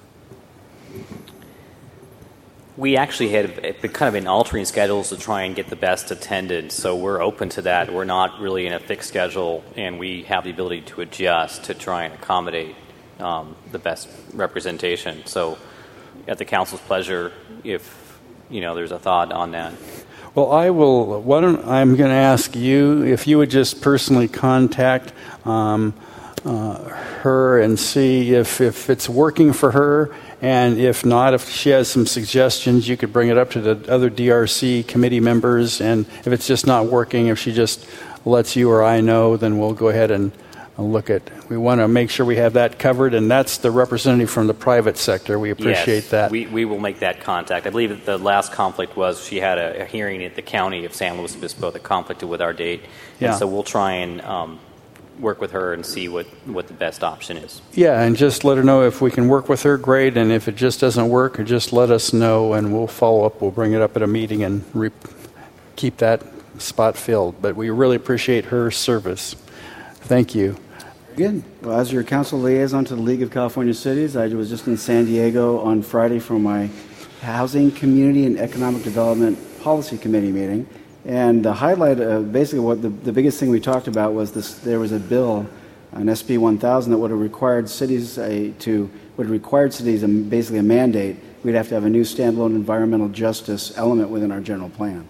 We actually had kind of been altering schedules to try and get the best attendance, so we're open to that. We're not really in a fixed schedule, and we have the ability to adjust to try and accommodate um, the best representation. So at the council's pleasure, if you know there's a thought on that. Well, I will. Why don't I'm going to ask you if you would just personally contact um, uh, her and see if if it's working for her. And if not, if she has some suggestions, you could bring it up to the other D R C committee members. And if it's just not working, if she just lets you or I know, then we'll go ahead and look at. We want to make sure we have that covered, and that's the representative from the private sector. We appreciate yes, that. We, we will make that contact. I believe that the last conflict was she had a, a hearing at the county of San Luis Obispo that conflicted with our date. Yeah. And so we'll try and um, work with her and see what, what the best option is. Yeah, and just let her know if we can work with her, great, and if it just doesn't work, just let us know, and we'll follow up. We'll bring it up at a meeting and re- keep that spot filled. But we really appreciate her service. Thank you. Good. Well, as your council liaison to the League of California Cities, I was just in San Diego on Friday for my Housing, Community, and Economic Development Policy Committee meeting. And the highlight, of basically what the, the biggest thing we talked about was this, there was a bill, an S B one thousand, that would have required cities uh, to, would have required cities, um, basically a mandate, we'd have to have a new standalone environmental justice element within our general plan.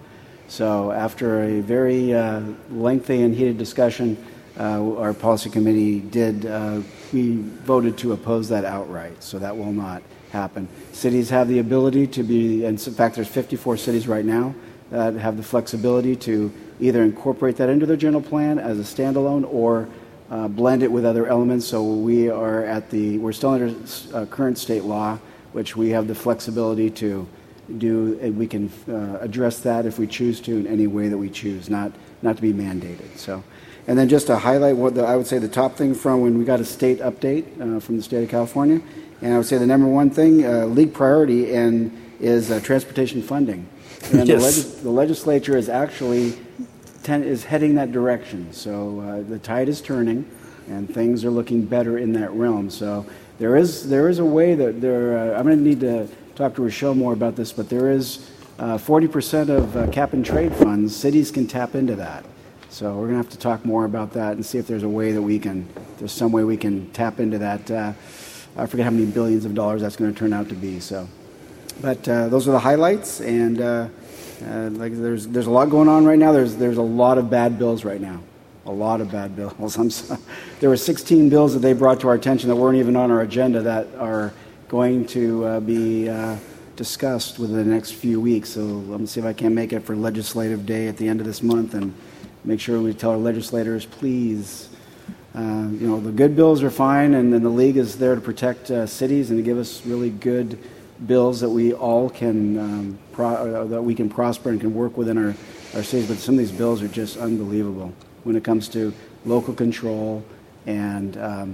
So after a very uh, lengthy and heated discussion, uh, our policy committee did, uh, we voted to oppose that outright, so that will not happen. Cities have the ability to be, and in fact there's fifty-four cities right now that have the flexibility to either incorporate that into their general plan as a standalone or uh, blend it with other elements. So we are at the, we're still under uh, current state law, which we have the flexibility to do, and we can uh, address that if we choose to in any way that we choose, not not to be mandated. So, and then just to highlight what the, I would say the top thing from when we got a state update uh, from the state of California, and I would say the number one thing, uh, league priority, and is uh, transportation funding. And yes. the, legis- the legislature is actually ten- is heading that direction. So uh, the tide is turning, and things are looking better in that realm. So there is there is a way that there. Uh, I'm going to need to talk to Rochelle more about this, but there is uh, forty percent of uh, cap and trade funds. Cities can tap into that. So we're going to have to talk more about that and see if there's a way that we can. There's some way we can tap into that. Uh, I forget how many billions of dollars that's going to turn out to be. So. But uh, those are the highlights, and uh, uh, like there's there's a lot going on right now. There's there's a lot of bad bills right now, a lot of bad bills. I'm so, there were sixteen bills that they brought to our attention that weren't even on our agenda that are going to uh, be uh, discussed within the next few weeks. So let me see if I can make it for Legislative Day at the end of this month and make sure we tell our legislators, please, uh, you know, the good bills are fine, and then the league is there to protect uh, cities and to give us really good bills that we all can um, pro- uh, that we can prosper and can work within our, our cities. But some of these bills are just unbelievable when it comes to local control and um,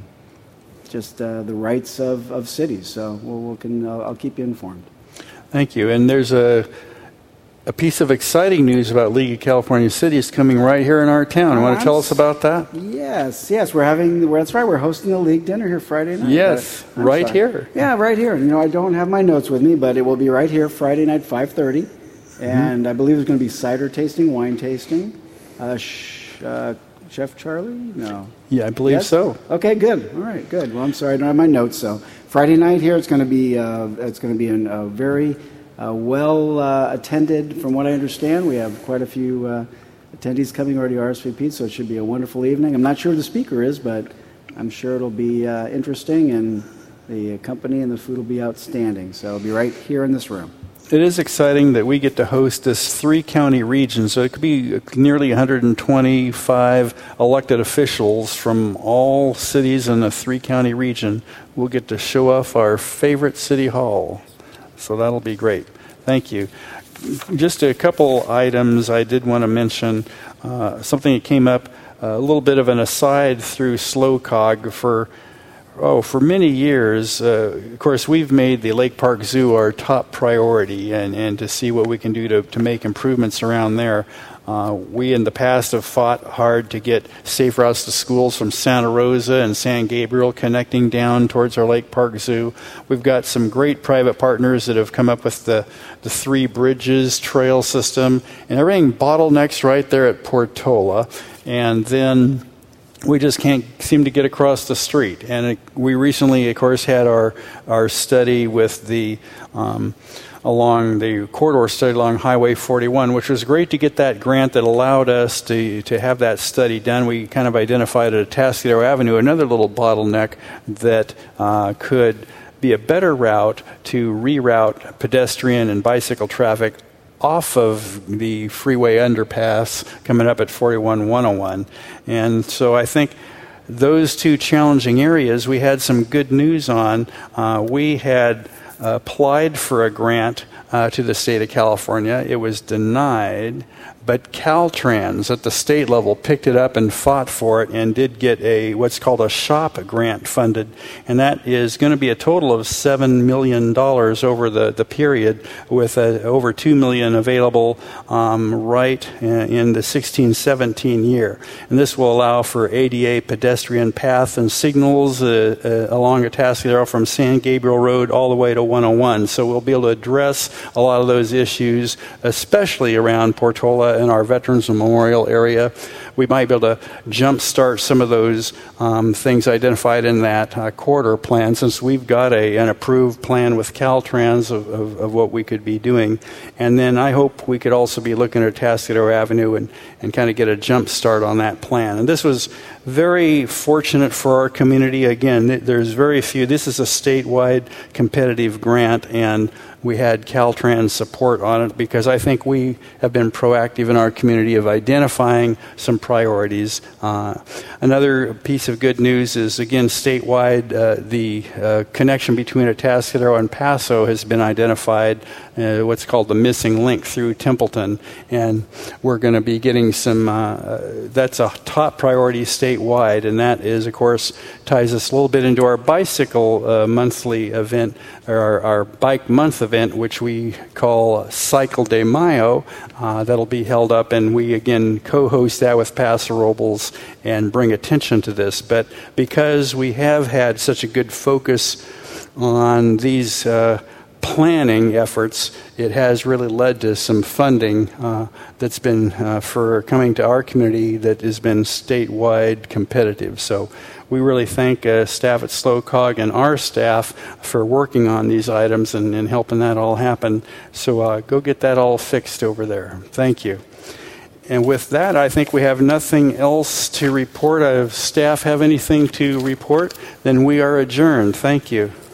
just uh, the rights of, of cities. So we'll, we'll can, uh, I'll keep you informed. Thank you. And there's a a piece of exciting news about League of California Cities coming right here in our town. You want to tell us about that? Yes, yes. We're having, that's right, we're hosting a league dinner here Friday night. Yes, I'm right sorry. here. Yeah, right here. You know, I don't have my notes with me, but it will be right here Friday night, five thirty. And mm-hmm. I believe there's going to be cider tasting, wine tasting. Uh, sh- uh, Chef Charlie? No. Yeah, I believe yes? so. Okay, good. All right, good. Well, I'm sorry, I don't have my notes. So Friday night here, it's going to be uh, it's going to be a uh, very uh, well uh, attended. From what I understand, we have quite a few uh, attendees coming already R S V P'd, so it should be a wonderful evening. I'm not sure who the speaker is, but I'm sure it'll be uh, interesting, and the company and the food will be outstanding. So it'll be right here in this room. It is exciting that we get to host this three-county region, so it could be nearly one hundred twenty-five elected officials from all cities in the three-county region. We'll get to show off our favorite city hall, so that'll be great. Thank you. Just a couple items I did want to mention. Uh, something that came up, a little bit of an aside through SLOCOG for Oh, for many years, uh, of course, we've made the Lake Park Zoo our top priority, and, and to see what we can do to, to make improvements around there. Uh, we in the past have fought hard to get safe routes to schools from Santa Rosa and San Gabriel connecting down towards our Lake Park Zoo. We've got some great private partners that have come up with the, the Three Bridges trail system, and everything bottlenecks right there at Portola. And then we just can't seem to get across the street. And it, we recently, of course, had our our study with the um, along the corridor study along Highway forty-one, which was great to get that grant that allowed us to to have that study done. We kind of identified at Atascadero Avenue another little bottleneck that uh, could be a better route to reroute pedestrian and bicycle traffic off of the freeway underpass coming up at forty-one one oh one. And so I think those two challenging areas we had some good news on. Uh, we had applied for a grant uh, to the state of California. It was denied, but Caltrans at the state level picked it up and fought for it and did get a what's called a SHOP grant funded, and that is going to be a total of seven million dollars over the, the period, with uh, over two million dollars available um, right in the sixteen seventeen year. And this will allow for A D A pedestrian path and signals uh, uh, along Atascadero from San Gabriel Road all the way to one oh one. So we'll be able to address a lot of those issues, especially around Portola in our Veterans Memorial area. We might be able to jumpstart some of those um, things identified in that uh, corridor plan, since we've got a, an approved plan with Caltrans of, of, of what we could be doing. And then I hope we could also be looking at Atascadero Avenue and, and kind of get a jump start on that plan. And this was very fortunate for our community. Again, there's very few. This is a statewide competitive grant, and we had Caltrans support on it because I think we have been proactive in our community of identifying some priorities. Uh, another piece of good news is, again, statewide, uh, the uh, connection between Atascadero and Paso has been identified, uh, what's called the missing link through Templeton. And we're going to be getting some, uh, that's a top priority statewide, and that is, of course, ties us a little bit into our bicycle uh, monthly event, or our, our bike month event, which we call Cycle de Mayo. Uh, that'll be held up, and we again co-host that with Paso Robles and bring attention to this. But because we have had such a good focus on these uh, planning efforts, it has really led to some funding uh, that's been uh, for coming to our community that has been statewide competitive. So we really thank uh, staff at SLOCOG and our staff for working on these items and, and helping that all happen. So uh, go get that all fixed over there. Thank you. And with that, I think we have nothing else to report. If staff have anything to report, then we are adjourned. Thank you.